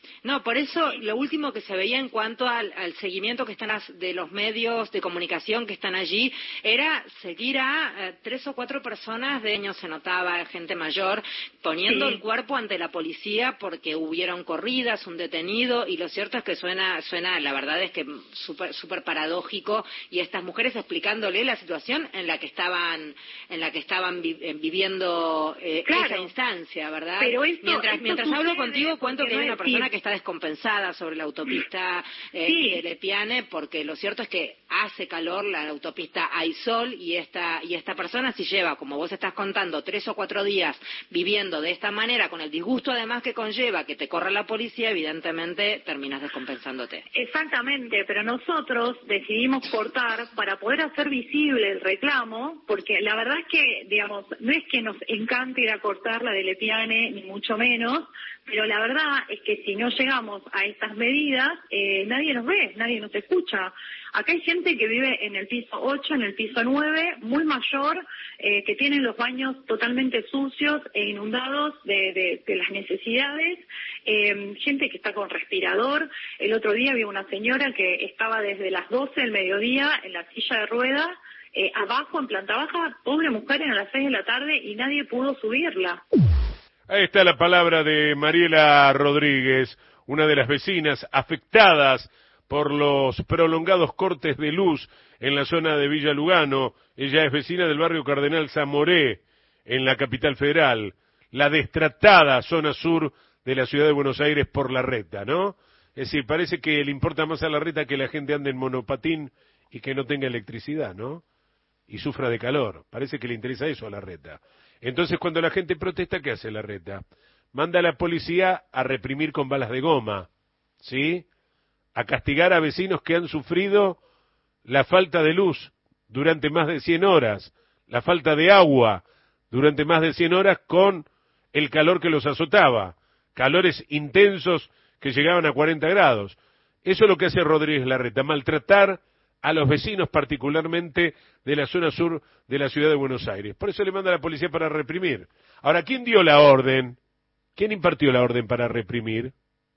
No, por eso lo último que se veía en cuanto al, al seguimiento que están las, de los medios de comunicación que están allí era seguir a eh, tres o cuatro personas de años, se notaba, gente mayor, poniendo Sí. el cuerpo ante la policía porque hubieron corridas, un detenido, y lo cierto es que suena, suena la verdad es que súper súper paradójico, y estas mujeres explicándole la situación en la que estaban, en la que estaban vi, eh, viviendo eh, Claro. esa instancia, ¿verdad? Pero esto- mientras esto mientras hablo sucede contigo cuento que porque hay no una es persona decir- que está descompensada sobre la autopista eh, Sí. de Lepiane, porque lo cierto es que hace calor, la autopista hay sol, y esta y esta persona si lleva, como vos estás contando, tres o cuatro días viviendo de esta manera, con el disgusto además que conlleva que te corra la policía, evidentemente terminas descompensándote. Exactamente, pero nosotros decidimos cortar para poder hacer visible el reclamo, porque la verdad es que, digamos, no es que nos encante ir a cortar la de Lepiane, ni mucho menos, pero la verdad es que si no llegamos a estas medidas, eh, nadie nos ve, nadie nos escucha. Acá hay gente que vive en el piso ocho, en el piso nueve, muy mayor, eh, que tienen los baños totalmente sucios e inundados de, de, de las necesidades, eh, gente que está con respirador. El otro día vi una señora que estaba desde las doce del mediodía en la silla de ruedas, eh, abajo, en planta baja, pobre mujer, a las seis de la tarde, y nadie pudo subirla. Ahí está la palabra de Mariela Rodríguez, una de las vecinas afectadas por los prolongados cortes de luz en la zona de Villa Lugano. Ella es vecina del barrio Cardenal Zamoré, en la capital federal, la destratada zona sur de la ciudad de Buenos Aires por Larreta, ¿no? Es decir, parece que le importa más a Larreta que la gente ande en monopatín y que no tenga electricidad, ¿no? Y sufra de calor. Parece que le interesa eso a Larreta. Entonces, cuando la gente protesta, ¿qué hace Larreta? Manda a la policía a reprimir con balas de goma, ¿sí? A castigar a vecinos que han sufrido la falta de luz durante más de cien horas, la falta de agua durante más de cien horas con el calor que los azotaba, calores intensos que llegaban a cuarenta grados. Eso es lo que hace Rodríguez Larreta, maltratar a los vecinos particularmente de la zona sur de la ciudad de Buenos Aires. Por eso le manda a la policía para reprimir. Ahora, ¿quién dio la orden? ¿Quién impartió la orden para reprimir?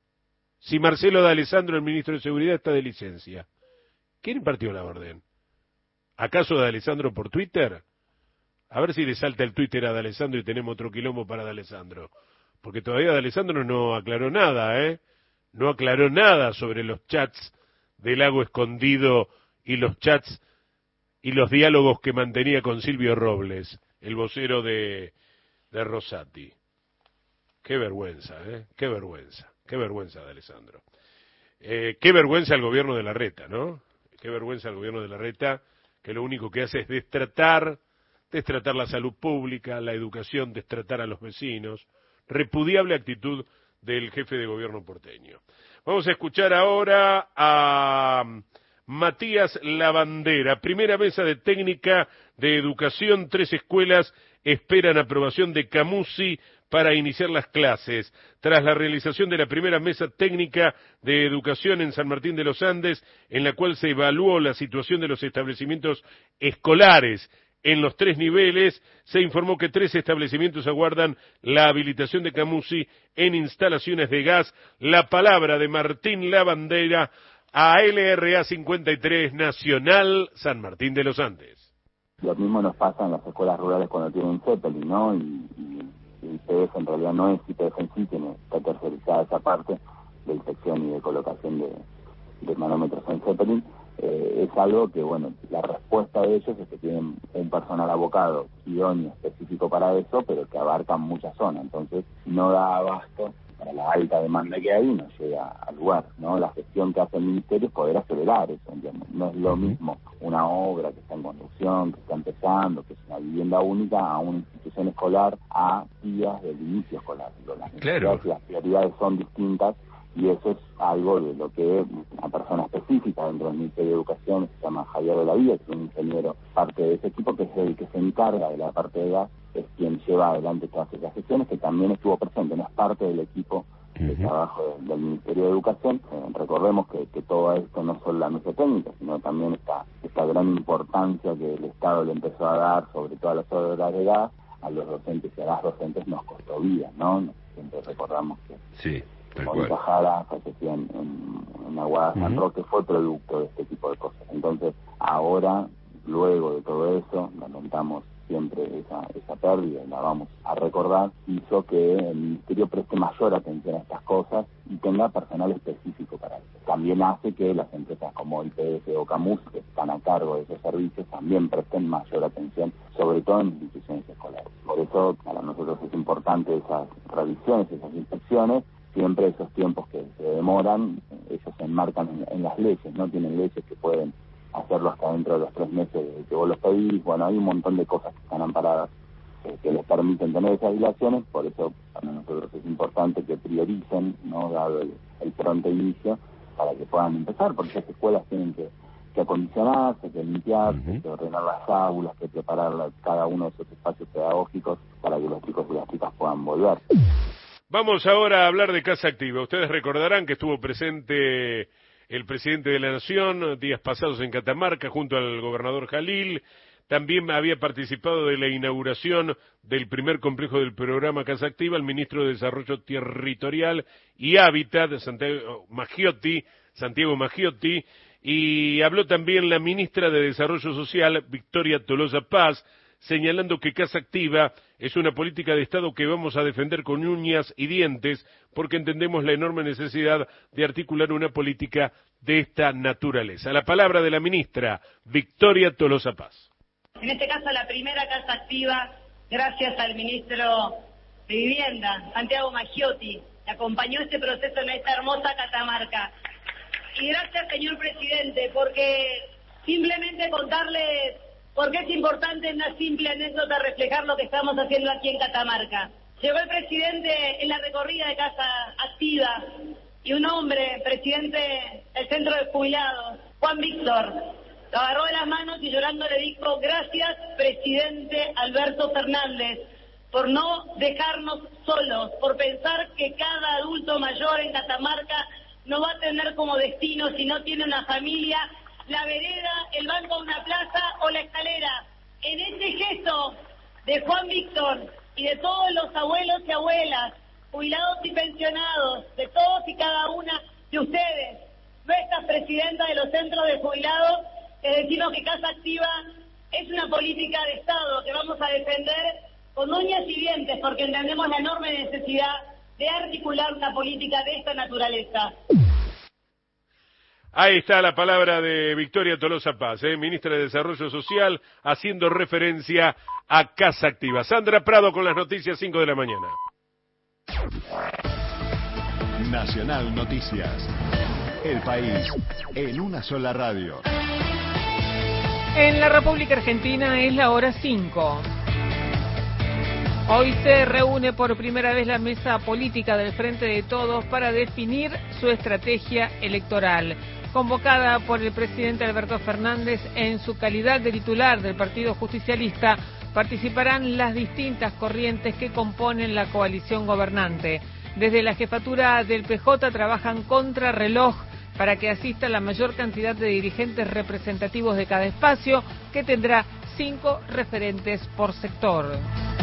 Si Marcelo D'Alessandro, el ministro de Seguridad, está de licencia. ¿Quién impartió la orden? ¿Acaso D'Alessandro por Twitter? A ver si le salta el Twitter a D'Alessandro y tenemos otro quilombo para D'Alessandro. Porque todavía D'Alessandro no aclaró nada, ¿eh? No aclaró nada sobre los chats del Lago Escondido y los chats y los diálogos que mantenía con Silvio Robles, el vocero de, de Rosati. Qué vergüenza, ¿eh? Qué vergüenza, qué vergüenza de Alessandro. Eh, qué vergüenza el gobierno de Larreta, ¿no? Qué vergüenza el gobierno de Larreta, que lo único que hace es destratar, destratar la salud pública, la educación, destratar a los vecinos. Repudiable actitud del jefe de gobierno porteño. Vamos a escuchar ahora a Matías Lavandera, primera mesa de técnica de educación, tres escuelas esperan aprobación de Camusi para iniciar las clases. Tras la realización de la primera mesa técnica de educación en San Martín de los Andes, en la cual se evaluó la situación de los establecimientos escolares en los tres niveles, se informó que tres establecimientos aguardan la habilitación de Camusi en instalaciones de gas. La palabra de Martín Lavandera a L R A cincuenta y tres Nacional San Martín de los Andes. Lo mismo nos pasa en las escuelas rurales cuando tienen Zeppelin, ¿no? Y, y, y I P F en realidad no es I P F en sí, tiene, está tercerizada esa parte de inspección y de colocación de, de manómetros en Zeppelin. Eh, es algo que, bueno, la respuesta de ellos es que tienen un personal abocado idóneo específico para eso, pero que abarcan mucha zona, entonces no da abasto para la alta demanda que hay y no llega al lugar, ¿no? La gestión que hace el Ministerio es poder acelerar eso, ¿entiendes? No es lo mismo una obra que está en construcción, que está empezando, que es una vivienda única, a una institución escolar, a días del inicio escolar. Las necesidades y las prioridades son distintas y eso es algo de lo que una persona específica dentro del Ministerio de Educación, que se llama Javier de la Vía, que es un ingeniero parte de ese equipo, que es el que se encarga de la parte de gas, es quien lleva adelante todas esas gestiones, que también estuvo presente, no es parte del equipo de trabajo del, del Ministerio de Educación. Eh, recordemos que, que todo esto no solo la mesa técnica, sino también esta, esta gran importancia que el Estado le empezó a dar sobre todas las obras de gas a los docentes y a las docentes nos costó vida, ¿no? Siempre recordamos que, sí. Mónica Jara falleció en, en, en Aguada San Uh-huh. Roque, fue producto de este tipo de cosas. Entonces, ahora, luego de todo eso, lamentamos siempre esa, esa pérdida, la vamos a recordar, hizo que el Ministerio preste mayor atención a estas cosas y tenga personal específico para eso. También hace que las empresas como I P F o Camus, que están a cargo de esos servicios, también presten mayor atención, sobre todo en instituciones escolares. Por eso, para nosotros es importante esas revisiones, esas inspecciones. Siempre esos tiempos que se demoran, ellos se enmarcan en, en las leyes, no tienen leyes que pueden hacerlo hasta dentro de los tres meses de que vos los pedís. Bueno, hay un montón de cosas que están amparadas eh, que les permiten tener esas dilaciones, por eso para nosotros es importante que prioricen, no dado el, el pronto inicio, para que puedan empezar, porque esas escuelas tienen que, que acondicionarse, que limpiarse, uh-huh. que ordenar las aulas, que preparar la, cada uno de esos espacios pedagógicos para que los chicos y las chicas puedan volver. Vamos ahora a hablar de Casa Activa. Ustedes recordarán que estuvo presente el presidente de la Nación días pasados en Catamarca junto al gobernador Jalil. También había participado de la inauguración del primer complejo del programa Casa Activa el ministro de Desarrollo Territorial y Hábitat, Santiago Maggiotti, Santiago Maggiotti, y habló también la ministra de Desarrollo Social, Victoria Tolosa Paz, señalando que Casa Activa es una política de Estado que vamos a defender con uñas y dientes porque entendemos la enorme necesidad de articular una política de esta naturaleza. La palabra de la ministra Victoria Tolosa Paz. En este caso, la primera Casa Activa, gracias al ministro de Vivienda, Santiago Maggiotti, que acompañó este proceso en esta hermosa Catamarca. Y gracias, señor presidente, porque simplemente contarles por qué es importante en una simple anécdota reflejar lo que estamos haciendo aquí en Catamarca. Llegó el presidente en la recorrida de Casa Activa y un hombre, presidente del centro de jubilados, Juan Víctor, lo agarró de las manos y llorando le dijo: gracias, presidente Alberto Fernández, por no dejarnos solos, por pensar que cada adulto mayor en Catamarca no va a tener como destino, si no tiene una familia, la vereda, el banco de una plaza o la escalera. En este gesto de Juan Víctor y de todos los abuelos y abuelas, jubilados y pensionados, de todos y cada una de ustedes, nuestras presidentas de los centros de jubilados, les decimos que Casa Activa es una política de Estado que vamos a defender con uñas y dientes, porque entendemos la enorme necesidad de articular una política de esta naturaleza. Ahí está la palabra de Victoria Tolosa Paz, ¿eh? ministra de Desarrollo Social, haciendo referencia a Casa Activa. Sandra Prado con las noticias, cinco de la mañana. Nacional Noticias. El país en una sola radio. En la República Argentina es la hora cinco. Hoy se reúne por primera vez la mesa política del Frente de Todos para definir su estrategia electoral. Convocada por el presidente Alberto Fernández en su calidad de titular del Partido Justicialista, participarán las distintas corrientes que componen la coalición gobernante. Desde la jefatura del P J trabajan contra reloj para que asista la mayor cantidad de dirigentes representativos de cada espacio, que tendrá cinco referentes por sector.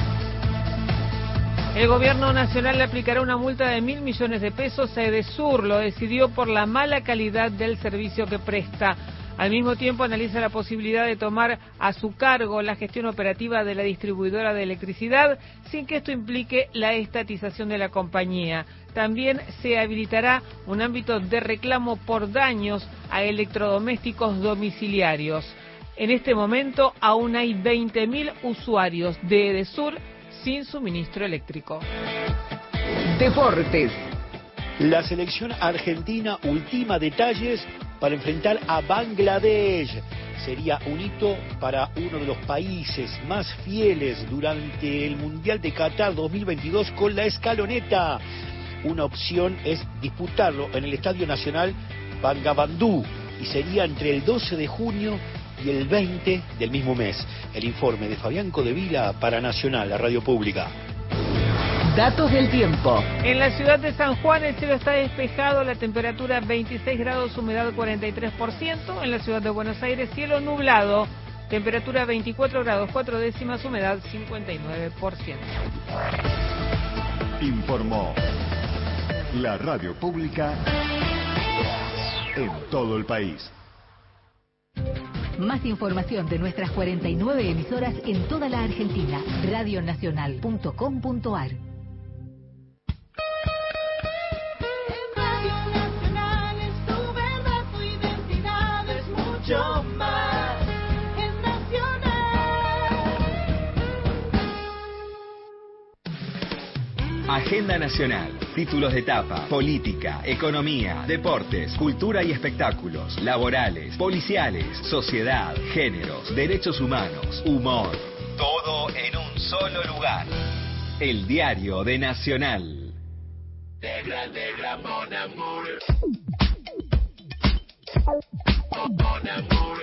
El gobierno nacional le aplicará una multa de mil millones de pesos a Edesur, lo decidió por la mala calidad del servicio que presta. Al mismo tiempo analiza la posibilidad de tomar a su cargo la gestión operativa de la distribuidora de electricidad sin que esto implique la estatización de la compañía. También se habilitará un ámbito de reclamo por daños a electrodomésticos domiciliarios. En este momento aún hay veinte mil usuarios de Edesur sin suministro eléctrico. Deportes. La selección argentina ultima detalles para enfrentar a Bangladesh. Sería un hito para uno de los países más fieles durante el Mundial de Qatar dos mil veintidós con la escaloneta. Una opción es disputarlo en el Estadio Nacional Bangabandhu y sería entre el doce de junio y el veinte del mismo mes. El informe de Fabián Codevila para Nacional, la radio pública. Datos del tiempo. En la ciudad de San Juan el cielo está despejado, la temperatura veintiséis grados, humedad cuarenta y tres por ciento. En la ciudad de Buenos Aires cielo nublado, temperatura veinticuatro grados cuatro décimas, humedad cincuenta y nueve por ciento. Informó La radio pública en todo el país. Más información de nuestras cuarenta y nueve emisoras en toda la Argentina. radio nacional punto com punto ar. Agenda Nacional, títulos de etapa, política, economía, deportes, cultura y espectáculos, laborales, policiales, sociedad, géneros, derechos humanos, humor. Todo en un solo lugar. El diario de Nacional. Negra, negra, mon amour. Oh, mon amour.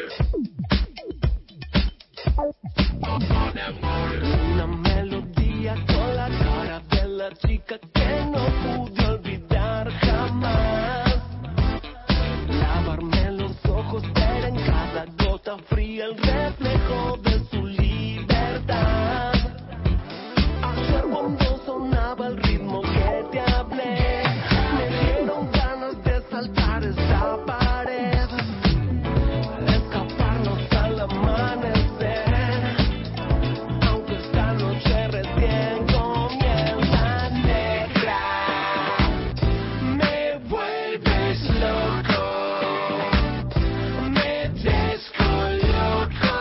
Oh, mon amour. Una melodía con la cara de la chica que no pude olvidar jamás. Lavarme los ojos, ver en cada gota fría el reflejo de su libertad. Ayer cuando sonaba el ritmo que te hablé, me dieron ganas de saltar esta pared, escaparnos al amanecer, aunque esta noche recién comienza. Negra, me vuelves loco, me descoloco,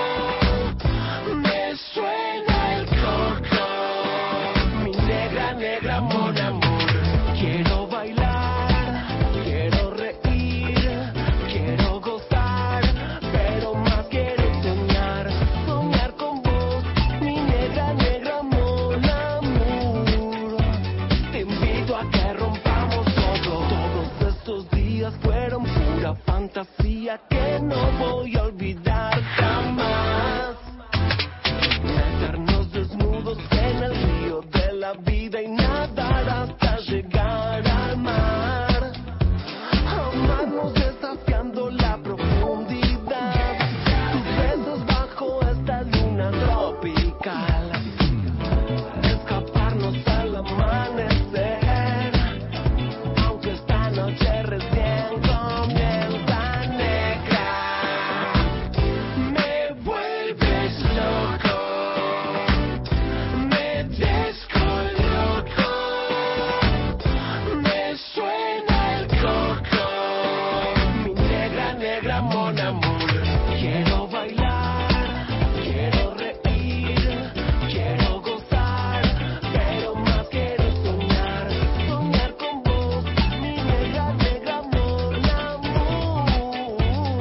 me suena el coco. Mi negra, negra, mon amour. Quiero bailar, quiero reír, quiero gozar, pero más quiero soñar, soñar con vos, mi negra, negra, mon amour. Te invito a que rompamos todo. Todos estos días fueron pura fantasía que no voy a olvidar jamás. Meternos desnudos en el río de la vida y nadar hasta llegar al mar. Amarnos desafiando la profundidad. Tus besos bajo esta luna tropical. Escaparnos al amanecer, aunque esta noche recién comienza. Negra, me vuelves loco, me descoloco, me suena el coco. Mi negra, negra, mon amour. Quiero bailar, quiero reír, quiero gozar, pero más quiero soñar, soñar con vos, mi negra, negra, mon amour.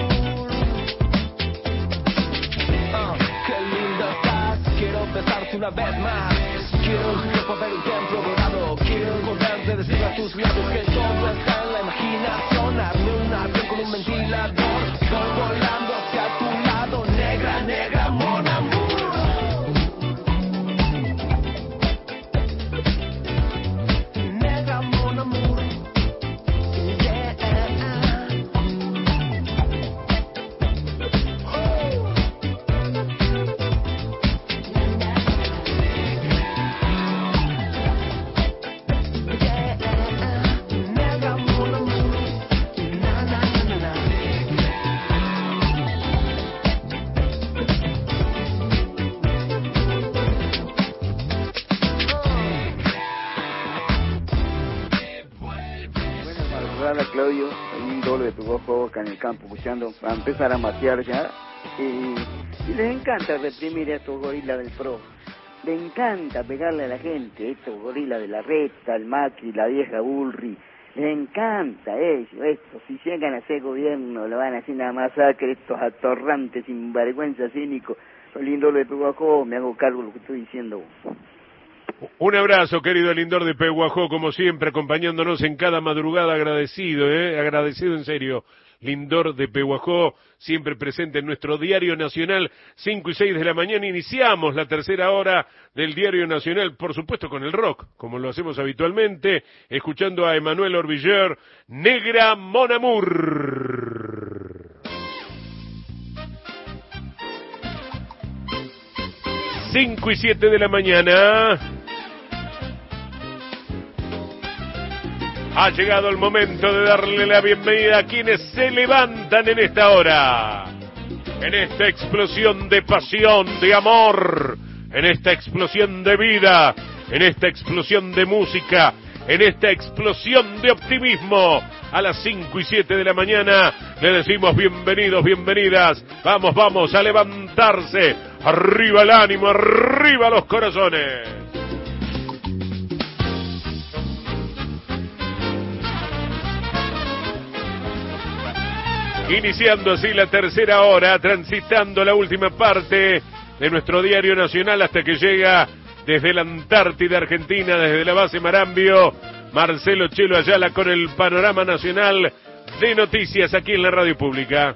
Ah, qué linda estás, quiero besarte una vez más. Quiero en tu cuerpo ver un templo dorado. Quiero encontrarte, decir a tus labios que todo está en la imaginación. Arme un avión con un ventilador, voy volando hacia tu lado. Negra, negra, mon amour. Negra, mon amour. Yeah. Negra, mon amour. Na, na, na, na, na. Hola Claudio, un doble de tu ojo acá en el campo escuchando, va a empezar a matear ya y, y les encanta reprimir a estos gorilas del P R O, les encanta pegarle a la gente, estos gorilas de la Reta, el Macri, la vieja Bullrich, les encanta ellos, estos, si llegan a ser gobierno lo van a hacer una masacre, estos atorrantes, sinvergüenza, cínicos. Soy lindo de Pehuajó, me hago cargo de lo que estoy diciendo. Un abrazo, querido Lindor de Pehuajó, como siempre, acompañándonos en cada madrugada, agradecido, eh, agradecido en serio. Lindor de Pehuajó, siempre presente en nuestro Diario Nacional, cinco y seis de la mañana, iniciamos la tercera hora del Diario Nacional, por supuesto con el rock, como lo hacemos habitualmente, escuchando a Emanuel Orbiller, Negra, mon amour. Cinco y siete de la mañana. Ha llegado el momento de darle la bienvenida a quienes se levantan en esta hora. En esta explosión de pasión, de amor, en esta explosión de vida, en esta explosión de música, en esta explosión de optimismo. A las cinco y siete de la mañana le decimos bienvenidos, bienvenidas. Vamos, vamos a levantarse. Arriba el ánimo, arriba los corazones. Iniciando así la tercera hora, transitando la última parte de nuestro diario nacional hasta que llega desde la Antártida Argentina, desde la base Marambio, Marcelo Chelo Ayala con el panorama nacional de noticias aquí en la radio pública.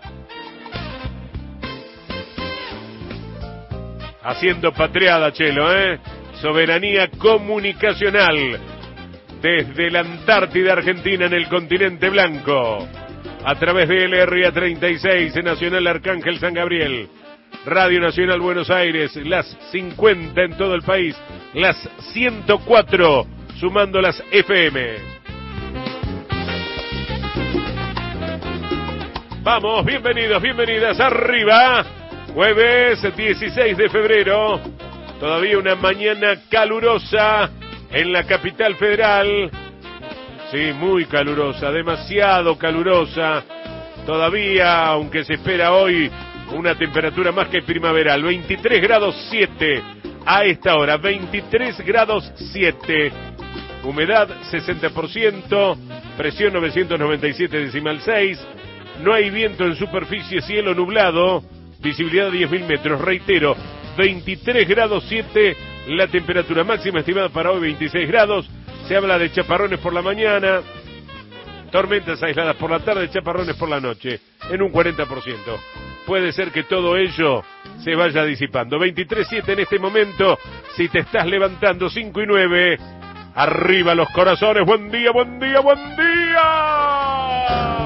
Haciendo patriada, Chelo, ¿eh? Soberanía comunicacional desde la Antártida Argentina en el continente blanco. A través de L R A treinta y seis, Nacional Arcángel San Gabriel, Radio Nacional Buenos Aires, las cincuenta en todo el país, las ciento cuatro, sumando las F M. Vamos, bienvenidos, bienvenidas, arriba. Jueves dieciséis de febrero, todavía una mañana calurosa en la capital federal. Sí, muy calurosa, demasiado calurosa. Todavía, aunque se espera hoy una temperatura más que primaveral, veintitrés grados siete a esta hora, veintitrés grados siete. Humedad sesenta por ciento, presión novecientos noventa y siete decimal seis. No hay viento en superficie, cielo nublado, visibilidad diez mil metros. Reitero, veintitrés grados siete, la temperatura máxima estimada para hoy veintiséis grados. Se habla de chaparrones por la mañana, tormentas aisladas por la tarde, chaparrones por la noche, en un cuarenta por ciento. Puede ser que todo ello se vaya disipando. veintitrés siete en este momento, si te estás levantando, cinco y nueve, arriba los corazones, buen día, buen día, buen día.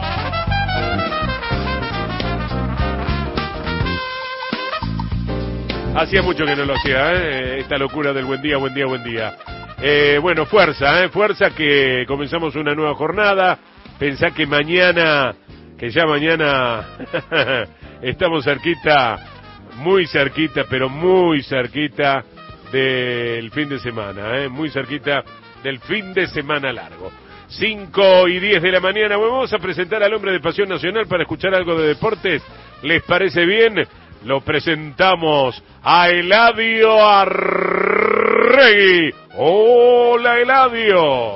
Hacía mucho que no lo hacía, ¿eh? Esta locura del buen día, buen día, buen día. Eh, bueno, fuerza, ¿eh? Fuerza que comenzamos una nueva jornada. Pensá que mañana, que ya mañana estamos cerquita, muy cerquita, pero muy cerquita del fin de semana, ¿eh? Muy cerquita del fin de semana largo. cinco y diez de la mañana, bueno, vamos a presentar al hombre de Pasión Nacional para escuchar algo de deportes. ¿Les parece bien? Lo presentamos a Eladio Arregui. Hola, Eladio.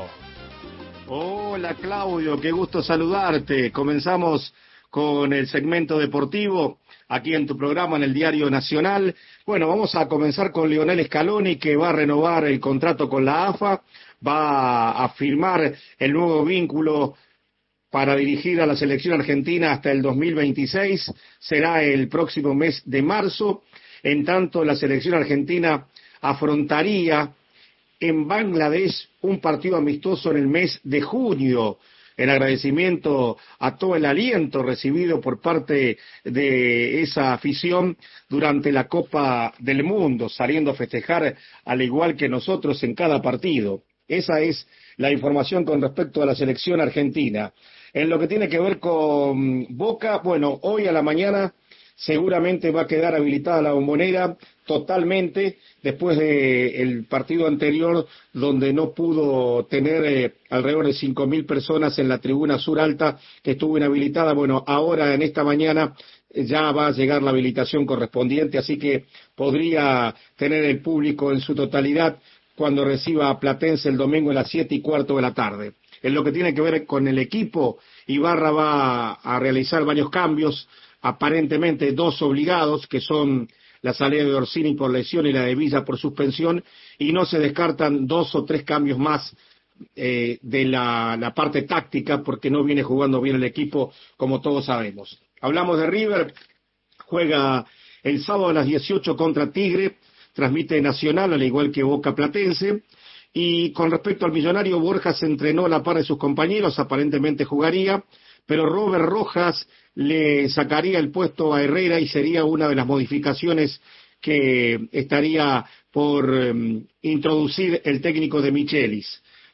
Hola, Claudio, qué gusto saludarte. Comenzamos con el segmento deportivo aquí en tu programa en el Diario Nacional. Bueno, vamos a comenzar con Lionel Scaloni, que va a renovar el contrato con la A F A, va a firmar el nuevo vínculo para dirigir a la selección argentina hasta el dos mil veintiséis, será el próximo mes de marzo. En tanto, la selección argentina afrontaría en Bangladesh un partido amistoso en el mes de junio, en agradecimiento a todo el aliento recibido por parte de esa afición durante la Copa del Mundo, saliendo a festejar al igual que nosotros en cada partido. Esa es la información con respecto a la selección argentina. En lo que tiene que ver con Boca, bueno, hoy a la mañana seguramente va a quedar habilitada la Bombonera totalmente después del partido anterior donde no pudo tener eh, alrededor de cinco mil personas en la tribuna sur alta que estuvo inhabilitada. Bueno, ahora en esta mañana eh, ya va a llegar la habilitación correspondiente, así que podría tener el público en su totalidad cuando reciba a Platense el domingo a las siete y cuarto de la tarde. En lo que tiene que ver con el equipo, Ibarra va a realizar varios cambios, aparentemente dos obligados, que son la salida de Orsini por lesión y la de Villa por suspensión, y no se descartan dos o tres cambios más eh, de la, la parte táctica, porque no viene jugando bien el equipo, como todos sabemos. Hablamos de River, juega el sábado a las dieciocho contra Tigre, transmite Nacional, al igual que Boca Platense. Y con respecto al Millonario, Borja se entrenó a la par de sus compañeros, aparentemente jugaría, pero Robert Rojas le sacaría el puesto a Herrera y sería una de las modificaciones que estaría por um, introducir el técnico de Michelis.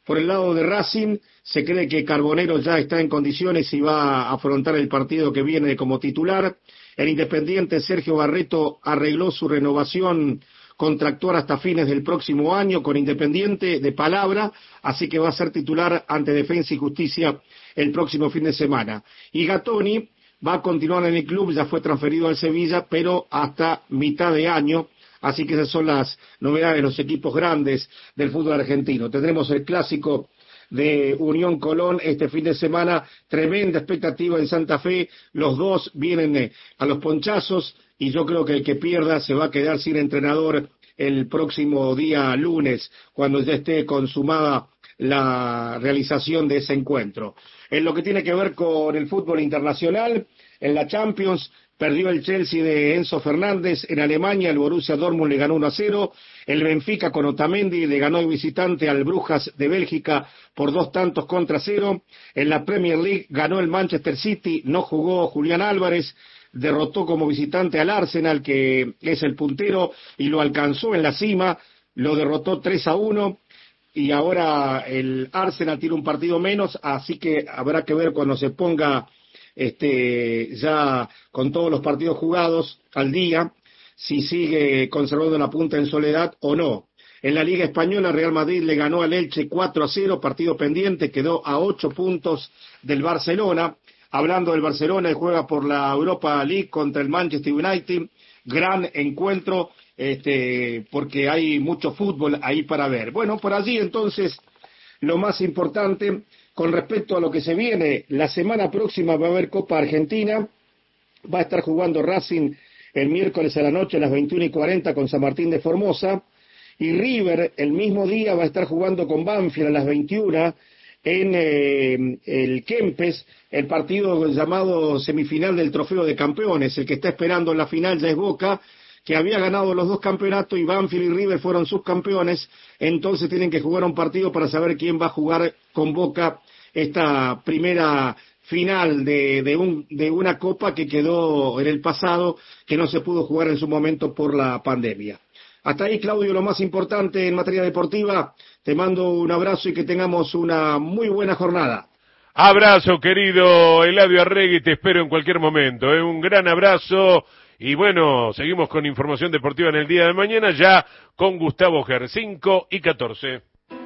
Por el lado de Racing, se cree que Carbonero ya está en condiciones y va a afrontar el partido que viene como titular. El Independiente, Sergio Barreto, arregló su renovación contractual hasta fines del próximo año con Independiente de palabra, así que va a ser titular ante Defensa y Justicia el próximo fin de semana. Y Gattoni va a continuar en el club, ya fue transferido al Sevilla, pero hasta mitad de año. Así que esas son las novedades de los equipos grandes del fútbol argentino. Tendremos el clásico de Unión Colón este fin de semana, tremenda expectativa en Santa Fe, los dos vienen a los ponchazos y yo creo que el que pierda se va a quedar sin entrenador el próximo día lunes, cuando ya esté consumada la realización de ese encuentro. En lo que tiene que ver con el fútbol internacional, en la Champions, perdió el Chelsea de Enzo Fernández en Alemania, el Borussia Dortmund le ganó uno a cero, el Benfica con Otamendi le ganó de visitante al Brujas de Bélgica por dos tantos contra cero, en la Premier League ganó el Manchester City, no jugó Julián Álvarez, derrotó como visitante al Arsenal, que es el puntero, y lo alcanzó en la cima, lo derrotó tres a uno, y ahora el Arsenal tiene un partido menos, así que habrá que ver cuando se ponga este ya con todos los partidos jugados al día, si sigue conservando la punta en soledad o no. En la Liga Española, Real Madrid le ganó al Elche cuatro a cero, partido pendiente, quedó a ocho puntos del Barcelona. Hablando del Barcelona, él juega por la Europa League contra el Manchester United, gran encuentro, este, porque hay mucho fútbol ahí para ver. Bueno, por allí entonces, lo más importante, con respecto a lo que se viene, la semana próxima va a haber Copa Argentina, va a estar jugando Racing el miércoles a la noche a las veintiuna y cuarenta con San Martín de Formosa, y River el mismo día va a estar jugando con Banfield a las veintiuna en eh, el Kempes, el partido llamado semifinal del Trofeo de Campeones. El que está esperando en la final ya es Boca, que había ganado los dos campeonatos, y Banfield y River fueron subcampeones, entonces tienen que jugar un partido para saber quién va a jugar con Boca esta primera final de, de, un, de una copa que quedó en el pasado, que no se pudo jugar en su momento por la pandemia. Hasta ahí, Claudio, lo más importante en materia deportiva. Te mando un abrazo y que tengamos una muy buena jornada. Abrazo, querido Eladio Arregui, te espero en cualquier momento, ¿eh? Un gran abrazo. Y bueno, seguimos con información deportiva en el día de mañana, ya con Gustavo Ger, cinco y catorce.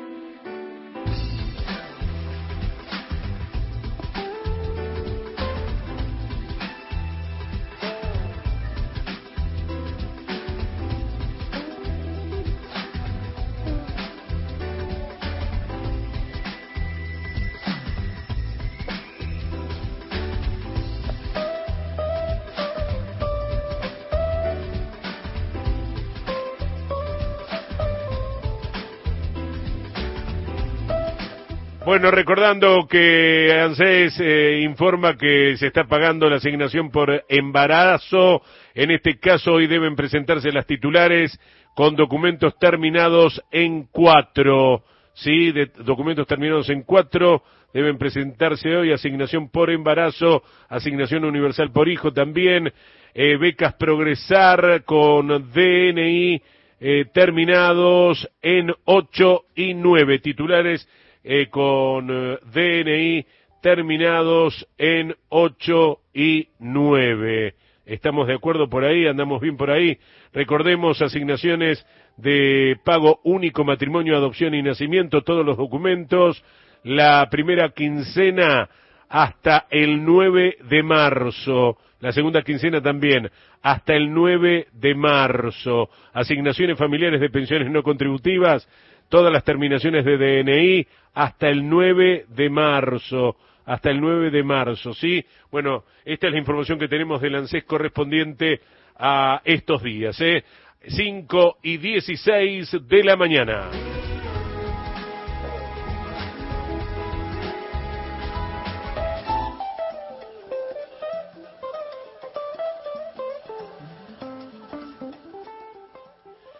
Bueno, recordando que ANSES eh, informa que se está pagando la asignación por embarazo. En este caso, hoy deben presentarse las titulares con documentos terminados en cuatro. Sí, de, documentos terminados en cuatro deben presentarse hoy. Asignación por embarazo, asignación universal por hijo también. Eh, becas Progresar con D N I eh, terminados en ocho y nueve. Titulares Eh, con eh, D N I terminados en ocho y nueve. ¿Estamos de acuerdo por ahí? ¿Andamos bien por ahí? Recordemos, asignaciones de pago único, matrimonio, adopción y nacimiento, todos los documentos, la primera quincena hasta el nueve de marzo, la segunda quincena también, hasta el nueve de marzo. Asignaciones familiares de pensiones no contributivas, todas las terminaciones de D N I hasta el nueve de marzo, hasta el nueve de marzo, ¿sí? Bueno, esta es la información que tenemos del ANSES correspondiente a estos días, ¿eh? cinco y dieciséis de la mañana.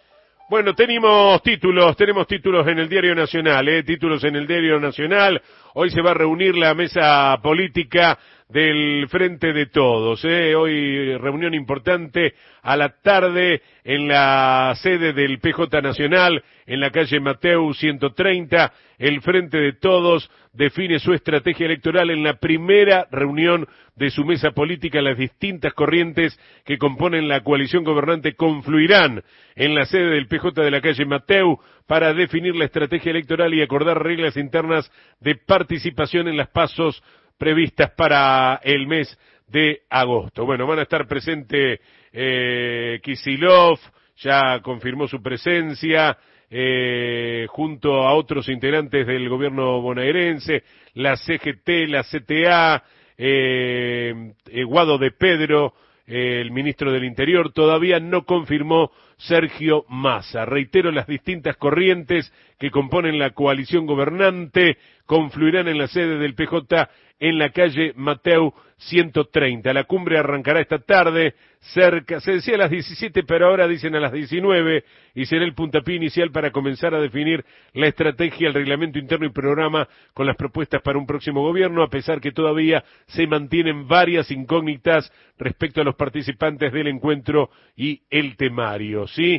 Bueno, tenemos títulos, tenemos títulos en el Diario Nacional, eh, títulos en el Diario Nacional. Hoy se va a reunir la mesa política del Frente de Todos, ¿eh? Hoy reunión importante a la tarde en la sede del P J Nacional, en la calle Mateu ciento treinta. El Frente de Todos define su estrategia electoral en la primera reunión de su mesa política. Las distintas corrientes que componen la coalición gobernante confluirán en la sede del P J de la calle Mateu para definir la estrategia electoral y acordar reglas internas de participación en las pasos previstas para el mes de agosto. Bueno, van a estar presente eh, Kicillof, ya confirmó su presencia, eh, junto a otros integrantes del gobierno bonaerense, la C G T, la C T A, eh, eh, Guado de Pedro, eh, el ministro del Interior. Todavía no confirmó Sergio Massa. Reitero, las distintas corrientes que componen la coalición gobernante confluirán en la sede del P J en la calle Mateu ciento treinta. La cumbre arrancará esta tarde, cerca, se decía a las diecisiete, pero ahora dicen a las diecinueve, y será el puntapié inicial para comenzar a definir la estrategia, el reglamento interno y programa con las propuestas para un próximo gobierno, a pesar que todavía se mantienen varias incógnitas respecto a los participantes del encuentro y el temario, ¿sí?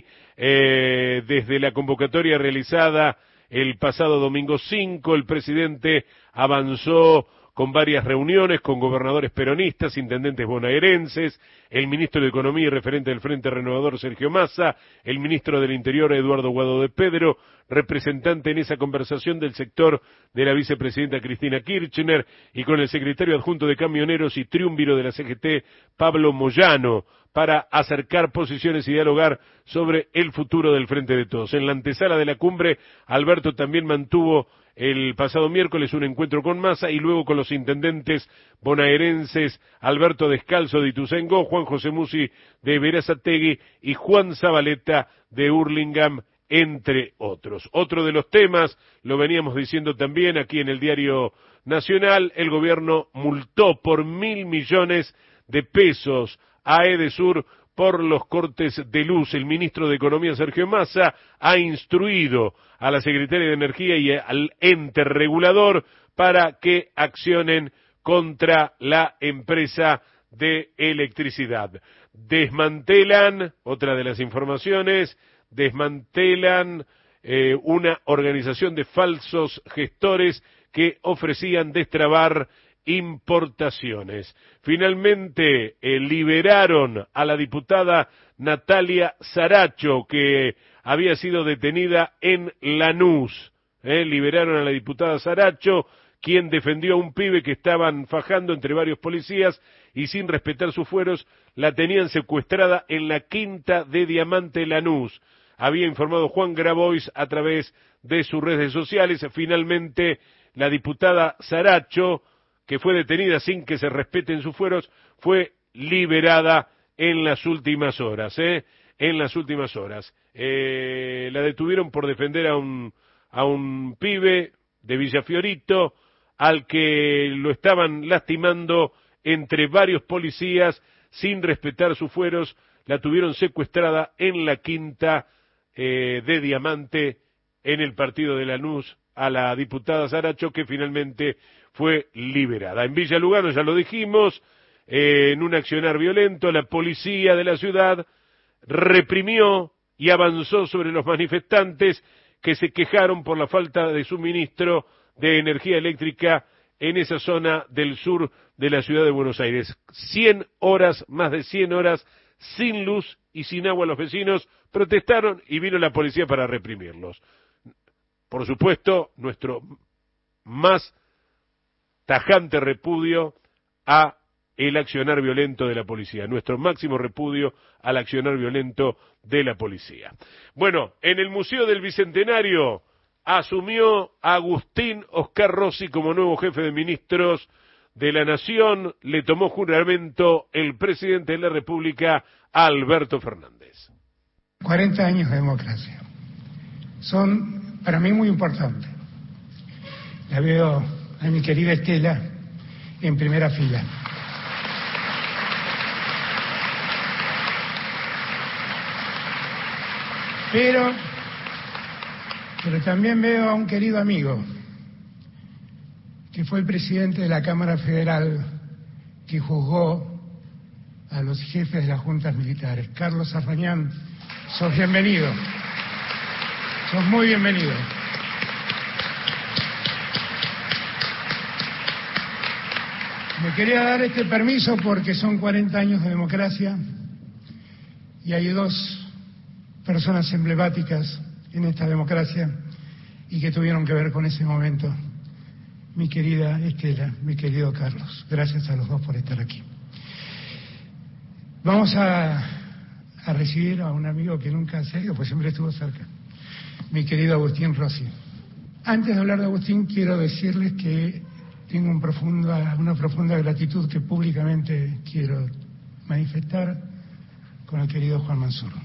Eh, desde la convocatoria realizada el pasado domingo cinco, el presidente avanzó con varias reuniones con gobernadores peronistas, intendentes bonaerenses, el ministro de Economía y referente del Frente Renovador Sergio Massa, el ministro del Interior Eduardo Guado de Pedro, representante en esa conversación del sector de la vicepresidenta Cristina Kirchner, y con el secretario adjunto de Camioneros y triunviro de la C G T, Pablo Moyano, para acercar posiciones y dialogar sobre el futuro del Frente de Todos. En la antesala de la cumbre, Alberto también mantuvo el pasado miércoles un encuentro con Massa y luego con los intendentes bonaerenses Alberto Descalzo de Ituzaingó, Juan José Musi de Berazategui y Juan Zabaleta de Hurlingham, entre otros. Otro de los temas, lo veníamos diciendo también aquí en el Diario Nacional, el gobierno multó por mil millones de pesos a Edesur por los cortes de luz. El ministro de Economía, Sergio Massa, ha instruido a la Secretaría de Energía y al ente regulador para que accionen contra la empresa de electricidad. Desmantelan, otra de las informaciones, desmantelan eh, una organización de falsos gestores que ofrecían destrabar importaciones. Finalmente eh, liberaron a la diputada Natalia Saracho, que había sido detenida en Lanús. Eh, liberaron a la diputada Saracho, quien defendió a un pibe que estaban fajando entre varios policías y sin respetar sus fueros la tenían secuestrada en la Quinta de Diamante Lanús. Había informado Juan Grabois a través de sus redes sociales. Finalmente, la diputada Saracho, que fue detenida sin que se respeten sus fueros, fue liberada en las últimas horas, ¿eh? En las últimas horas. Eh, la detuvieron por defender a un, a un pibe de Villafiorito, al que lo estaban lastimando entre varios policías sin respetar sus fueros. La tuvieron secuestrada en la Quinta eh, de Diamante, en el partido de Lanús, a la diputada Saracho, que finalmente fue liberada. En Villa Lugano, ya lo dijimos, eh, en un accionar violento, la policía de la ciudad reprimió y avanzó sobre los manifestantes que se quejaron por la falta de suministro de energía eléctrica en esa zona del sur de la ciudad de Buenos Aires. Cien horas, más de cien horas, sin luz y sin agua. Los vecinos protestaron y vino la policía para reprimirlos. Por supuesto, nuestro más tajante repudio a el accionar violento de la policía, nuestro máximo repudio al accionar violento de la policía. Bueno, en el Museo del Bicentenario asumió Agustín Oscar Rossi como nuevo jefe de ministros de la Nación. Le tomó juramento el presidente de la República, Alberto Fernández. cuarenta años de democracia son para mí muy importantes. La veo a mi querida Estela en primera fila. Pero, pero también veo a un querido amigo que fue el presidente de la Cámara Federal que juzgó a los jefes de las juntas militares. Carlos Arrañán, sos bienvenido. Sos muy bienvenido. Me quería dar este permiso porque son cuarenta años de democracia y hay dos personas emblemáticas en esta democracia y que tuvieron que ver con ese momento. Mi querida Estela, mi querido Carlos, gracias a los dos por estar aquí. Vamos a, a recibir a un amigo que nunca se ha ido, pues siempre estuvo cerca, mi querido Agustín Rossi. Antes de hablar de Agustín, quiero decirles que tengo un profunda, una profunda gratitud que públicamente quiero manifestar con el querido Juan Mansur.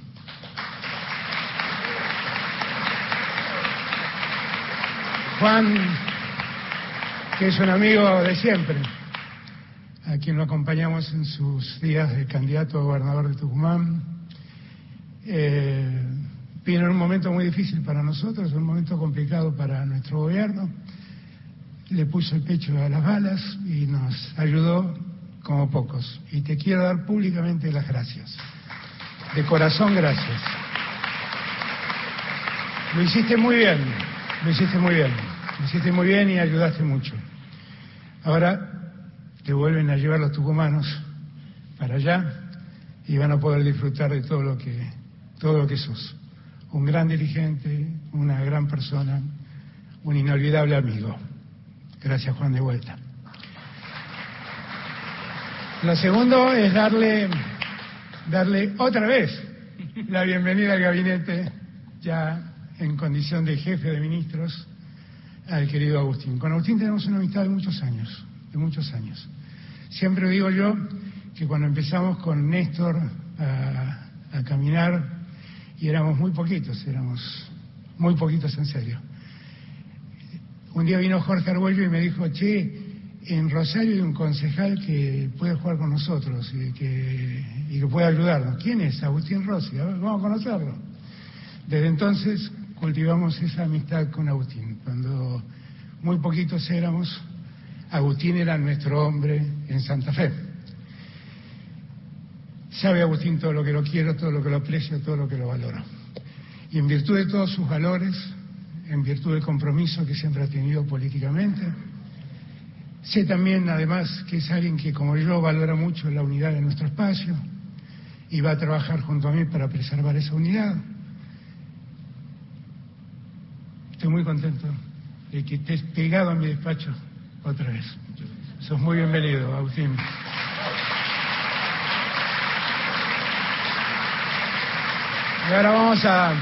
Juan, que es un amigo de siempre, a quien lo acompañamos en sus días de candidato a gobernador de Tucumán, eh, vino en un momento muy difícil para nosotros, un momento complicado para nuestro gobierno, le puso el pecho a las balas y nos ayudó como pocos. Y te quiero dar públicamente las gracias. De corazón, gracias. Lo hiciste muy bien, lo hiciste muy bien, lo hiciste muy bien y ayudaste mucho. Ahora te vuelven a llevar los tucumanos para allá y van a poder disfrutar de todo lo que, todo lo que sos. Un gran dirigente, una gran persona, un inolvidable amigo. Gracias, Juan, de vuelta. Lo segundo es darle, darle otra vez la bienvenida al gabinete, ya en condición de jefe de ministros, al querido Agustín. Con Agustín tenemos una amistad de muchos años, de muchos años. Siempre digo yo que cuando empezamos con Néstor a, a caminar, y éramos muy poquitos, éramos muy poquitos en serio. Un día vino Jorge Argüello y me dijo, che, en Rosario hay un concejal que puede jugar con nosotros y que, y que puede ayudarnos. ¿Quién es? Agustín Rossi. A ver, vamos a conocerlo. Desde entonces cultivamos esa amistad con Agustín. Cuando muy poquitos éramos, Agustín era nuestro hombre en Santa Fe. Sabe Agustín todo lo que lo quiero, todo lo que lo aprecio, todo lo que lo valoro. Y en virtud de todos sus valores, en virtud del compromiso que siempre ha tenido políticamente, sé también, además, que es alguien que, como yo, valora mucho la unidad de nuestro espacio y va a trabajar junto a mí para preservar esa unidad. Estoy muy contento de que estés pegado a mi despacho otra vez. Sos muy bienvenido, Agustín. Y ahora vamos a...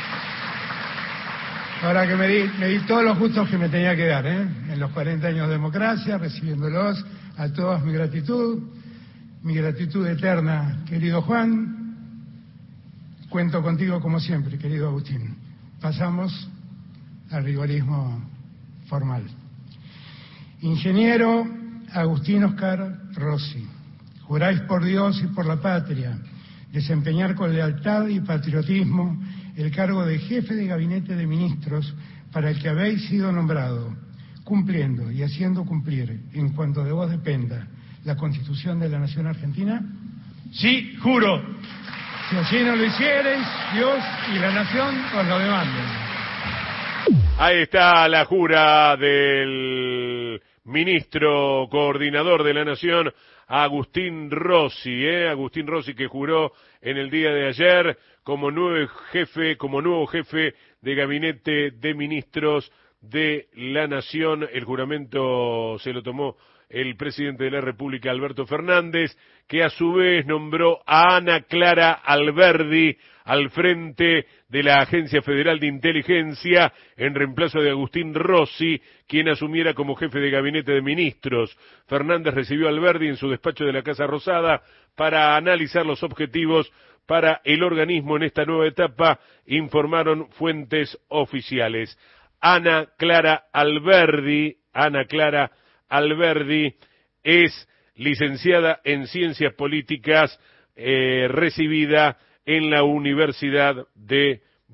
Ahora que me di, me di todos los gustos que me tenía que dar, ¿eh? En los cuarenta años de democracia, recibiéndolos a todos mi gratitud, mi gratitud eterna, querido Juan. Cuento contigo como siempre, querido Agustín. Pasamos al rigorismo formal. Ingeniero Agustín Oscar Rossi, juráis por Dios y por la patria desempeñar con lealtad y patriotismo el cargo de jefe de gabinete de ministros para el que habéis sido nombrado, cumpliendo y haciendo cumplir, en cuanto de vos dependa, la Constitución de la Nación Argentina? Sí, juro. Si así no lo hiciereis, Dios y la Nación os lo demanden. Ahí está la jura del ministro coordinador de la Nación, Agustín Rossi, ¿eh? Agustín Rossi, que juró en el día de ayer como nuevo jefe, como nuevo jefe de gabinete de ministros de la Nación. El juramento se lo tomó el presidente de la República, Alberto Fernández, que a su vez nombró a Ana Clara Alberdi al frente de la Agencia Federal de Inteligencia en reemplazo de Agustín Rossi, quien asumiera como jefe de gabinete de ministros. Fernández recibió a Alberdi en su despacho de la Casa Rosada para analizar los objetivos para el organismo en esta nueva etapa, informaron fuentes oficiales. Ana Clara Alberdi, Ana Clara Alberdi es licenciada en Ciencias Políticas, eh, recibida en la Universidad de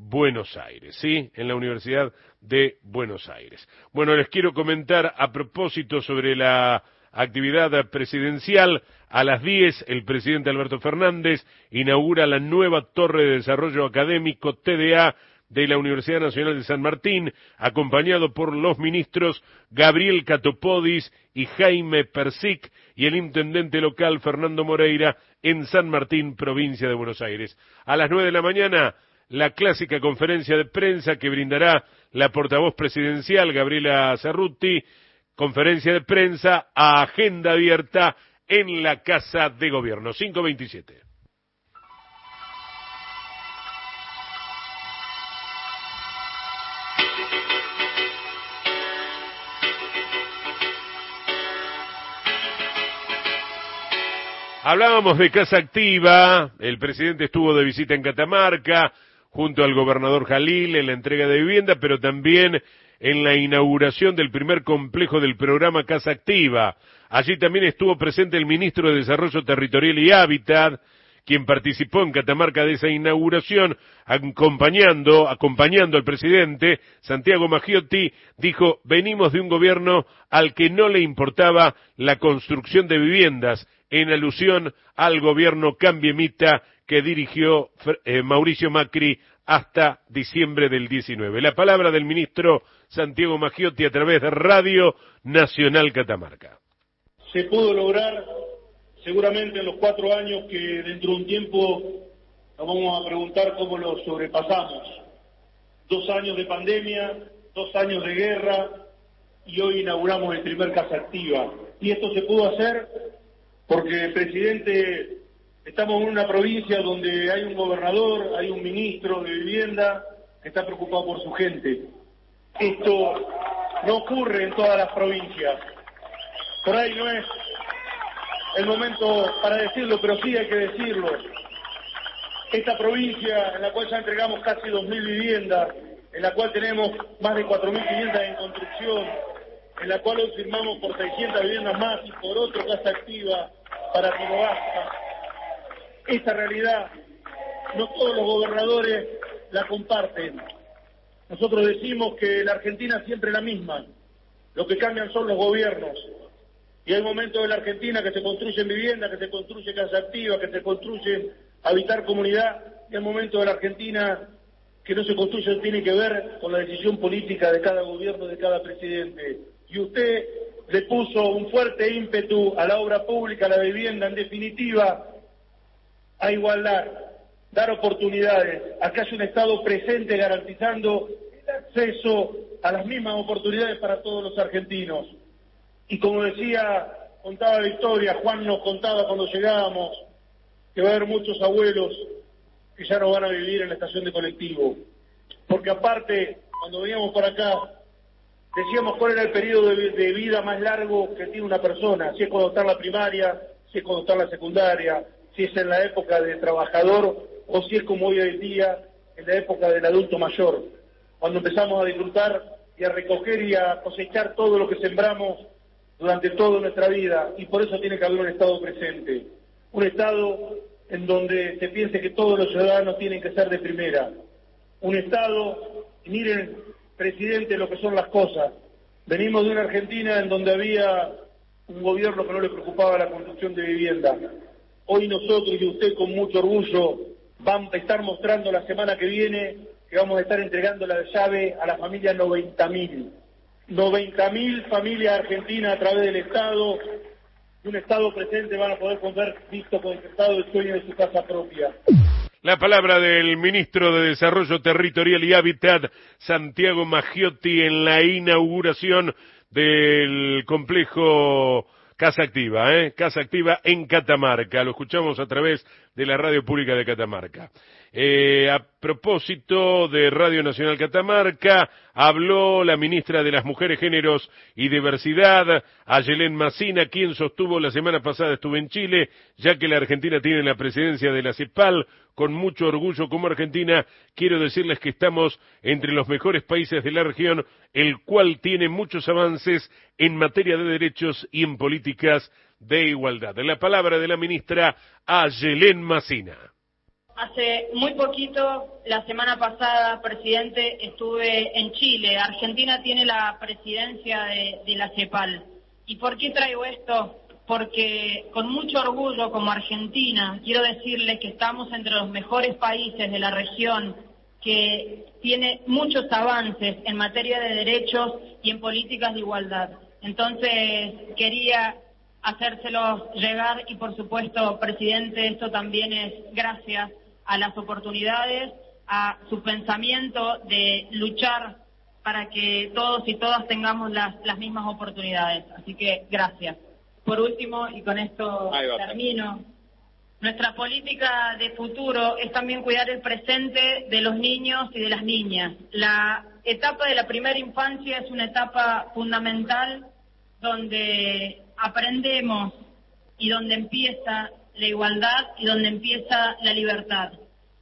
Buenos Aires, ¿sí? En la Universidad de Buenos Aires. Bueno, les quiero comentar a propósito sobre la actividad presidencial. A las diez, el presidente Alberto Fernández inaugura la nueva Torre de Desarrollo Académico, T D A, de la Universidad Nacional de San Martín, acompañado por los ministros Gabriel Catopodis y Jaime Persic y el intendente local Fernando Moreira en San Martín, provincia de Buenos Aires. A las nueve de la mañana, la clásica conferencia de prensa que brindará la portavoz presidencial Gabriela Cerruti, conferencia de prensa a agenda abierta en la Casa de Gobierno. cinco veintisiete. Hablábamos de Casa Activa, el presidente estuvo de visita en Catamarca, junto al gobernador Jalil en la entrega de vivienda, pero también en la inauguración del primer complejo del programa Casa Activa. Allí también estuvo presente el ministro de Desarrollo Territorial y Hábitat, quien participó en Catamarca de esa inauguración, acompañando, acompañando al presidente. Santiago Maggiotti dijo: venimos de un gobierno al que no le importaba la construcción de viviendas, en alusión al gobierno cambiemita que dirigió eh, Mauricio Macri hasta diciembre del diecinueve. La palabra del ministro Santiago Maggiotti a través de Radio Nacional Catamarca. Se pudo lograr seguramente en los cuatro años que dentro de un tiempo nos vamos a preguntar cómo lo sobrepasamos. Dos años de pandemia, dos años de guerra y hoy inauguramos el primer Casa Activa. Y esto se pudo hacer porque, presidente, estamos en una provincia donde hay un gobernador, hay un ministro de vivienda que está preocupado por su gente. Esto no ocurre en todas las provincias. Por ahí no es el momento para decirlo, pero sí hay que decirlo. Esta provincia, en la cual ya entregamos casi dos mil viviendas, en la cual tenemos más de cuatro mil quinientas en construcción, en la cual hoy firmamos por seiscientas viviendas más y por otro Casa Activa para Tinogasta. Esta realidad no todos los gobernadores la comparten. Nosotros decimos que la Argentina siempre es la misma, lo que cambian son los gobiernos. Y hay momentos de la Argentina que se construyen viviendas, que se construye Casa Activa, que se construye habitar comunidad, y hay momentos de la Argentina que no se construye, tiene que ver con la decisión política de cada gobierno, de cada presidente. Y usted le puso un fuerte ímpetu a la obra pública, a la vivienda, en definitiva, a igualdad, dar oportunidades, a que haya un Estado presente garantizando el acceso a las mismas oportunidades para todos los argentinos. Y como decía, contaba Victoria, Juan nos contaba cuando llegábamos, que va a haber muchos abuelos que ya no van a vivir en la estación de colectivo. Porque aparte, cuando veníamos por acá, decíamos cuál era el periodo de, de vida más largo que tiene una persona, si es cuando está en la primaria, si es cuando está en la secundaria, si es en la época de trabajador o si es como hoy en día, en la época del adulto mayor, cuando empezamos a disfrutar y a recoger y a cosechar todo lo que sembramos durante toda nuestra vida, y por eso tiene que haber un Estado presente, un Estado en donde se piense que todos los ciudadanos tienen que ser de primera, un Estado, y miren, presidente, lo que son las cosas, venimos de una Argentina en donde había un gobierno que no le preocupaba la construcción de vivienda. Hoy nosotros y usted con mucho orgullo van a estar mostrando la semana que viene que vamos a estar entregando la llave a la familia noventa mil. noventa mil familias argentinas a través del Estado, y un Estado presente van a poder comprar visto concertado el sueño de su casa propia. La palabra del ministro de Desarrollo Territorial y Hábitat, Santiago Maggiotti, en la inauguración del complejo Casa Activa, ¿eh? Casa Activa en Catamarca. Lo escuchamos a través de la radio pública de Catamarca. Eh, a propósito de Radio Nacional Catamarca, habló la ministra de las Mujeres, Géneros y Diversidad, Ayelén Macina, quien sostuvo la semana pasada estuve en Chile, ya que la Argentina tiene la presidencia de la CEPAL. Con mucho orgullo como Argentina, quiero decirles que estamos entre los mejores países de la región, el cual tiene muchos avances en materia de derechos y en políticas de igualdad. La palabra de la ministra Ayelén Macina. Hace muy poquito, la semana pasada, presidente, estuve en Chile. Argentina tiene la presidencia de, de la CEPAL. ¿Y por qué traigo esto? Porque con mucho orgullo como Argentina, quiero decirles que estamos entre los mejores países de la región, que tiene muchos avances en materia de derechos y en políticas de igualdad. Entonces, quería hacérselos llegar y, por supuesto, presidente, esto también es gracias a las oportunidades, a su pensamiento de luchar para que todos y todas tengamos las, las mismas oportunidades. Así que, gracias. Por último, y con esto termino, nuestra política de futuro es también cuidar el presente de los niños y de las niñas. La etapa de la primera infancia es una etapa fundamental donde aprendemos y donde empieza la igualdad y donde empieza la libertad.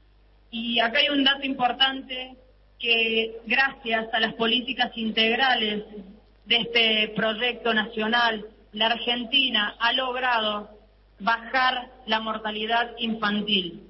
Y acá hay un dato importante que gracias a las políticas integrales de este proyecto nacional, la Argentina ha logrado bajar la mortalidad infantil.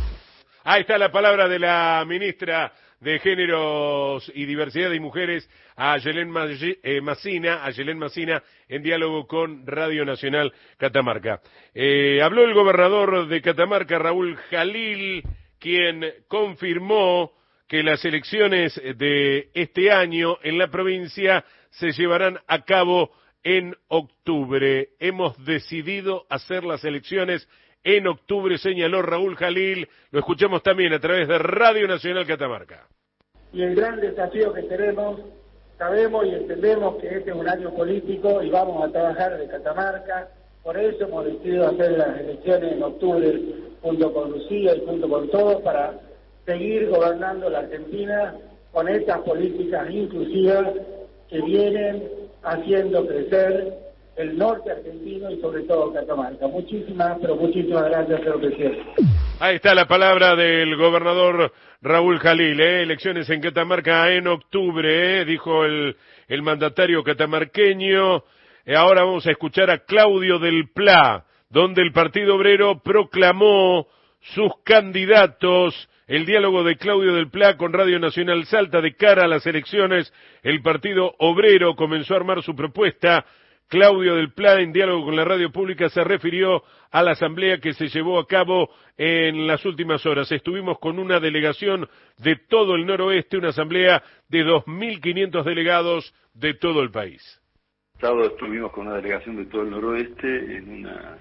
Ahí está la palabra de la ministra de Géneros y Diversidad y Mujeres, a Yelén Macina, a Yelén Macina, en diálogo con Radio Nacional Catamarca. Eh, habló el gobernador de Catamarca, Raúl Jalil, quien confirmó que las elecciones de este año en la provincia se llevarán a cabo en octubre. Hemos decidido hacer las elecciones en octubre, señaló Raúl Jalil. Lo escuchamos también a través de Radio Nacional Catamarca. Y el gran desafío que tenemos, sabemos y entendemos que este es un año político y vamos a trabajar de Catamarca. Por eso hemos decidido hacer las elecciones en octubre junto con Lucía y junto con todos para seguir gobernando la Argentina con estas políticas inclusivas que vienen haciendo crecer el norte argentino y sobre todo Catamarca. Muchísimas, pero muchísimas gracias, señor presidente. Ahí está la palabra del gobernador Raúl Jalil, ¿eh? Elecciones en Catamarca en octubre, ¿eh? Dijo el, el mandatario catamarqueño. Eh, ahora vamos a escuchar a Claudio del Pla, donde el Partido Obrero proclamó sus candidatos. El diálogo de Claudio del Pla con Radio Nacional Salta de cara a las elecciones. El Partido Obrero comenzó a armar su propuesta. Claudio del Pla, en diálogo con la radio pública, se refirió a la asamblea que se llevó a cabo en las últimas horas. Estuvimos con una delegación de todo el noroeste, una asamblea de dos mil quinientos delegados de todo el país. El sábado estuvimos con una delegación de todo el noroeste en una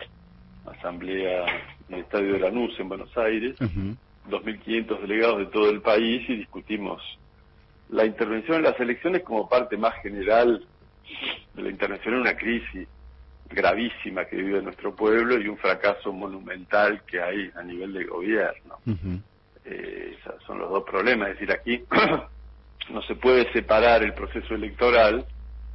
asamblea en el Estadio de Lanús, en Buenos Aires. Uh-huh. dos mil quinientos delegados de todo el país y discutimos la intervención en las elecciones como parte más general de la intervención en una crisis gravísima que vive nuestro pueblo y un fracaso monumental que hay a nivel de gobierno. Uh-huh. Eh, esos son los dos problemas, es decir, aquí no se puede separar el proceso electoral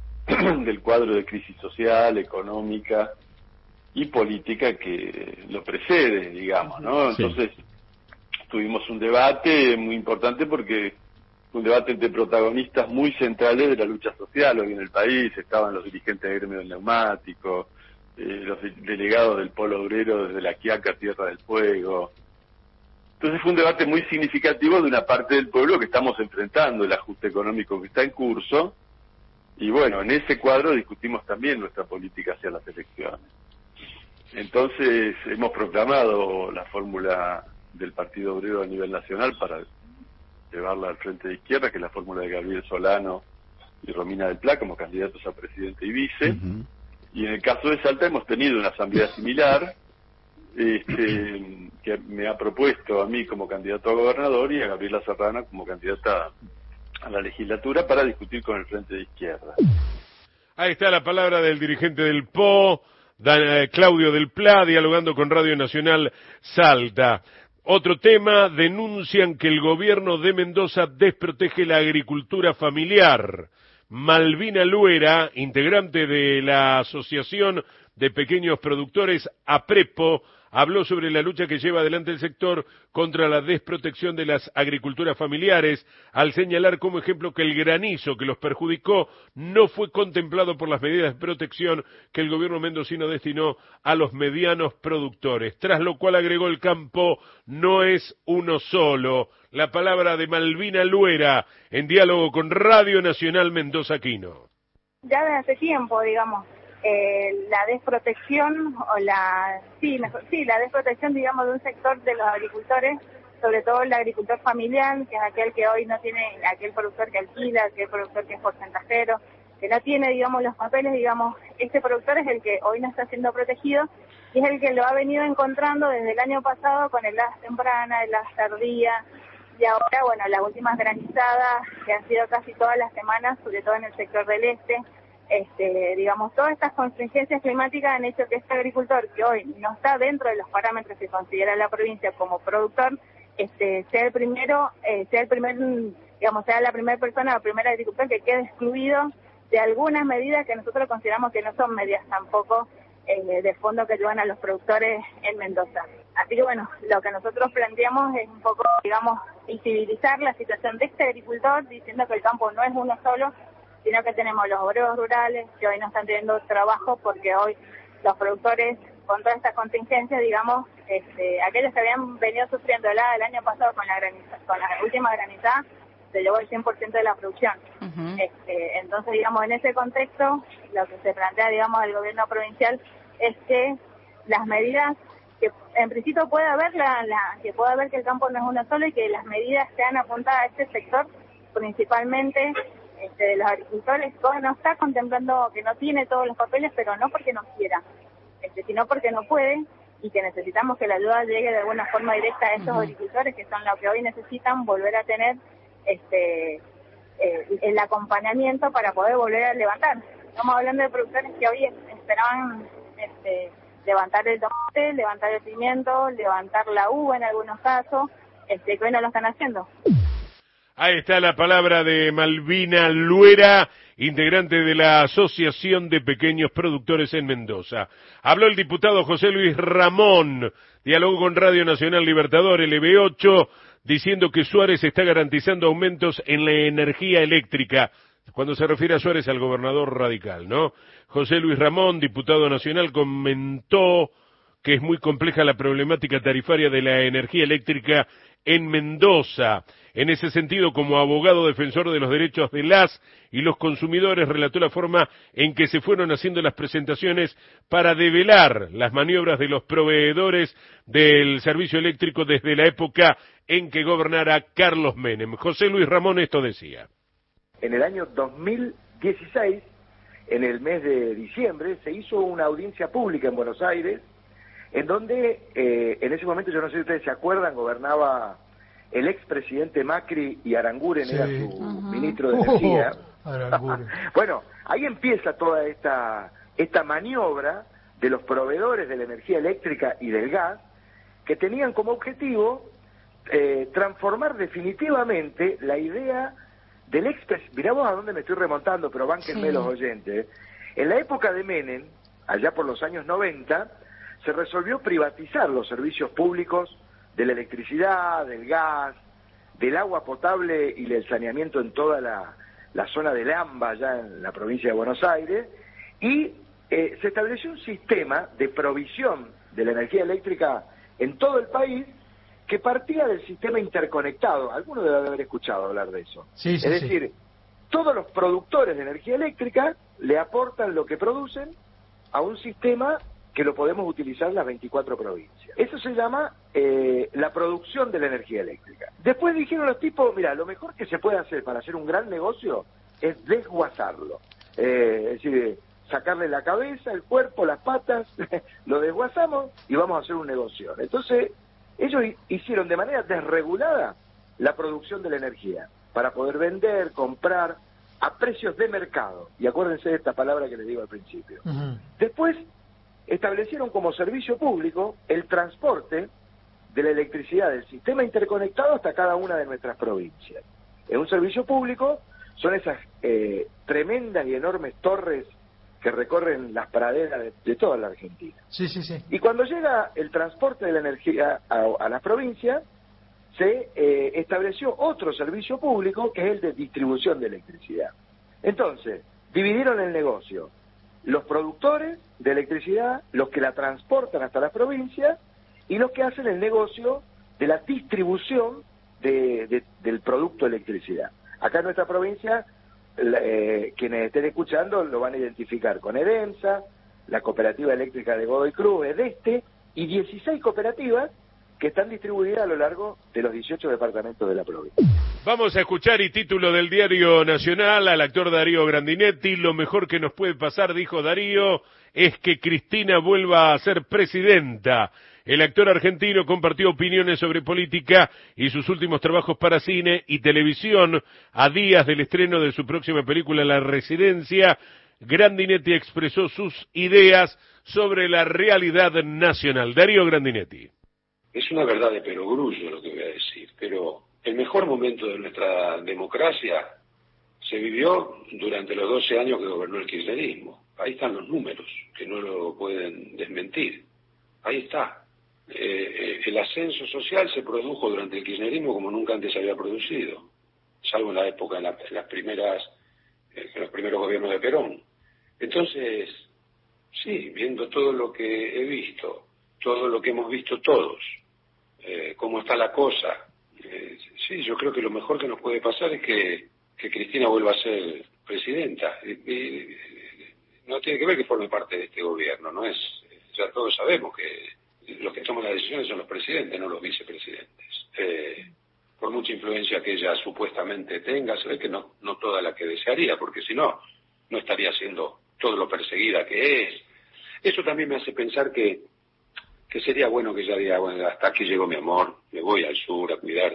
del cuadro de crisis social, económica y política que lo precede, digamos, ¿no? Sí. Entonces, tuvimos un debate muy importante porque un debate entre protagonistas muy centrales de la lucha social hoy en el país. Estaban los dirigentes del gremio del neumático, eh, los de delegados del Polo Obrero desde La Quiaca, Tierra del Fuego. Entonces fue un debate muy significativo de una parte del pueblo que estamos enfrentando, el ajuste económico que está en curso, y bueno, en ese cuadro discutimos también nuestra política hacia las elecciones. Entonces hemos proclamado la fórmula del Partido Obrero a nivel nacional para llevarla al frente de izquierda, que es la fórmula de Gabriel Solano y Romina del Pla como candidatos a presidente y vice. Uh-huh. Y en el caso de Salta hemos tenido una asamblea similar, este, que me ha propuesto a mí como candidato a gobernador y a Gabriela Serrano como candidata a la legislatura para discutir con el frente de izquierda. Ahí está la palabra del dirigente del P O, Dan, Claudio del Pla, dialogando con Radio Nacional Salta. Otro tema, denuncian que el gobierno de Mendoza desprotege la agricultura familiar. Malvina Luera, integrante de la Asociación de Pequeños Productores APREPO, habló sobre la lucha que lleva adelante el sector contra la desprotección de las agriculturas familiares, al señalar como ejemplo que el granizo que los perjudicó no fue contemplado por las medidas de protección que el gobierno mendocino destinó a los medianos productores, tras lo cual agregó: el campo no es uno solo. La palabra de Malvina Luera, en diálogo con Radio Nacional Mendoza Quino. Ya desde hace tiempo, digamos, eh, la desprotección, o la, sí, mejor, sí, la desprotección, digamos, de un sector de los agricultores, sobre todo el agricultor familiar, que es aquel que hoy no tiene, aquel productor que alquila, aquel productor que es porcentajero, que no tiene, digamos, los papeles, digamos, este productor es el que hoy no está siendo protegido, y es el que lo ha venido encontrando desde el año pasado con el heladas temprana, heladas tardía, y ahora, bueno, las últimas granizadas, que han sido casi todas las semanas, sobre todo en el sector del este, este, digamos, todas estas contingencias climáticas han hecho que este agricultor, que hoy no está dentro de los parámetros que considera la provincia como productor, este, sea el primero, eh, sea el primer, digamos, sea la primera persona, el primer agricultor que quede excluido de algunas medidas que nosotros consideramos que no son medidas tampoco eh, de fondo que ayudan a los productores en Mendoza. Así que bueno, lo que nosotros planteamos es un poco, digamos, visibilizar la situación de este agricultor, diciendo que el campo no es uno solo, sino que tenemos los obreros rurales que hoy no están teniendo trabajo porque hoy los productores, con todas estas contingencias, digamos, este, aquellos que habían venido sufriendo helada el año pasado con la graniza, con la última granizada, se llevó el cien por ciento de la producción. Uh-huh. este, entonces, digamos, en ese contexto, lo que se plantea, digamos, al gobierno provincial es que las medidas, que en principio puede haber la, la que puede haber que el campo no es uno solo y que las medidas sean apuntadas a este sector, principalmente este, de los agricultores, que no está contemplando, que no tiene todos los papeles, pero no porque no quiera, este, sino porque no puede, y que necesitamos que la ayuda llegue de alguna forma directa a estos uh-huh. agricultores, que son los que hoy necesitan volver a tener este eh, el acompañamiento para poder volver a levantar. Estamos hablando de productores que hoy esperaban este, levantar el tomate, levantar el pimiento, levantar la uva en algunos casos, este, que hoy no lo están haciendo. Ahí está la palabra de Malvina Luera, integrante de la Asociación de Pequeños Productores en Mendoza. Habló el diputado José Luis Ramón, dialogó con Radio Nacional Libertador, L B ocho, diciendo que Suárez está garantizando aumentos en la energía eléctrica, cuando se refiere a Suárez al gobernador radical, ¿no? José Luis Ramón, diputado nacional, comentó que es muy compleja la problemática tarifaria de la energía eléctrica en Mendoza. En ese sentido, como abogado defensor de los derechos de las y los consumidores, relató la forma en que se fueron haciendo las presentaciones para develar las maniobras de los proveedores del servicio eléctrico desde la época en que gobernara Carlos Menem. José Luis Ramón esto decía. En el año dos mil dieciséis, en el mes de diciembre, se hizo una audiencia pública en Buenos Aires, en donde, eh, en ese momento, yo no sé si ustedes se acuerdan, gobernaba el expresidente Macri y Aranguren sí. era su uh-huh. ministro de Energía. Oh, bueno, ahí empieza toda esta, esta maniobra de los proveedores de la energía eléctrica y del gas, que tenían como objetivo eh, transformar definitivamente la idea del expresidente. Mirá vos a dónde me estoy remontando, pero bánquenme sí. los oyentes. En la época de Menem, allá por los años noventa, se resolvió privatizar los servicios públicos de la electricidad, del gas, del agua potable y del saneamiento en toda la, la zona del AMBA, allá en la provincia de Buenos Aires, y eh, se estableció un sistema de provisión de la energía eléctrica en todo el país que partía del sistema interconectado. Alguno debe haber escuchado hablar de eso. Sí, sí, es decir, sí. todos los productores de energía eléctrica le aportan lo que producen a un sistema que lo podemos utilizar en las veinticuatro provincias. Eso se llama eh, la producción de la energía eléctrica. Después dijeron los tipos, mira, lo mejor que se puede hacer para hacer un gran negocio es desguazarlo. Eh, es decir, sacarle la cabeza, el cuerpo, las patas, lo desguazamos y vamos a hacer un negocio. Entonces, ellos hicieron de manera desregulada la producción de la energía para poder vender, comprar a precios de mercado. Y acuérdense de esta palabra que les digo al principio. Uh-huh. Después, establecieron como servicio público el transporte de la electricidad del sistema interconectado hasta cada una de nuestras provincias. Es un servicio público, son esas eh, tremendas y enormes torres que recorren las praderas de, de toda la Argentina. Sí, sí, sí. Y cuando llega el transporte de la energía a, a las provincias, se eh, estableció otro servicio público que es el de distribución de electricidad. Entonces, dividieron el negocio. Los productores de electricidad, los que la transportan hasta las provincias y los que hacen el negocio de la distribución de, de, del producto electricidad. Acá en nuestra provincia, eh, quienes estén escuchando lo van a identificar con EDEMSA, la Cooperativa Eléctrica de Godoy Cruz, EDESTE, y dieciséis cooperativas que están distribuidas a lo largo de los dieciocho departamentos de la provincia. Vamos a escuchar, y título del Diario Nacional, al actor Darío Grandinetti. Lo mejor que nos puede pasar, dijo Darío, es que Cristina vuelva a ser presidenta. El actor argentino compartió opiniones sobre política y sus últimos trabajos para cine y televisión. A días del estreno de su próxima película La Residencia, Grandinetti expresó sus ideas sobre la realidad nacional. Darío Grandinetti. Es una verdad de perogrullo lo que voy a decir, pero el mejor momento de nuestra democracia se vivió durante los doce años que gobernó el kirchnerismo. Ahí están los números, que no lo pueden desmentir. Ahí está. Eh, el ascenso social se produjo durante el kirchnerismo como nunca antes se había producido, salvo en la época, en, la, en las primeras, en los primeros gobiernos de Perón. Entonces, sí, viendo todo lo que he visto, todo lo que hemos visto todos, eh, cómo está la cosa, eh, sí, yo creo que lo mejor que nos puede pasar es que, que Cristina vuelva a ser presidenta. Y, y, no tiene que ver que forme parte de este gobierno, no es, ya todos sabemos que los que toman las decisiones son los presidentes, no los vicepresidentes. Eh, por mucha influencia que ella supuestamente tenga, se ve que no, no toda la que desearía, porque si no, no estaría siendo todo lo perseguida que es. Eso también me hace pensar que, que sería bueno que ella diga, bueno, hasta aquí llegó mi amor, me voy al sur a cuidar,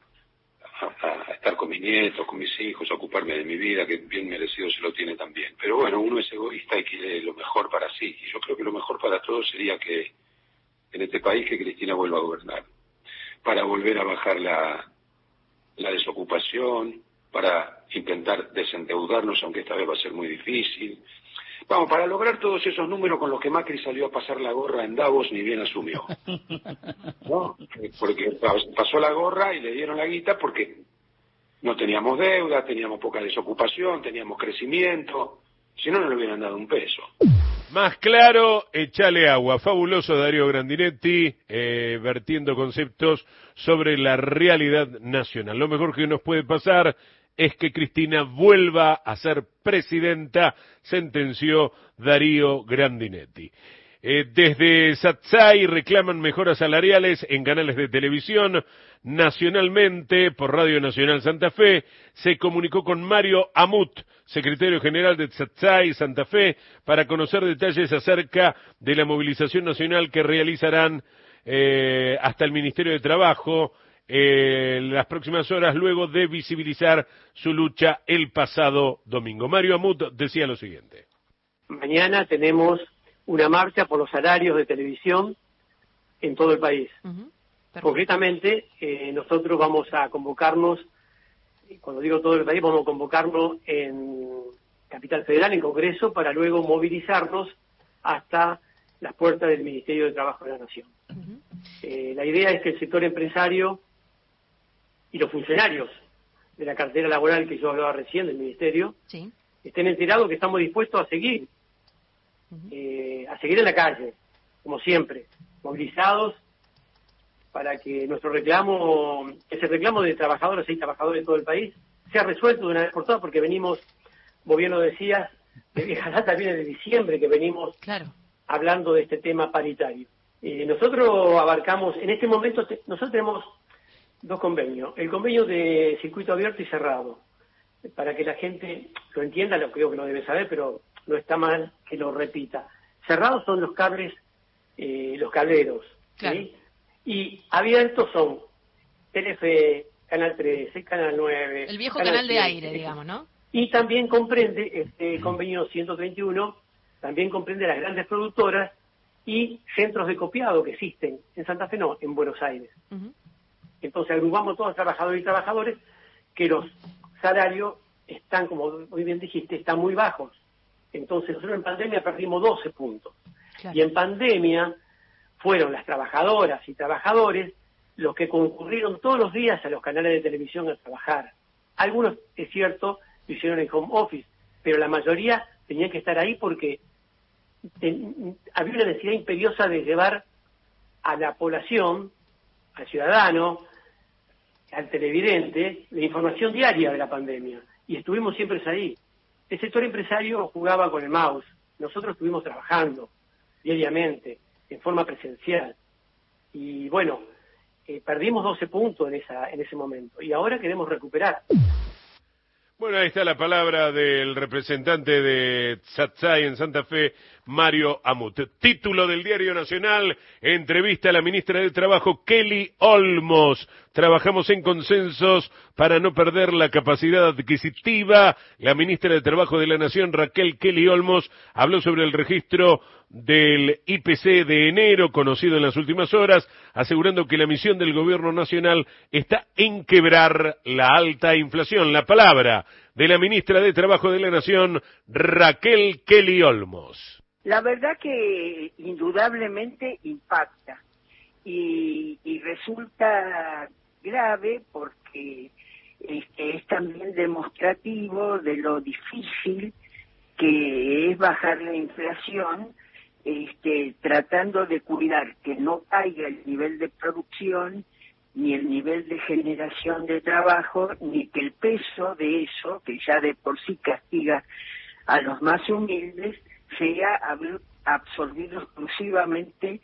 a, a estar con mis nietos, con mis hijos, a ocuparme de mi vida, que bien merecido se lo tiene también. Pero bueno, uno es egoísta y quiere lo mejor para sí, y yo creo que lo mejor para todos sería que en este país que Cristina vuelva a gobernar, para volver a bajar la, la desocupación, para intentar desendeudarnos, aunque esta vez va a ser muy difícil. Vamos, para lograr todos esos números con los que Macri salió a pasar la gorra en Davos, ni bien asumió. ¿No? Porque pasó la gorra y le dieron la guita porque no teníamos deuda, teníamos poca desocupación, teníamos crecimiento, si no, no le hubieran dado un peso. Más claro, échale agua. Fabuloso Darío Grandinetti, eh, vertiendo conceptos sobre la realidad nacional. Lo mejor que nos puede pasar es que Cristina vuelva a ser presidenta, sentenció Darío Grandinetti. Eh, desde Satsai reclaman mejoras salariales en canales de televisión. Nacionalmente, por Radio Nacional Santa Fe, se comunicó con Mario Amut, secretario general de Satsai Santa Fe, para conocer detalles acerca de la movilización nacional que realizarán eh, hasta el Ministerio de Trabajo eh, en las próximas horas, luego de visibilizar su lucha el pasado domingo. Mario Amut decía lo siguiente. Mañana tenemos una marcha por los salarios de televisión en todo el país. Uh-huh. Concretamente, eh, nosotros vamos a convocarnos, cuando digo todo el país, vamos a convocarnos en Capital Federal, en Congreso, para luego movilizarnos hasta las puertas del Ministerio de Trabajo de la Nación. Uh-huh. Eh, la idea es que el sector empresario y los funcionarios de la cartera laboral que yo hablaba recién del Ministerio, sí, estén enterados que estamos dispuestos a seguir, uh-huh. eh, a seguir en la calle, como siempre, movilizados, para que nuestro reclamo, ese reclamo de trabajadoras y trabajadores de todo el país, sea resuelto de una vez por todas, porque venimos, como bien lo decías, de vieja data, viene de diciembre que venimos claro. hablando de este tema paritario. Eh, nosotros abarcamos, en este momento, te, nosotros tenemos dos convenios, el convenio de circuito abierto y cerrado, para que la gente lo entienda, lo creo que lo debe saber, pero no está mal que lo repita. Cerrados son los cables, eh, los cableros, claro. ¿sí? Y abiertos son Telefe, Canal trece, Canal nueve... El viejo canal, canal de aire, digamos, ¿no? Y también comprende, este convenio ciento treinta y uno, también comprende las grandes productoras y centros de copiado que existen en Santa Fe, no, en Buenos Aires. Uh-huh. Entonces agrupamos todos los trabajadores y trabajadores que los salarios están, como muy bien dijiste, están muy bajos. Entonces nosotros en pandemia perdimos doce puntos. Claro. Y en pandemia fueron las trabajadoras y trabajadores los que concurrieron todos los días a los canales de televisión a trabajar. Algunos, es cierto, lo hicieron en home office, pero la mayoría tenían que estar ahí porque ten, había una necesidad imperiosa de llevar a la población, al ciudadano, al televidente, la información diaria de la pandemia. Y estuvimos siempre ahí. El sector empresario jugaba con el mouse. Nosotros estuvimos trabajando diariamente, en forma presencial. Y bueno, eh, perdimos doce puntos en esa en ese momento. Y ahora queremos recuperar. Bueno, ahí está la palabra del representante de Satsai en Santa Fe, Mario Amut. Título del Diario Nacional, entrevista a la ministra de Trabajo, Kelly Olmos. Trabajamos en consensos para no perder la capacidad adquisitiva. La ministra de Trabajo de la Nación, Raquel Kelly Olmos, habló sobre el registro del I P C de enero, conocido en las últimas horas, asegurando que la misión del gobierno nacional está en quebrar la alta inflación. La palabra de la ministra de Trabajo de la Nación, Raquel Kelly Olmos. La verdad que indudablemente impacta y, y resulta grave porque este, es también demostrativo de lo difícil que es bajar la inflación, este, tratando de cuidar que no caiga el nivel de producción ni el nivel de generación de trabajo, ni que el peso de eso, que ya de por sí castiga a los más humildes, sea absorbido exclusivamente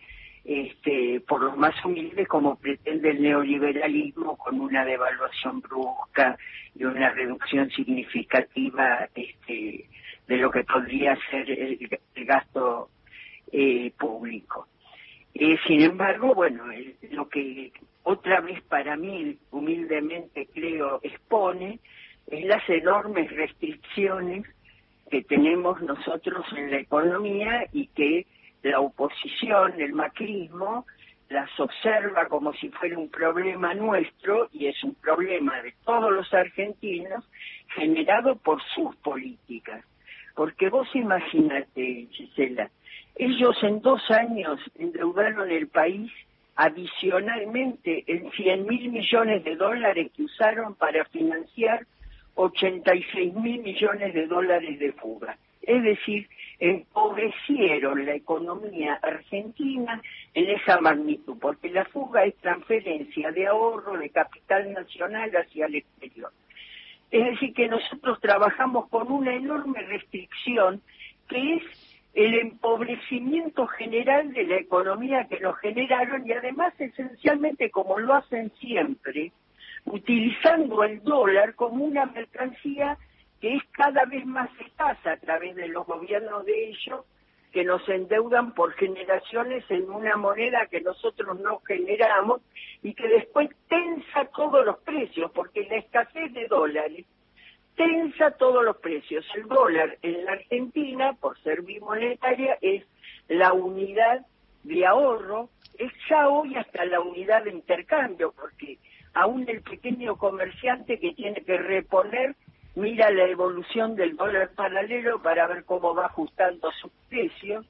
este, por los más humildes, como pretende el neoliberalismo, con una devaluación brusca y una reducción significativa este, de lo que podría ser el, el gasto eh, público. Eh, sin embargo, bueno, el, lo que otra vez para mí, humildemente creo, expone, es las enormes restricciones que tenemos nosotros en la economía y que la oposición, el macrismo, las observa como si fuera un problema nuestro, y es un problema de todos los argentinos, generado por sus políticas. Porque vos imagínate, Gisela, ellos en dos años endeudaron el país adicionalmente en cien mil millones de dólares que usaron para financiar ochenta y seis mil millones de dólares de fuga. Es decir, empobrecieron la economía argentina en esa magnitud, porque la fuga es transferencia de ahorro de capital nacional hacia el exterior. Es decir, que nosotros trabajamos con una enorme restricción que es el empobrecimiento general de la economía que nos generaron, y además esencialmente, como lo hacen siempre, utilizando el dólar como una mercancía que es cada vez más escasa a través de los gobiernos de ellos, que nos endeudan por generaciones en una moneda que nosotros no generamos y que después tensa todos los precios, porque la escasez de dólares tensa todos los precios. El dólar en la Argentina, por ser bimonetaria, es la unidad de ahorro, es ya hoy hasta la unidad de intercambio, porque aún el pequeño comerciante que tiene que reponer mira la evolución del dólar paralelo para ver cómo va ajustando sus precios,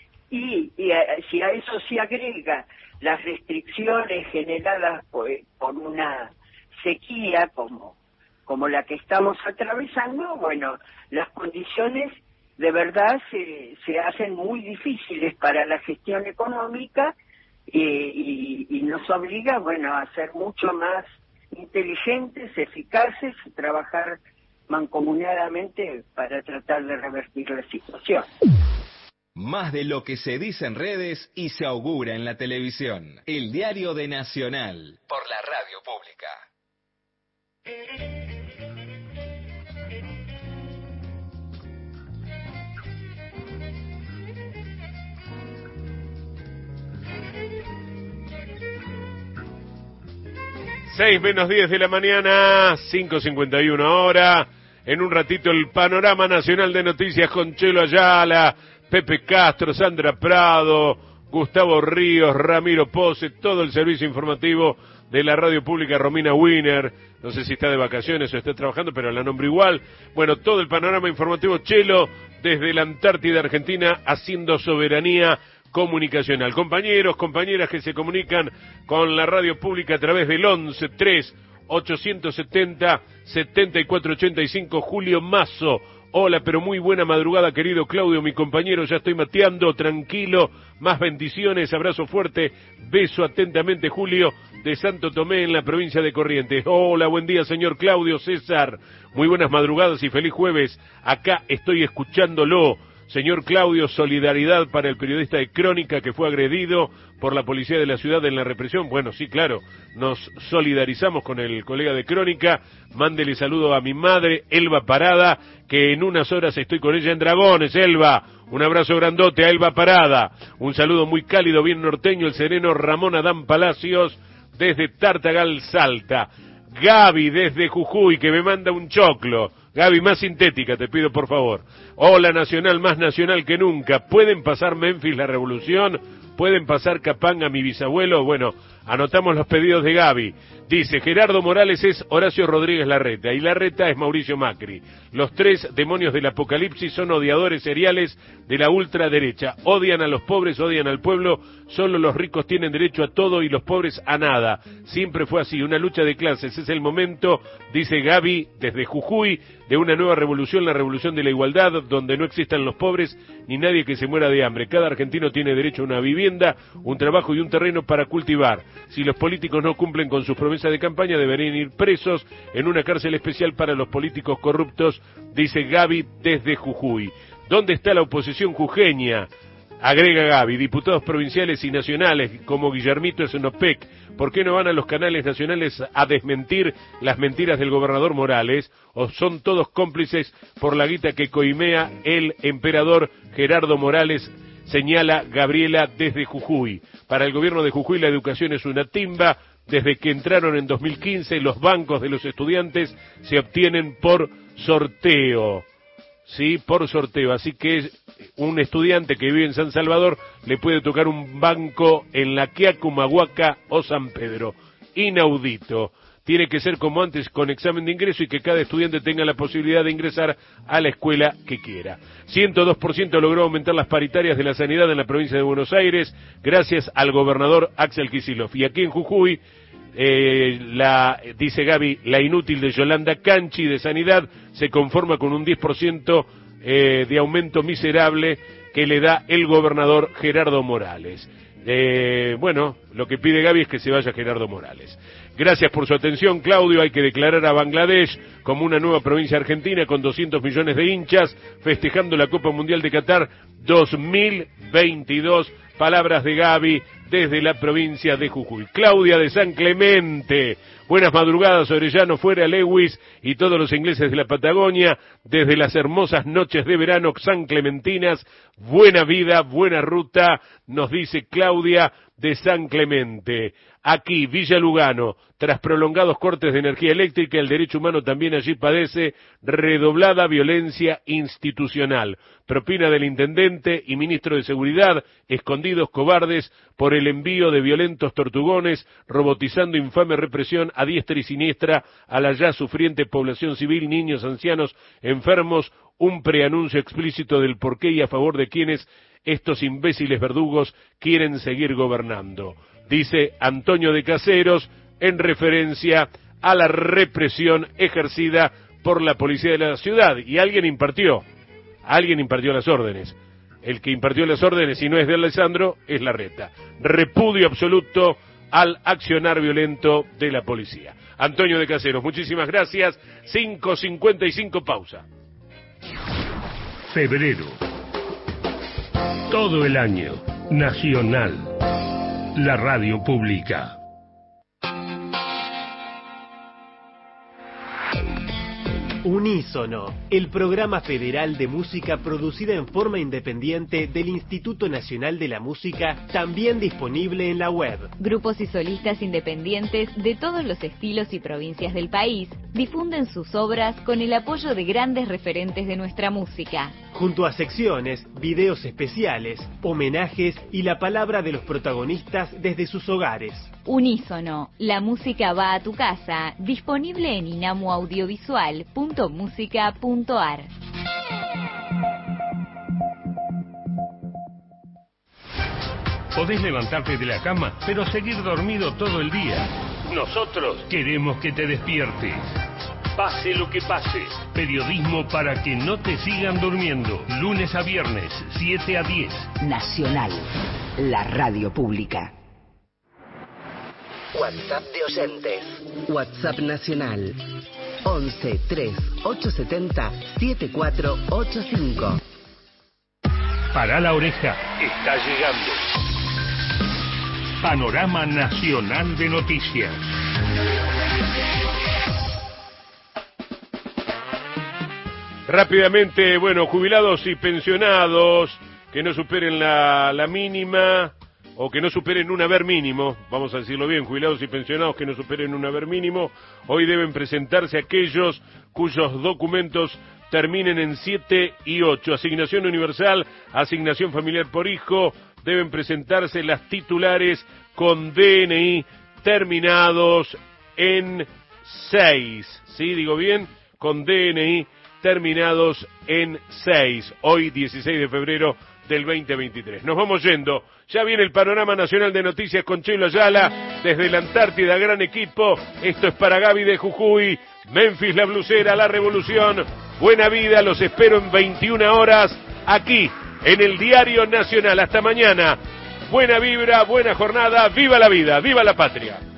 y, y a, si a eso se agrega las restricciones generadas por, por una sequía como, como la que estamos atravesando, bueno, las condiciones de verdad se, se hacen muy difíciles para la gestión económica, eh, y, y nos obliga, bueno, a ser mucho más inteligentes, eficaces y trabajar mancomunadamente para tratar de revertir la situación. Más de lo que se dice en redes y se augura en la televisión. El Diario de Nacional. Por la radio pública. Seis menos diez de la mañana, cinco cincuenta y una hora. En un ratito el panorama nacional de noticias con Chelo Ayala, Pepe Castro, Sandra Prado, Gustavo Ríos, Ramiro Pose, todo el servicio informativo de la radio pública, Romina Wiener, no sé si está de vacaciones o está trabajando, pero la nombro igual. Bueno, todo el panorama informativo Chelo desde la Antártida Argentina haciendo soberanía comunicacional. Compañeros, compañeras que se comunican con la radio pública a través del once tres ochocientos setenta setenta y cuatro ochenta y cinco, Julio Mazo. Hola, pero muy buena madrugada, querido Claudio, mi compañero, ya estoy mateando, tranquilo, más bendiciones, abrazo fuerte, beso atentamente, Julio, de Santo Tomé, en la provincia de Corrientes. Hola, buen día, señor Claudio César, muy buenas madrugadas y feliz jueves, acá estoy escuchándolo. Señor Claudio, solidaridad para el periodista de Crónica que fue agredido por la policía de la ciudad en la represión. Bueno, sí, claro, nos solidarizamos con el colega de Crónica. Mándele saludo a mi madre, Elba Parada, que en unas horas estoy con ella en Dragones. Elba, un abrazo grandote a Elba Parada. Un saludo muy cálido, bien norteño, el sereno Ramón Adán Palacios, desde Tartagal, Salta. Gaby, desde Jujuy, que me manda un choclo. Gaby, más sintética, te pido por favor. Hola Nacional, más nacional que nunca. ¿Pueden pasar Memphis la Revolución? ¿Pueden pasar Capanga mi bisabuelo? Bueno, anotamos los pedidos de Gaby. Dice, Gerardo Morales es Horacio Rodríguez Larreta y Larreta es Mauricio Macri. Los tres demonios del apocalipsis son odiadores seriales de la ultraderecha. Odian a los pobres, odian al pueblo, solo los ricos tienen derecho a todo y los pobres a nada. Siempre fue así, una lucha de clases. Es el momento, dice Gaby, desde Jujuy, de una nueva revolución, la revolución de la igualdad, donde no existan los pobres ni nadie que se muera de hambre. Cada argentino tiene derecho a una vivienda, un trabajo y un terreno para cultivar. Si los políticos no cumplen con sus promesas de campaña, deberían ir presos en una cárcel especial para los políticos corruptos, dice Gaby desde Jujuy. ¿Dónde está la oposición jujeña? Agrega Gaby, diputados provinciales y nacionales como Guillermito Esnopec, ¿por qué no van a los canales nacionales a desmentir las mentiras del gobernador Morales? ¿O son todos cómplices por la guita que coimea el emperador Gerardo Morales? Señala Gabriela desde Jujuy. Para el gobierno de Jujuy la educación es una timba. Desde que entraron en dos mil quince los bancos de los estudiantes se obtienen por sorteo. Sí, por sorteo. Así que un estudiante que vive en San Salvador le puede tocar un banco en La Quiaca, Humahuaca o San Pedro. Inaudito. Tiene que ser como antes, con examen de ingreso y que cada estudiante tenga la posibilidad de ingresar a la escuela que quiera. ciento dos por ciento logró aumentar las paritarias de la sanidad en la provincia de Buenos Aires gracias al gobernador Axel Kicillof. Y aquí en Jujuy, eh, la, dice Gaby, la inútil de Yolanda Canchi de Sanidad se conforma con un diez por ciento eh, de aumento miserable que le da el gobernador Gerardo Morales. Eh, bueno, lo que pide Gaby es que se vaya Gerardo Morales. Gracias por su atención, Claudio. Hay que declarar a Bangladesh como una nueva provincia argentina con doscientos millones de hinchas festejando la Copa Mundial de Qatar dos mil veintidós. Palabras de Gaby desde la provincia de Jujuy. Claudia de San Clemente. Buenas madrugadas, Orellano, fuera Lewis y todos los ingleses de la Patagonia. Desde las hermosas noches de verano San Clementinas. Buena vida, buena ruta, nos dice Claudia de San Clemente. Aquí, Villa Lugano, tras prolongados cortes de energía eléctrica, el derecho humano también allí padece redoblada violencia institucional. Propina del intendente y ministro de Seguridad, escondidos cobardes por el envío de violentos tortugones, robotizando infame represión a diestra y siniestra a la ya sufriente población civil, niños, ancianos, enfermos, un preanuncio explícito del porqué y a favor de quienes estos imbéciles verdugos quieren seguir gobernando. Dice Antonio de Caseros en referencia a la represión ejercida por la policía de la ciudad. Y alguien impartió, alguien impartió las órdenes. El que impartió las órdenes, y no es de Alessandro, es Larreta. Repudio absoluto al accionar violento de la policía. Antonio de Caseros, muchísimas gracias. cinco cincuenta y cinco, pausa. Febrero. Todo el año. Nacional. La radio pública. Unísono, el programa federal de música producida en forma independiente del Instituto Nacional de la Música, también disponible en la web. Grupos y solistas independientes de todos los estilos y provincias del país difunden sus obras con el apoyo de grandes referentes de nuestra música. Junto a secciones, videos especiales, homenajes y la palabra de los protagonistas desde sus hogares. Unísono, la música va a tu casa, disponible en inamu audiovisual punto musica punto ar. Podés levantarte de la cama, pero seguir dormido todo el día. Nosotros queremos que te despiertes. Pase lo que pase. Periodismo para que no te sigan durmiendo. Lunes a viernes, siete a diez. Nacional, la radio pública. WhatsApp de oyentes. WhatsApp nacional. once tres ocho setenta siete cuatro ocho cinco. Para la oreja, está llegando. Panorama Nacional de Noticias. Rápidamente, bueno, jubilados y pensionados que no superen la, la mínima o que no superen un haber mínimo, vamos a decirlo bien, jubilados y pensionados que no superen un haber mínimo, hoy deben presentarse aquellos cuyos documentos terminen en siete y ocho. Asignación universal, asignación familiar por hijo, deben presentarse las titulares con D N I terminados en seis. ¿Sí? Digo bien, con D N I terminados en seis. Hoy, dieciséis de febrero del veinte veintitrés. Nos vamos yendo. Ya viene el Panorama Nacional de Noticias con Chelo Ayala desde la Antártida, gran equipo. Esto es para Gaby de Jujuy, Memphis la Blusera, La Revolución. Buena vida, los espero en veintiuna horas aquí en el Diario Nacional. Hasta mañana. Buena vibra, buena jornada. ¡Viva la vida! ¡Viva la patria!